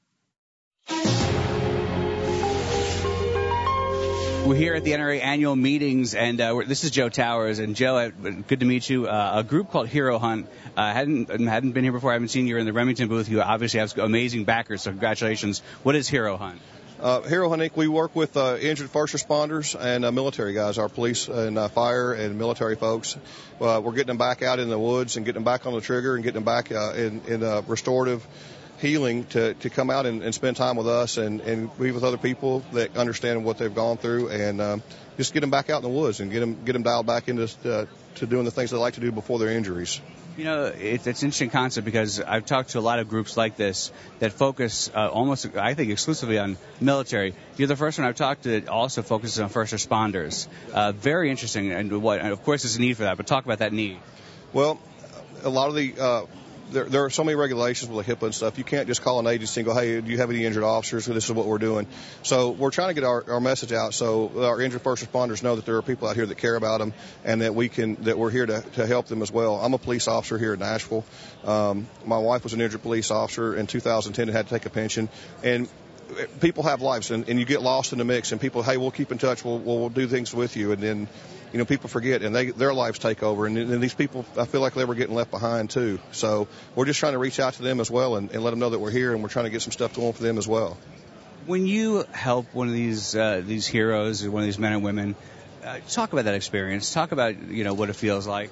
We're here at the N R A annual meetings, and uh, we're, this is Joe Towers. And Joe, uh, good to meet you. Uh, a group called Hero Hunt. Uh, hadn't hadn't been here before. I haven't seen you in the Remington booth. You obviously have amazing backers, so congratulations. What is Hero Hunt? Uh, Hero Hunt Incorporated, we work with uh, injured first responders and uh, military guys, our police and uh, fire and military folks. Uh, we're getting them back out in the woods and getting them back on the trigger and getting them back uh, in, in uh, restorative healing to, to come out and, and spend time with us and, and be with other people that understand what they've gone through and um, just get them back out in the woods and get them, get them dialed back into uh, to doing the things they like to do before their injuries. You know, it's, it's an interesting concept because I've talked to a lot of groups like this that focus uh, almost, I think, exclusively on military. You're the first one I've talked to that also focuses on first responders. Uh, very interesting, and what, and of course, there's a need for that. But talk about that need. Well, a lot of the uh, there, there are so many regulations with the HIPAA and stuff. You can't just call an agency and go, hey, do you have any injured officers? This is what we're doing. So we're trying to get our, our message out so our injured first responders know that there are people out here that care about them and that we can that we're here to, to help them as well. I'm a police officer here in Nashville. Um, my wife was an injured police officer in two thousand ten and had to take a pension. And people have lives, and, and you get lost in the mix, and people, hey, we'll keep in touch, we'll, we'll do things with you, and then, you know, people forget, and they their lives take over, and, and these people, I feel like they were getting left behind, too. So we're just trying to reach out to them as well and, and let them know that we're here, and we're trying to get some stuff going for them as well. When you help one of these uh, these heroes, one of these men and women, uh, talk about that experience. Talk about, you know, what it feels like.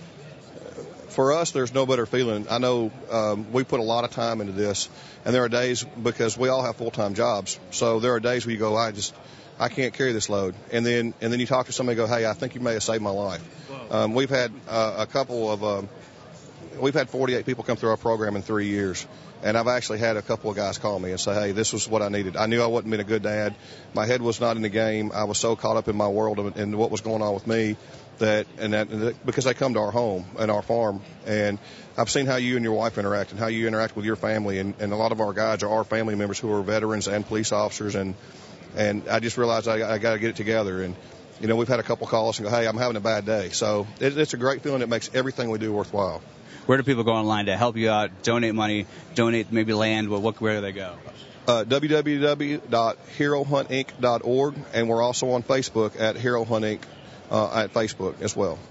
For us, there's no better feeling. I know um, we put a lot of time into this, and there are days, because we all have full-time jobs, so there are days where you go, I just, I can't carry this load. And then and then you talk to somebody and go, hey, I think you may have saved my life. Um, we've had uh, a couple of, um, we've had forty-eight people come through our program in three years. And I've actually had a couple of guys call me and say, hey, this was what I needed. I knew I wasn't being a good dad. My head was not in the game. I was so caught up in my world and what was going on with me that, and that, and that because they come to our home and our farm. And I've seen how you and your wife interact and how you interact with your family. And, and a lot of our guys are our family members who are veterans and police officers. And, and I just realized I, I got to get it together. And, you know, we've had a couple calls and go, hey, I'm having a bad day. So it, it's a great feeling that makes everything we do worthwhile. Where do people go online to help you out, donate money, donate maybe land? Well, what, where do they go? Uh, w w w dot hero hunt inc dot org, and we're also on Facebook at Hero Hunt Incorporated. uh, at Facebook as well.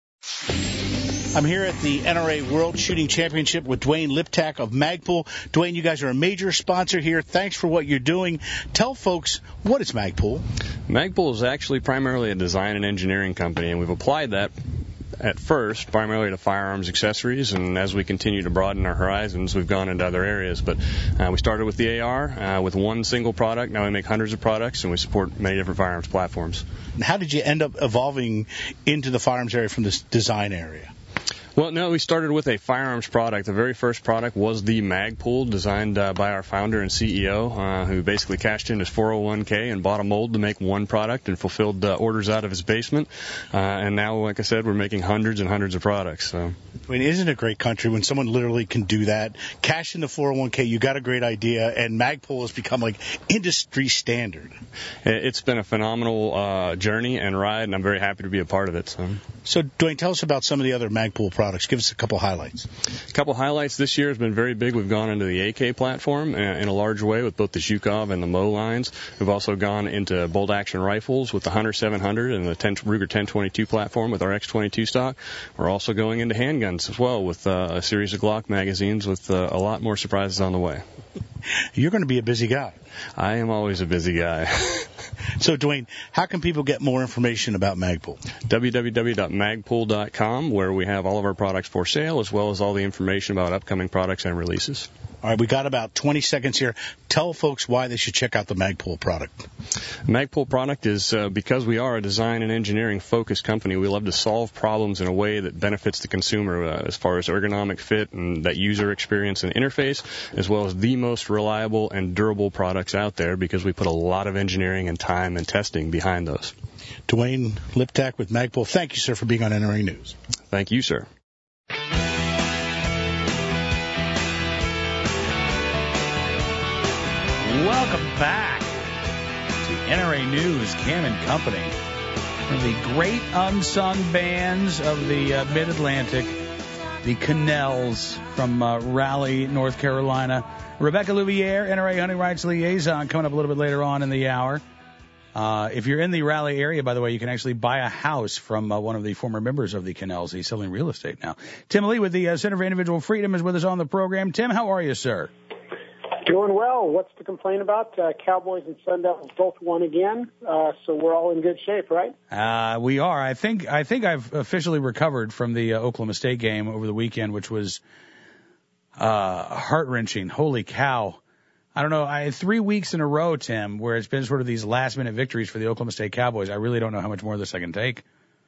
I'm here at the N R A World Shooting Championship with Dwayne Liptak of Magpul. Dwayne, you guys are a major sponsor here. Thanks for what you're doing. Tell folks, what is Magpul? Magpul is actually primarily a design and engineering company, and we've applied that at first primarily to firearms accessories, and as we continue to broaden our horizons, we've gone into other areas. But uh, we started with the A R uh, with one single product. Now we make hundreds of products, and we support many different firearms platforms. And how did you end up evolving into the firearms area from this design area? Well, no, we started with a firearms product. The very first product was the Magpul, designed uh, by our founder and C E O, uh, who basically cashed in his four oh one k and bought a mold to make one product and fulfilled uh, orders out of his basement. Uh, and now, like I said, we're making hundreds and hundreds of products. So. I mean, isn't it a great country when someone literally can do that? Cash in the four oh one k, you got a great idea, and Magpul has become like industry standard. It's been a phenomenal uh, journey and ride, and I'm very happy to be a part of it. So, so Dwayne, tell us about some of the other Magpul products. Give us a couple highlights. A couple highlights this year has been very big. We've gone into the A K platform in a large way with both the Zhukov and the Mo lines. We've also gone into bolt-action rifles with the Hunter seven hundred and the ten, Ruger ten twenty-two platform with our X twenty-two stock. We're also going into handguns as well with uh, a series of Glock magazines with uh, a lot more surprises on the way. You're going to be a busy guy. I am always a busy guy. So, Dwayne, how can people get more information about Magpul? w w w dot magpul dot com, where we have all of our products for sale, as well as all the information about upcoming products and releases. All right, we got about twenty seconds here. Tell folks why they should check out the Magpul product. Magpul product is uh, because we are a design and engineering focused company. We love to solve problems in a way that benefits the consumer uh, as far as ergonomic fit and that user experience and interface, as well as the most reliable and durable products out there because we put a lot of engineering and time and testing behind those. Dwayne Liptak with Magpul. Thank you, sir, for being on N R A News. Thank you, sir. Welcome back to N R A News, Cam and Company. One of the great unsung bands of the uh, Mid-Atlantic, the Cannells from uh, Raleigh, North Carolina. Rebecca Louvier, N R A Hunting Rights Liaison, coming up a little bit later on in the hour. Uh, if you're in the Raleigh area, by the way, you can actually buy a house from uh, one of the former members of the Cannells. He's selling real estate now. Tim Lee with the uh, Center for Individual Freedom is with us on the program. Tim, how are you, sir? Doing well. What's to complain about? Uh, Cowboys and Sun Devils both won again, uh, so we're all in good shape, right? Uh, we are. I think I think I've officially recovered from the uh, Oklahoma State game over the weekend, which was uh, heart-wrenching. Holy cow. I don't know. I had three weeks in a row, Tim, where it's been sort of these last-minute victories for the Oklahoma State Cowboys. I really don't know how much more of this I can take.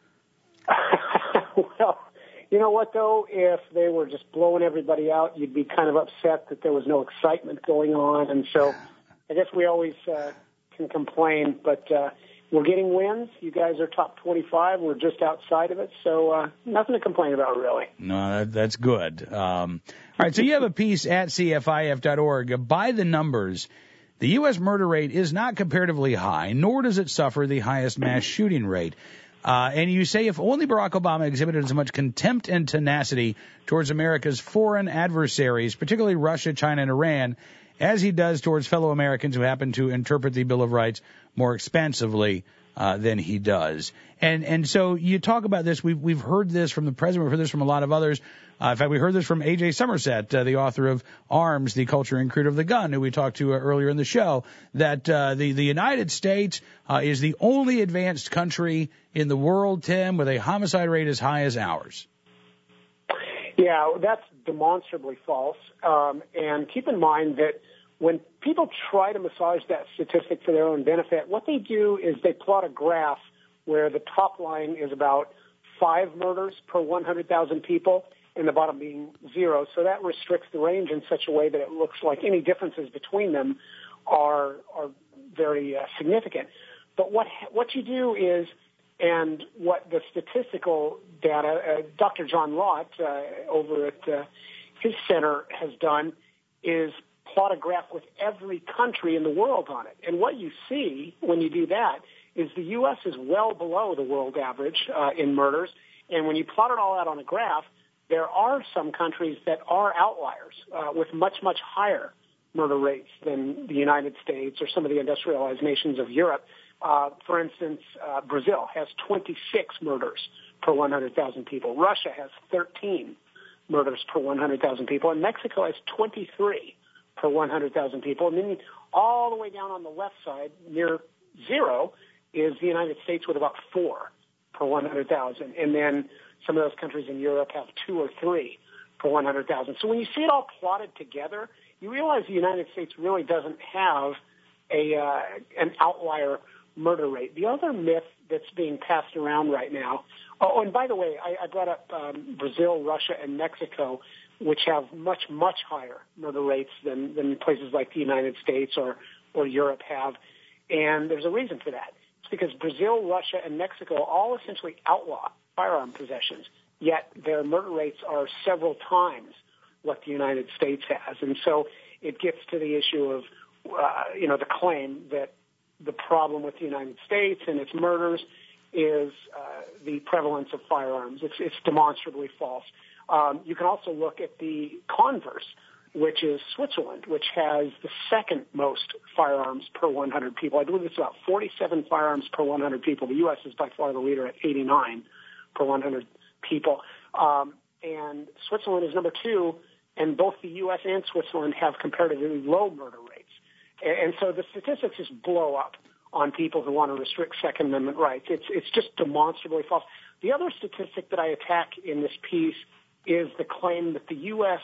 Well, you know what, though? If they were just blowing everybody out, you'd be kind of upset that there was no excitement going on. And so I guess we always uh, can complain, but uh, we're getting wins. You guys are top twenty-five. We're just outside of it, so uh, nothing to complain about, really. No, that, that's good. Um, all right, so you have a piece at C F I F dot org. By the numbers, the U S murder rate is not comparatively high, nor does it suffer the highest mass shooting rate. Uh, and you say if only Barack Obama exhibited as much contempt and tenacity towards America's foreign adversaries, particularly Russia, China, and Iran, as he does towards fellow Americans who happen to interpret the Bill of Rights more expansively uh, than he does. And and so you talk about this. We've, we've heard this from the president. We've heard this from a lot of others. Uh, in fact, we heard this from A J Somerset, uh, the author of Arms, The Culture and Creed of the Gun, who we talked to uh, earlier in the show, that uh, the, the United States uh, is the only advanced country in the world, Tim, with a homicide rate as high as ours. Yeah, that's demonstrably false. Um, and keep in mind that when people try to massage that statistic for their own benefit, what they do is they plot a graph where the top line is about five murders per one hundred thousand people, and the bottom being zero. So that restricts the range in such a way that it looks like any differences between them are are very uh, significant. But what what you do is, and what the statistical data, uh, Doctor John Lott uh, over at uh, his center has done, is plot a graph with every country in the world on it. And what you see when you do that is the U S is well below the world average uh, in murders. And when you plot it all out on a graph, there are some countries that are outliers uh, with much, much higher murder rates than the United States or some of the industrialized nations of Europe. Uh, for instance, uh, Brazil has twenty-six murders per one hundred thousand people. Russia has thirteen murders per one hundred thousand people, and Mexico has twenty-three per one hundred thousand people. And then all the way down on the left side, near zero, is the United States with about four per one hundred thousand. And then some of those countries in Europe have two or three per one hundred thousand. So when you see it all plotted together, you realize the United States really doesn't have a uh, an outlier murder rate. The other myth that's being passed around right now, oh, and by the way, I, I brought up um, Brazil, Russia, and Mexico, which have much, much higher murder rates than, than places like the United States or, or Europe have. And there's a reason for that. It's because Brazil, Russia, and Mexico all essentially outlaw firearm possessions, yet their murder rates are several times what the United States has. And so it gets to the issue of, uh, you know, the claim that the problem with the United States and its murders is uh, the prevalence of firearms. It's, it's demonstrably false. Um, you can also look at the converse, which is Switzerland, which has the second most firearms per one hundred people. I believe it's about forty-seven firearms per one hundred people. The U S is by far the leader at eighty-nine per one hundred people. Um, and Switzerland is number two, and both the U S and Switzerland have comparatively low murder rates. And so the statistics just blow up on people who want to restrict Second Amendment rights. It's it's just demonstrably false. The other statistic that I attack in this piece is the claim that the U S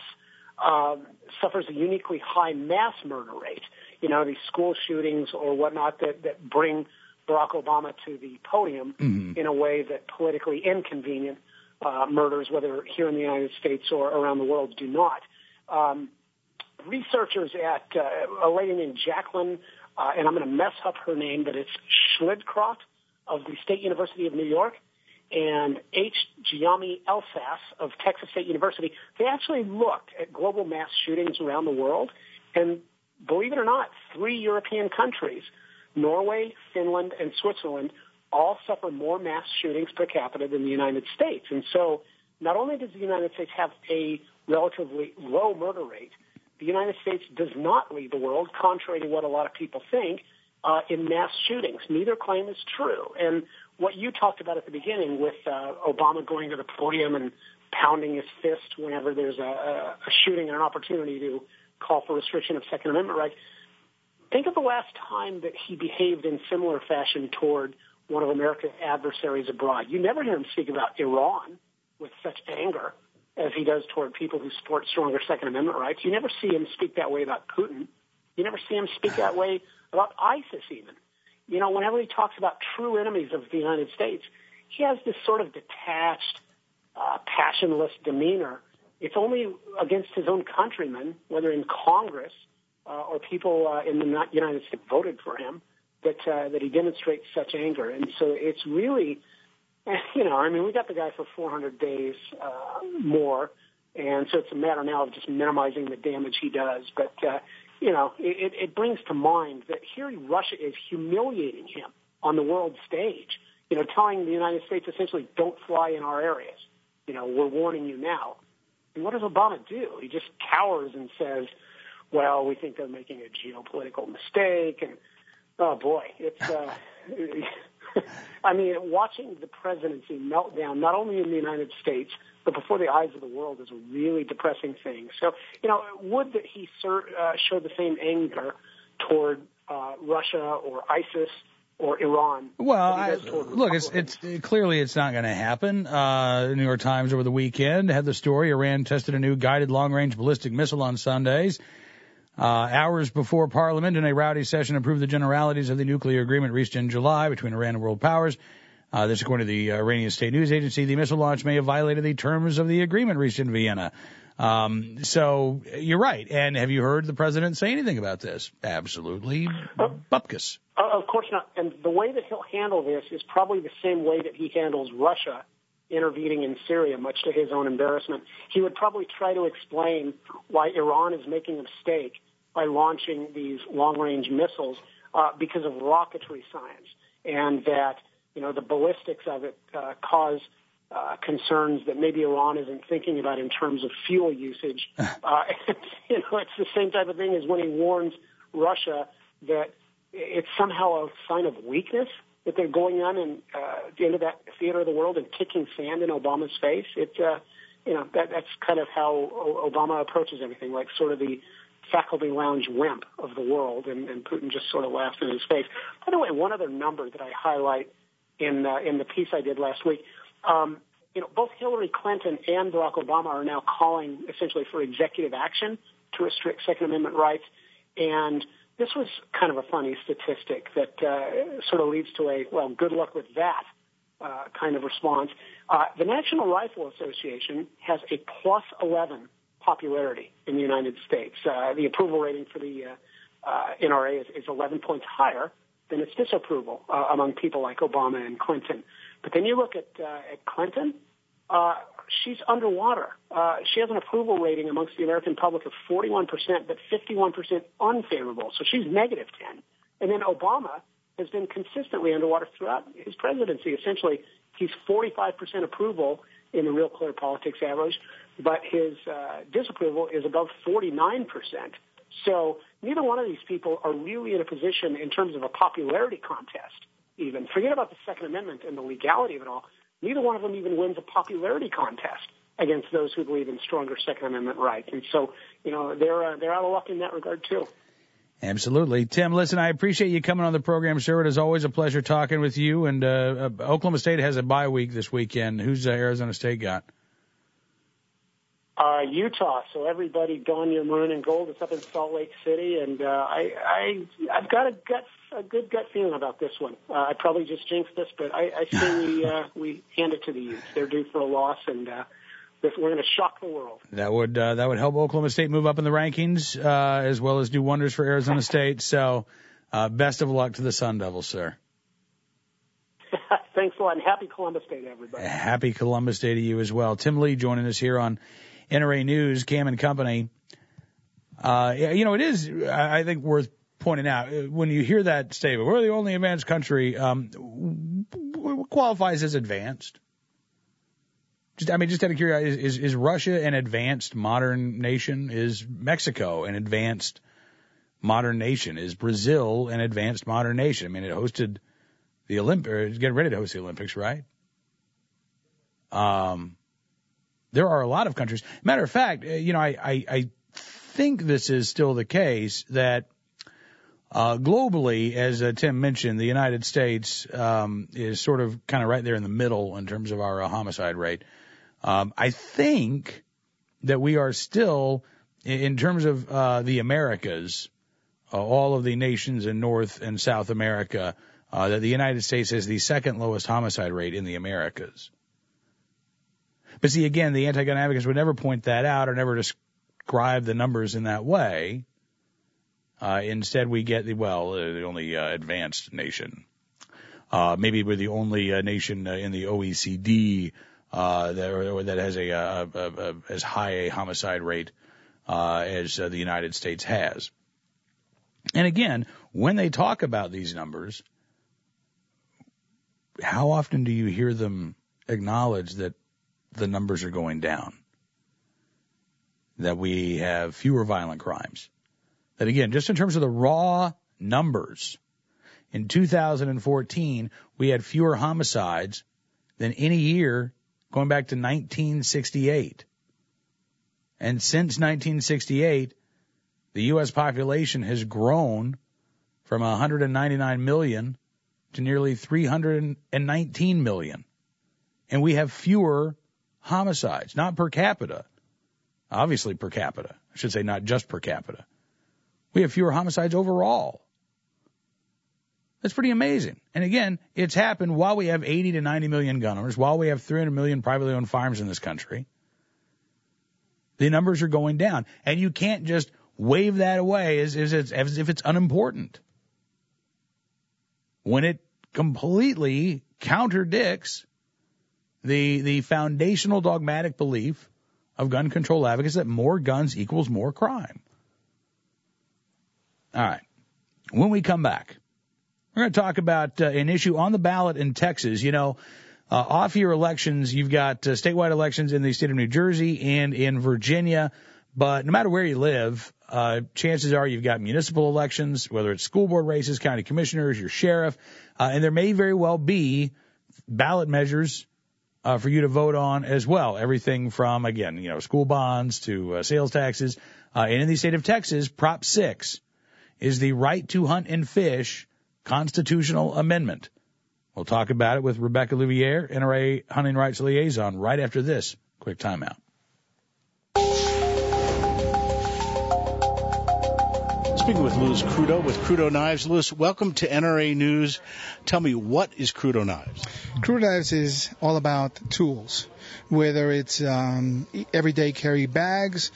um, suffers a uniquely high mass murder rate. You know, these school shootings or whatnot that, that bring Barack Obama to the podium mm-hmm. in a way that politically inconvenient uh, murders, whether here in the United States or around the world, do not. Um, Researchers at uh, a lady named Jacqueline, uh, and I'm going to mess up her name, but it's Schlidcroft of the State University of New York, and H. Giami Elsas of Texas State University, they actually looked at global mass shootings around the world, and believe it or not, three European countries, Norway, Finland, and Switzerland, all suffer more mass shootings per capita than the United States. And so not only does the United States have a relatively low murder rate, the United States does not lead the world, contrary to what a lot of people think, uh, in mass shootings. Neither claim is true. And what you talked about at the beginning with uh, Obama going to the podium and pounding his fist whenever there's a, a shooting and an opportunity to call for restriction of Second Amendment rights, think of the last time that he behaved in similar fashion toward one of America's adversaries abroad. You never hear him speak about Iran with such anger as he does toward people who support stronger Second Amendment rights. You never see him speak that way about Putin. You never see him speak that way about ISIS even. You know, whenever he talks about true enemies of the United States, he has this sort of detached, uh, passionless demeanor. It's only against his own countrymen, whether in Congress uh, or people uh, in the United States voted for him, that uh, that he demonstrates such anger. And so it's really... You know, I mean, we got the guy for four hundred days uh, more, and so it's a matter now of just minimizing the damage he does. But, uh, you know, it, it brings to mind that here Russia is humiliating him on the world stage, you know, telling the United States essentially, don't fly in our areas. You know, we're warning you now. And what does Obama do? He just cowers and says, well, we think they're making a geopolitical mistake. And, oh, boy, it's... Uh, I mean, watching the presidency melt down, not only in the United States, but before the eyes of the world, is a really depressing thing. So, you know, would that he ser- uh, show the same anger toward uh, Russia or ISIS or Iran? Well, I, look, it's, it's clearly it's not going to happen. Uh, the New York Times over the weekend had the story: Iran tested a new guided long-range ballistic missile on Sundays. Uh, hours before Parliament in a rowdy session approved the generalities of the nuclear agreement reached in July between Iran and world powers. Uh, this according to the Iranian state news agency. The missile launch may have violated the terms of the agreement reached in Vienna. Um, so you're right. And have you heard the president say anything about this? Absolutely uh, bupkis. Uh, of course not. And the way that he'll handle this is probably the same way that he handles Russia intervening in Syria, much to his own embarrassment. He would probably try to explain why Iran is making a mistake by launching these long-range missiles uh, because of rocketry science, and that, you know, the ballistics of it uh, cause uh, concerns that maybe Iran isn't thinking about in terms of fuel usage. Uh, you know, it's the same type of thing as when he warns Russia that it's somehow a sign of weakness that they're going on and uh, at the end of that theater of the world and kicking sand in Obama's face. It's, uh, you know, that, that's kind of how o- Obama approaches everything, like sort of the faculty lounge wimp of the world, and, and Putin just sort of laughs in his face. By the way, one other number that I highlight in uh, in the piece I did last week, um, you know, both Hillary Clinton and Barack Obama are now calling essentially for executive action to restrict Second Amendment rights, and this was kind of a funny statistic that uh, sort of leads to a, well, good luck with that uh, kind of response. Uh, the National Rifle Association has a plus eleven popularity in the United States. Uh, the approval rating for the uh, uh, N R A is, is eleven points higher than its disapproval uh, among people like Obama and Clinton. But then you look at, uh, at Clinton, uh, she's underwater. Uh, she has an approval rating amongst the American public of forty-one percent, but fifty-one percent unfavorable. So she's negative ten. And then Obama has been consistently underwater throughout his presidency. Essentially, he's forty-five percent approval in the Real Clear Politics average, but his uh, disapproval is above forty-nine percent. So neither one of these people are really in a position in terms of a popularity contest even. Forget about the Second Amendment and the legality of it all. Neither one of them even wins a popularity contest against those who believe in stronger Second Amendment rights. And so, you know, they're uh, they're out of luck in that regard, too. Absolutely. Tim, listen, I appreciate you coming on the program, sir. It is always a pleasure talking with you. And uh, uh, Oklahoma State has a bye week this weekend. Who's uh, Arizona State got? Uh, Utah. So everybody don your maroon and gold. It's up in Salt Lake City. And uh, I, I, I've got a gut, a good gut feeling about this one. Uh, I probably just jinxed this, but I, I say we, uh, we hand it to the Utes. They're due for a loss, and uh, this, we're going to shock the world. That would uh, that would help Oklahoma State move up in the rankings, uh, as well as do wonders for Arizona State. So uh, best of luck to the Sun Devils, sir. Thanks a lot, and happy Columbus Day to everybody. Happy Columbus Day to you as well. Tim Lee joining us here on N R A News, Cam and Company. Uh, you know, it is, I think, worth pointing out, when you hear that statement, we're the only advanced country, um, what qualifies as advanced? Just, I mean, just out of curiosity, is, is Russia an advanced modern nation? Is Mexico an advanced modern nation? Is Brazil an advanced modern nation? I mean, it hosted the Olympics, it's getting ready to host the Olympics, right? Um, there are a lot of countries. Matter of fact, you know, I, I, I think this is still the case that uh, globally, as uh, Tim mentioned, the United States um, is sort of kind of right there in the middle in terms of our uh, homicide rate. Um, I think that we are still, in terms of uh, the Americas, uh, all of the nations in North and South America, uh, that the United States has the second lowest homicide rate in the Americas. But see, again, the anti-gun advocates would never point that out or never describe the numbers in that way. Uh, instead, we get the, well, uh, the only uh, advanced nation. Uh, maybe we're the only uh, nation uh, in the O E C D uh, that, or, that has a, a, a, a as high a homicide rate uh, as uh, the United States has. And again, when they talk about these numbers, how often do you hear them acknowledge that the numbers are going down, that we have fewer violent crimes? That again, just in terms of the raw numbers, in two thousand fourteen, we had fewer homicides than any year going back to nineteen sixty-eight. And since nineteen sixty-eight, the U S population has grown from one hundred ninety-nine million to nearly three hundred nineteen million. And we have fewer homicides, not per capita. Obviously per capita. I should say not just per capita. We have fewer homicides overall. That's pretty amazing. And again, it's happened while we have eighty to ninety million gun owners, while we have three hundred million privately owned firearms in this country. The numbers are going down. And you can't just wave that away as, as, as if it's unimportant, when it completely contradicts the the foundational dogmatic belief of gun control advocates that more guns equals more crime. All right. When we come back, we're going to talk about uh, an issue on the ballot in Texas. You know, Uh, off-year elections, you've got uh, statewide elections in the state of New Jersey and in Virginia. But no matter where you live, uh, chances are you've got municipal elections, whether it's school board races, county commissioners, your sheriff, uh, and there may very well be ballot measures uh, for you to vote on as well. Everything from, again, you know, school bonds to uh, sales taxes. Uh, and in the state of Texas, Prop six is the right to hunt and fish constitutional amendment. We'll talk about it with Rebecca Louvier, N R A Hunting Rights Liaison, right after this quick timeout. Speaking with Louis Crudo with Crudo Knives. Louis, welcome to N R A News. Tell me, what is Crudo Knives? Crudo Knives is all about tools, whether it's um, everyday carry bags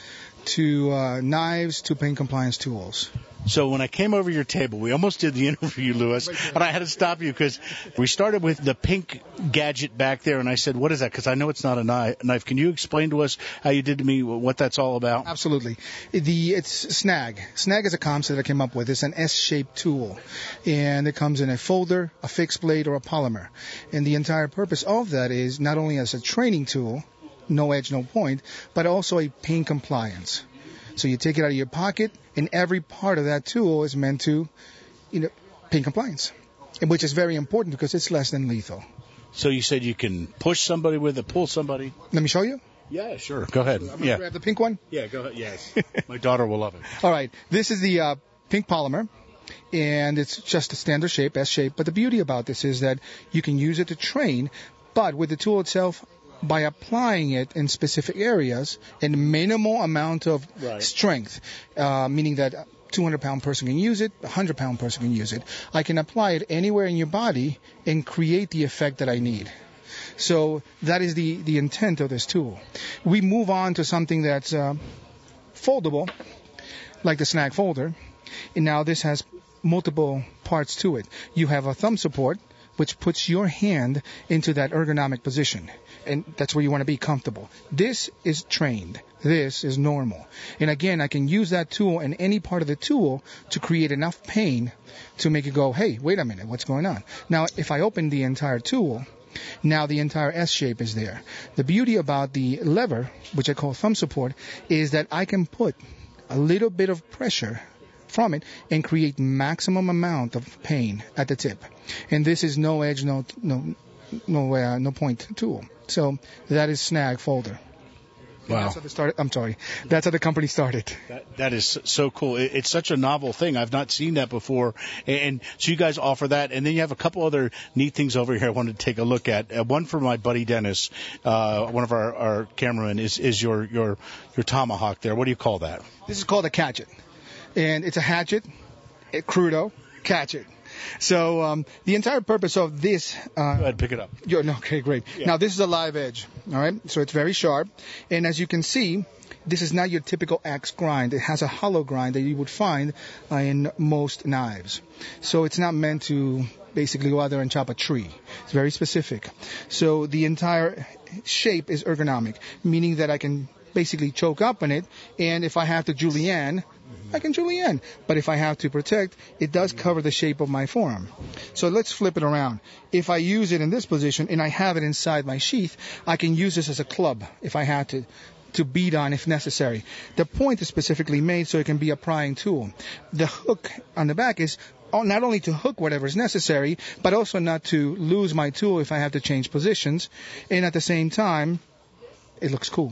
to uh, knives to paint compliance tools. So when I came over your table, we almost did the interview, Louis, and I had to stop you because we started with the pink gadget back there, and I said, what is that? Because I know it's not a knife. Can you explain to us how you did to me what that's all about? Absolutely. The It's Snag. Snag is a concept that I came up with. It's an S-shaped tool, and it comes in a folder, a fixed blade, or a polymer. And the entire purpose of that is not only as a training tool, no edge, no point, but also a paint compliance. So you take it out of your pocket, and every part of that tool is meant to, you know, paint compliance, which is very important because it's less than lethal. So you said you can push somebody with it, pull somebody? Let me show you. Yeah, sure. Go ahead. I'm going to yeah. grab the pink one. Yeah, go ahead. Yes. My daughter will love it. All right. This is the uh, pink polymer, and it's just a standard shape, S shape. But the beauty about this is that you can use it to train, but with the tool itself, by applying it in specific areas in minimal amount of right. strength, uh, meaning that a two hundred pound person can use it, a one hundred pound person can use it. I can apply it anywhere in your body and create the effect that I need. So that is the, the intent of this tool. We move on to something that's uh, foldable, like the Snag folder. And now this has multiple parts to it. You have a thumb support, which puts your hand into that ergonomic position. And that's where you want to be comfortable. This is trained. This is normal. And again, I can use that tool and any part of the tool to create enough pain to make it go, hey, wait a minute, what's going on? Now, if I open the entire tool, now the entire S shape is there. The beauty about the lever, which I call thumb support, is that I can put a little bit of pressure from it and create maximum amount of pain at the tip. And this is no edge, no no no uh, no point tool. So that is Snag folder. Wow. That's how they started. I'm sorry. That's how the company started. That, that is so cool. It, it's such a novel thing. I've not seen that before. And, and so you guys offer that. And then you have a couple other neat things over here I wanted to take a look at. Uh, one for my buddy Dennis, uh, one of our, our cameramen, is, is your, your, your tomahawk there. What do you call that? This is called a catchet. And it's a hatchet, a crudo, catchet. So um, the entire purpose of this... Uh, Go ahead, pick it up. You're, okay, great. Yeah. Now, this is a live edge, all right? So it's very sharp. And as you can see, this is not your typical axe grind. It has a hollow grind that you would find uh, in most knives. So it's not meant to basically go out there and chop a tree. It's very specific. So the entire shape is ergonomic, meaning that I can basically choke up on it, and if I have to julienne, I can julienne. But if I have to protect, it does cover the shape of my forearm. So let's flip it around. If I use it in this position and I have it inside my sheath, I can use this as a club if I had to, to beat on if necessary. The point is specifically made so it can be a prying tool. The hook on the back is not only to hook whatever is necessary, but also not to lose my tool if I have to change positions. And at the same time, it looks cool.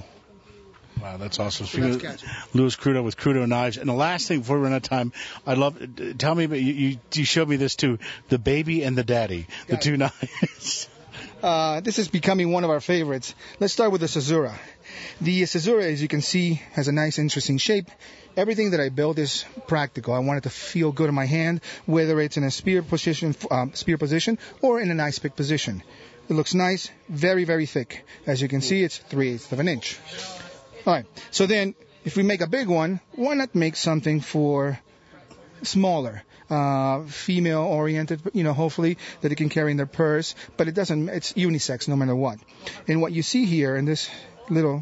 Wow, that's awesome. So that's Louis Crudo with Crudo Knives. And the last thing before we run out of time, I'd love, tell me, you, you, you showed me this too, the baby and the daddy, Got the it. two knives. Uh, this is becoming one of our favorites. Let's start with the Caesura. The Caesura, as you can see, has a nice, interesting shape. Everything that I build is practical. I want it to feel good in my hand, whether it's in a spear position, um, spear position or in an ice pick position. It looks nice, very, very thick. As you can see, it's three-eighths of an inch. All right. So then, if we make a big one, why not make something for smaller, uh, female-oriented, you know, hopefully, that it can carry in their purse. But it doesn't, it's unisex no matter what. And what you see here in this little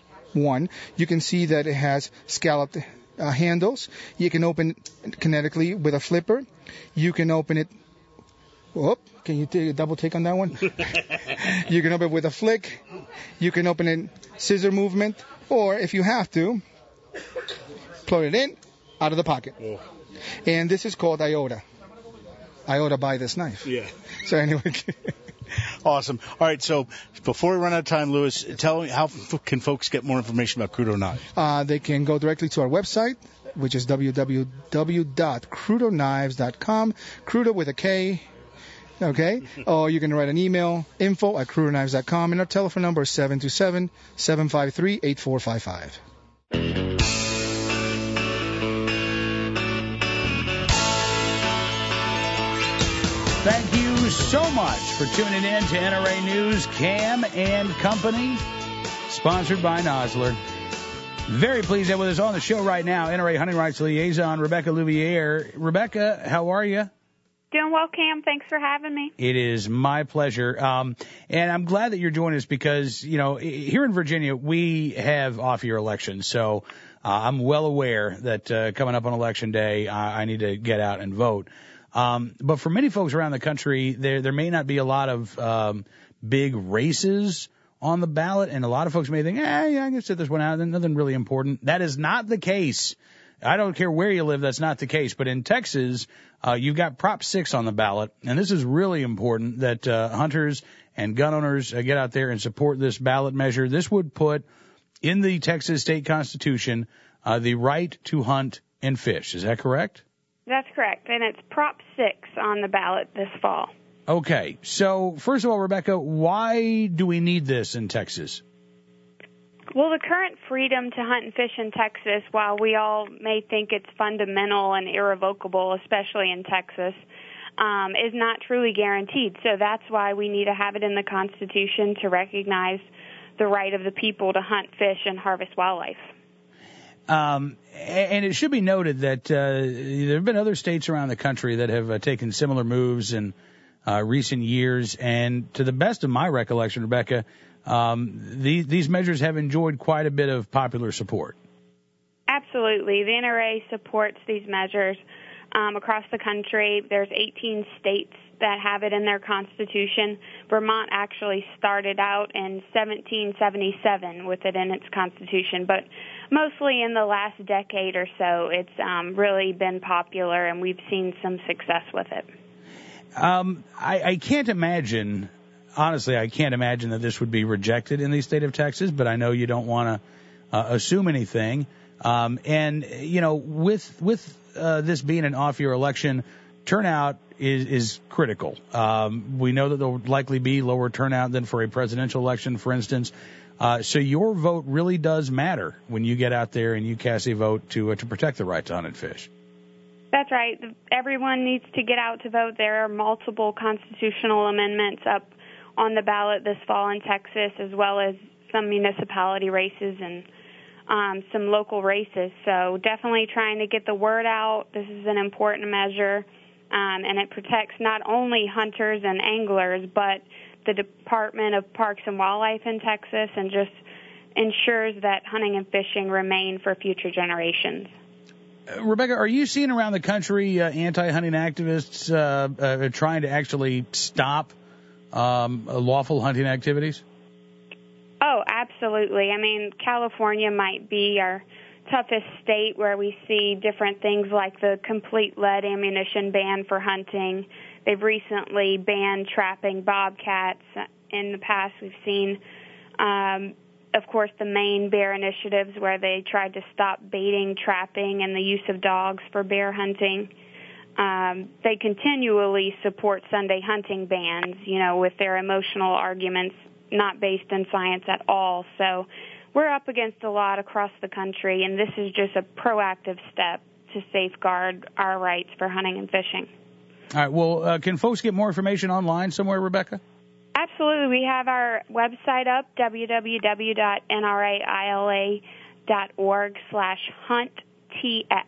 one, you can see that it has scalloped uh, handles. You can open it kinetically with a flipper. You can open it Whoop, can you take a double take on that one? You can open it with a flick. You can open it scissor movement. Or if you have to, plug it in, out of the pocket. Oh. And this is called iota. Iota buy this knife. Yeah. So anyway. Awesome. All right, so before we run out of time, Louis, tell me how f- can folks get more information about Crudo Knives? Uh, they can go directly to our website, which is w w w dot crudo knives dot com. Crudo with a K. Okay? Or you can write an email, info at crudo knives dot com, and our telephone number is seven two seven, seven five three, eight four five five. Thank you so much for tuning in to N R A News, Cam and Company, sponsored by Nosler. Very pleased to have with us on the show right now, N R A Hunting Rights Liaison, Rebecca Louvier. Rebecca, how are you? Doing well, Cam. Thanks for having me. It is my pleasure. Um, and I'm glad that you're joining us because, you know, here in Virginia, we have off-year elections. So uh, I'm well aware that uh, coming up on Election Day, I, I need to get out and vote. Um, but for many folks around the country, there there may not be a lot of um, big races on the ballot. And a lot of folks may think, eh, yeah, I can sit this one out. Nothing really important. That is not the case. I don't care where you live, that's not the case. But in Texas, uh, you've got Prop six on the ballot, and this is really important that uh, hunters and gun owners uh, get out there and support this ballot measure. This would put in the Texas state constitution uh, the right to hunt and fish. Is that correct? That's correct, and it's Prop six on the ballot this fall. Okay, so first of all, Rebecca, why do we need this in Texas? Well, the current freedom to hunt and fish in Texas, while we all may think it's fundamental and irrevocable, especially in Texas, um, is not truly guaranteed. So that's why we need to have it in the Constitution to recognize the right of the people to hunt, fish, and harvest wildlife. Um, and it should be noted that uh, there have been other states around the country that have uh, taken similar moves in uh, recent years. And to the best of my recollection, Rebecca, um, these, these measures have enjoyed quite a bit of popular support. Absolutely. The N R A supports these measures um, across the country. There's eighteen states that have it in their constitution. Vermont actually started out in seventeen seventy-seven with it in its constitution, but mostly in the last decade or so, it's um, really been popular, and we've seen some success with it. Um, I, I can't imagine, honestly, I can't imagine that this would be rejected in the state of Texas, but I know you don't want to uh, assume anything. Um, and, you know, with with uh, this being an off-year election, turnout is, is critical. Um, we know that there will likely be lower turnout than for a presidential election, for instance. Uh, so your vote really does matter when you get out there and you cast a vote to uh, to protect the right to hunt and fish. That's right. Everyone needs to get out to vote. There are multiple constitutional amendments up on the ballot this fall in Texas, as well as some municipality races and um, some local races. So definitely trying to get the word out. This is an important measure, um, and it protects not only hunters and anglers, but the Department of Parks and Wildlife in Texas, and just ensures that hunting and fishing remain for future generations. Uh, Rebecca, are you seeing around the country uh, anti-hunting activists uh, uh, trying to actually stop um, lawful hunting activities? Oh, absolutely. I mean, California might be our toughest state where we see different things like the complete lead ammunition ban for hunting. They've recently banned trapping bobcats. In the past, we've seen, um, of course, the Maine bear initiatives where they tried to stop baiting, trapping, and the use of dogs for bear hunting. Um, they continually support Sunday hunting bans, you know, with their emotional arguments not based in science at all. So we're up against a lot across the country, and this is just a proactive step to safeguard our rights for hunting and fishing. All right. Well, uh, can folks get more information online somewhere, Rebecca? Absolutely. We have our website up, w w w dot n r a i l a dot org slash hunt t x.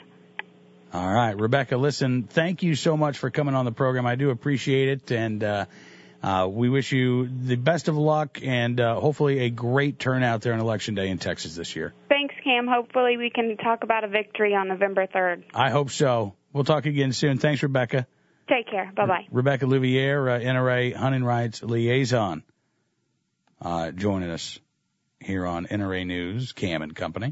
All right. Rebecca, listen, thank you so much for coming on the program. I do appreciate it, and uh, uh, we wish you the best of luck and uh, hopefully a great turnout there on Election Day in Texas this year. Thanks, Cam. Hopefully we can talk about a victory on November third. I hope so. We'll talk again soon. Thanks, Rebecca. Take care. Bye-bye. Rebecca Louvier, uh, N R A Hunting Rights Liaison, uh, joining us here on N R A News, Cam and Company.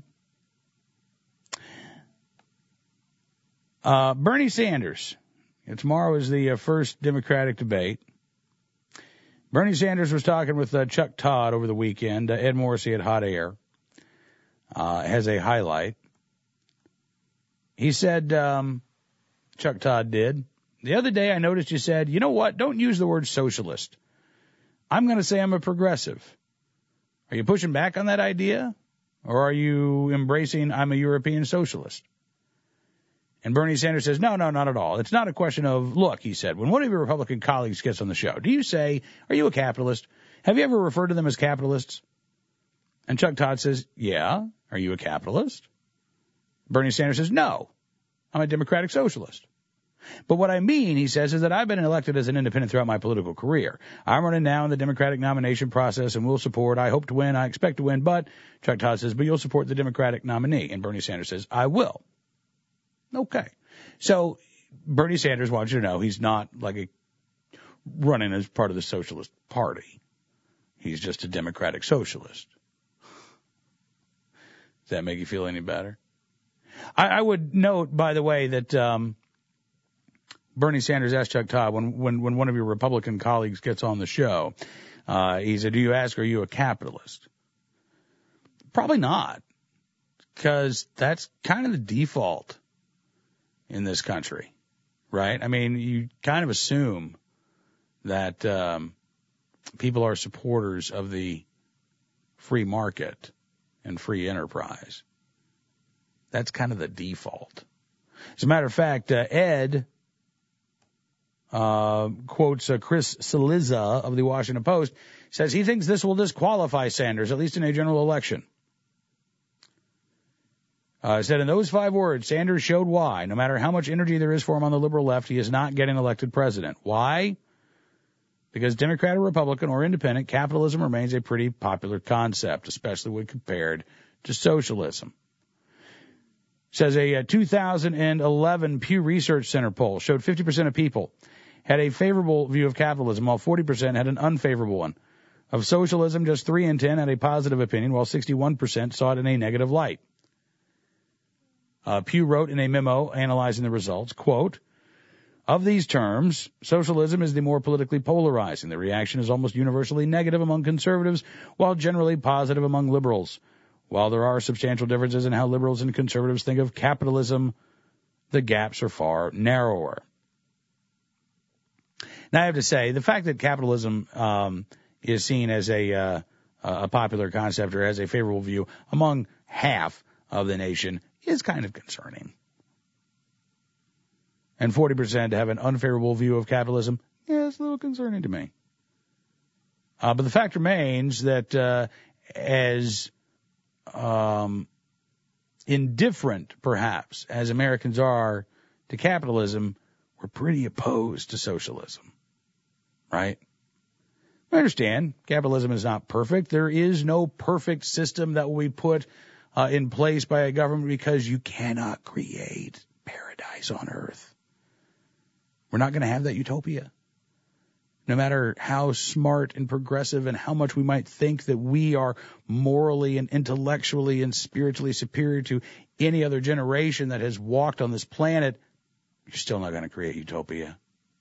Uh, Bernie Sanders. Tomorrow is the uh, first Democratic debate. Bernie Sanders was talking with uh, Chuck Todd over the weekend. Uh, Ed Morrissey at Hot Air uh, has a highlight. He said, um, Chuck Todd did, the other day I noticed you said, you know what, don't use the word socialist. I'm going to say I'm a progressive. Are you pushing back on that idea? Or are you embracing I'm a European socialist? And Bernie Sanders says, no, no, not at all. It's not a question of, look, he said, when one of your Republican colleagues gets on the show, do you say, are you a capitalist? Have you ever referred to them as capitalists? And Chuck Todd says, yeah. Are you a capitalist? Bernie Sanders says, no, I'm a democratic socialist. But what I mean, he says, is that I've been elected as an independent throughout my political career. I'm running now in the Democratic nomination process and will support, I hope to win, I expect to win, but Chuck Todd says, but you'll support the Democratic nominee. And Bernie Sanders says, I will. Okay. So Bernie Sanders wants you to know he's not like a running as part of the Socialist Party. He's just a democratic socialist. Does that make you feel any better? I, I would note, by the way, that um, Bernie Sanders asked Chuck Todd when, when, when one of your Republican colleagues gets on the show, uh, he said, do you ask, are you a capitalist? Probably not, because that's kind of the default in this country, right? I mean, you kind of assume that um, people are supporters of the free market and free enterprise. That's kind of the default. As a matter of fact, uh, Ed uh, quotes uh, Chris Cillizza of the Washington Post, says he thinks this will disqualify Sanders, at least in a general election. Uh, said in those five words, Sanders showed why, no matter how much energy there is for him on the liberal left, he is not getting elected president. Why? Because Democrat or Republican or independent, capitalism remains a pretty popular concept, especially when compared to socialism. Says a, a two thousand eleven Pew Research Center poll showed fifty percent of people had a favorable view of capitalism, while forty percent had an unfavorable one. Of socialism, just three in ten had a positive opinion, while sixty-one percent saw it in a negative light. Uh, Pew wrote in a memo analyzing the results, quote, of these terms, socialism is the more politically polarizing. The reaction is almost universally negative among conservatives, while generally positive among liberals. While there are substantial differences in how liberals and conservatives think of capitalism, the gaps are far narrower. Now, I have to say, the fact that capitalism um, is seen as a, uh, a popular concept or has a favorable view among half of the nation is kind of concerning. And forty percent have an unfavorable view of capitalism. Yeah, it's a little concerning to me. Uh, but the fact remains that uh, as um, indifferent, perhaps, as Americans are to capitalism, we're pretty opposed to socialism. Right? I understand capitalism is not perfect. There is no perfect system that will be put uh, in place by a government because you cannot create paradise on earth. We're not going to have that utopia. No matter how smart and progressive and how much we might think that we are morally and intellectually and spiritually superior to any other generation that has walked on this planet, you're still not going to create utopia.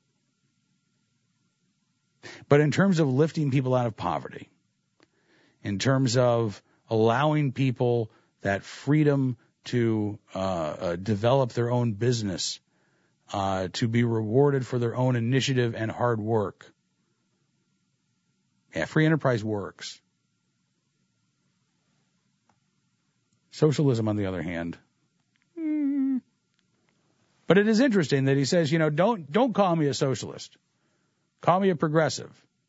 But in terms of lifting people out of poverty, in terms of allowing people that freedom to uh, uh, develop their own business, uh, to be rewarded for their own initiative and hard work, yeah, free enterprise works. Socialism, on the other hand. Mm. But it is interesting that he says, you know, don't don't call me a socialist. Call me a progressive.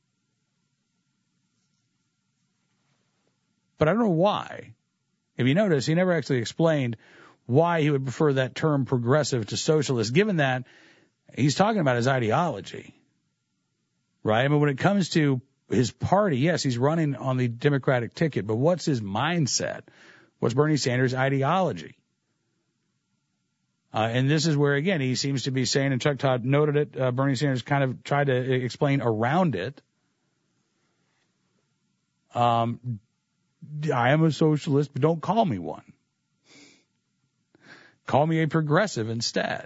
But I don't know why. If you notice, he never actually explained why he would prefer that term progressive to socialist, given that he's talking about his ideology. Right? I mean, when it comes to his party, yes, he's running on the Democratic ticket, but what's his mindset? What's Bernie Sanders' ideology? Uh, and this is where, again, he seems to be saying, and Chuck Todd noted it, uh, Bernie Sanders kind of tried to explain around it. Um, I am a socialist, but don't call me one. Call me a progressive instead.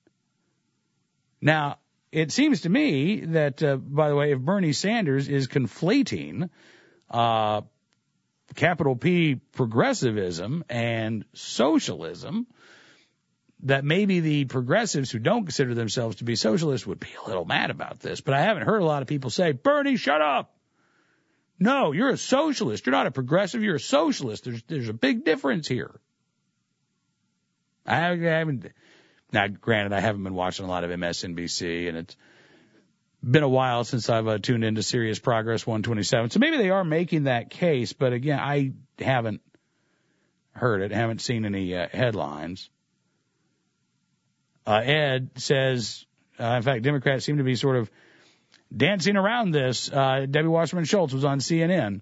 Now, it seems to me that, uh, by the way, if Bernie Sanders is conflating uh, capital P progressivism and socialism, that maybe the progressives who don't consider themselves to be socialists would be a little mad about this. But I haven't heard a lot of people say, Bernie, shut up. No, you're a socialist. You're not a progressive. You're a socialist. There's there's a big difference here. I haven't. Now, granted, I haven't been watching a lot of M S N B C, and it's been a while since I've uh, tuned into Serious Progress one twenty-seven. So maybe they are making that case, but again, I haven't heard it, haven't seen any uh, headlines. Uh, Ed says, uh, in fact, Democrats seem to be sort of dancing around this. Uh, Debbie Wasserman Schultz was on C N N.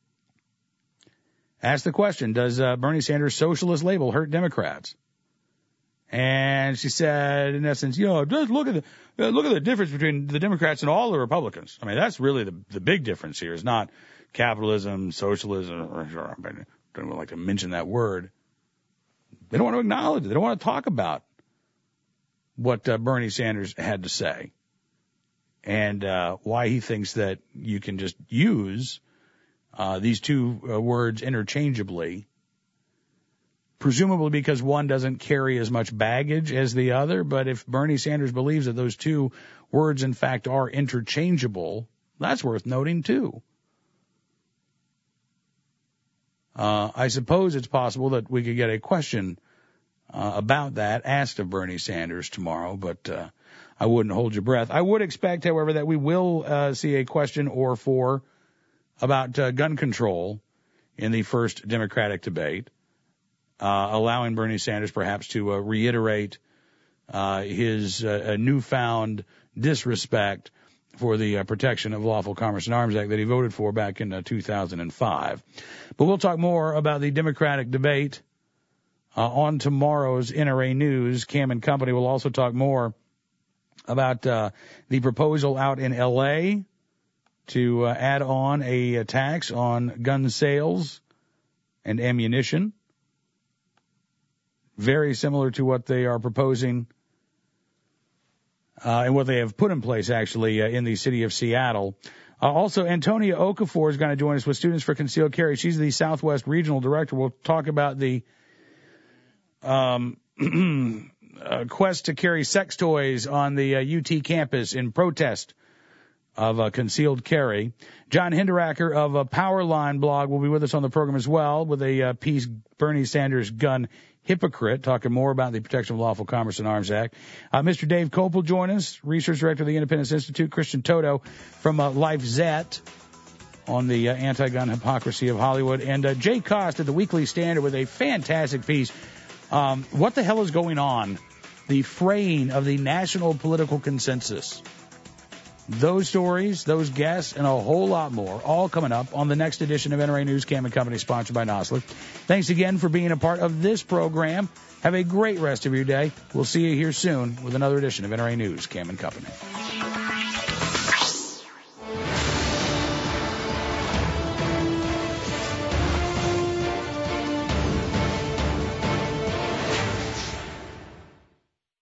Asked the question, does uh, Bernie Sanders' socialist label hurt Democrats? And she said, in essence, you know, just look at the uh, look at the difference between the Democrats and all the Republicans. I mean, that's really the the big difference here. Is not capitalism, socialism, or, or I don't even like to mention that word. They don't want to acknowledge it. They don't want to talk about what uh, Bernie Sanders had to say and uh, why he thinks that you can just use uh, these two uh, words interchangeably. Presumably because one doesn't carry as much baggage as the other, but if Bernie Sanders believes that those two words, in fact, are interchangeable, that's worth noting, too. Uh, I suppose it's possible that we could get a question uh, about that asked of Bernie Sanders tomorrow, but uh, I wouldn't hold your breath. I would expect, however, that we will uh, see a question or four about uh, gun control in the first Democratic debate. Uh, allowing Bernie Sanders perhaps to uh, reiterate uh, his uh, newfound disrespect for the uh, Protection of Lawful Commerce and Arms Act that he voted for back in uh, two thousand five. But we'll talk more about the Democratic debate uh, on tomorrow's N R A News. Cam and Company will also talk more about uh, the proposal out in L A to uh, add on a, a tax on gun sales and ammunition. Very similar to what they are proposing uh, and what they have put in place, actually, uh, in the city of Seattle. Uh, also, Antonia Okafor is going to join us with Students for Concealed Carry. She's the Southwest Regional Director. We'll talk about the um, uh, quest to carry sex toys on the uh, U T campus in protest of uh, concealed carry. John Hinderaker of a Powerline blog will be with us on the program as well with a uh, piece, Bernie Sanders Gun Hypocrite, talking more about the Protection of Lawful Commerce and Arms Act. Uh, Mister Dave Cope will join us, Research Director of the Independence Institute, Christian Toto from uh, LifeZette on the uh, anti-gun hypocrisy of Hollywood, and uh, Jay Cost at the Weekly Standard with a fantastic piece. Um, what the hell is going on? The fraying of the national political consensus. Those stories, those guests, and a whole lot more, all coming up on the next edition of N R A News, Cam and Company, sponsored by Nosler. Thanks again for being a part of this program. Have a great rest of your day. We'll see you here soon with another edition of N R A News, Cam and Company.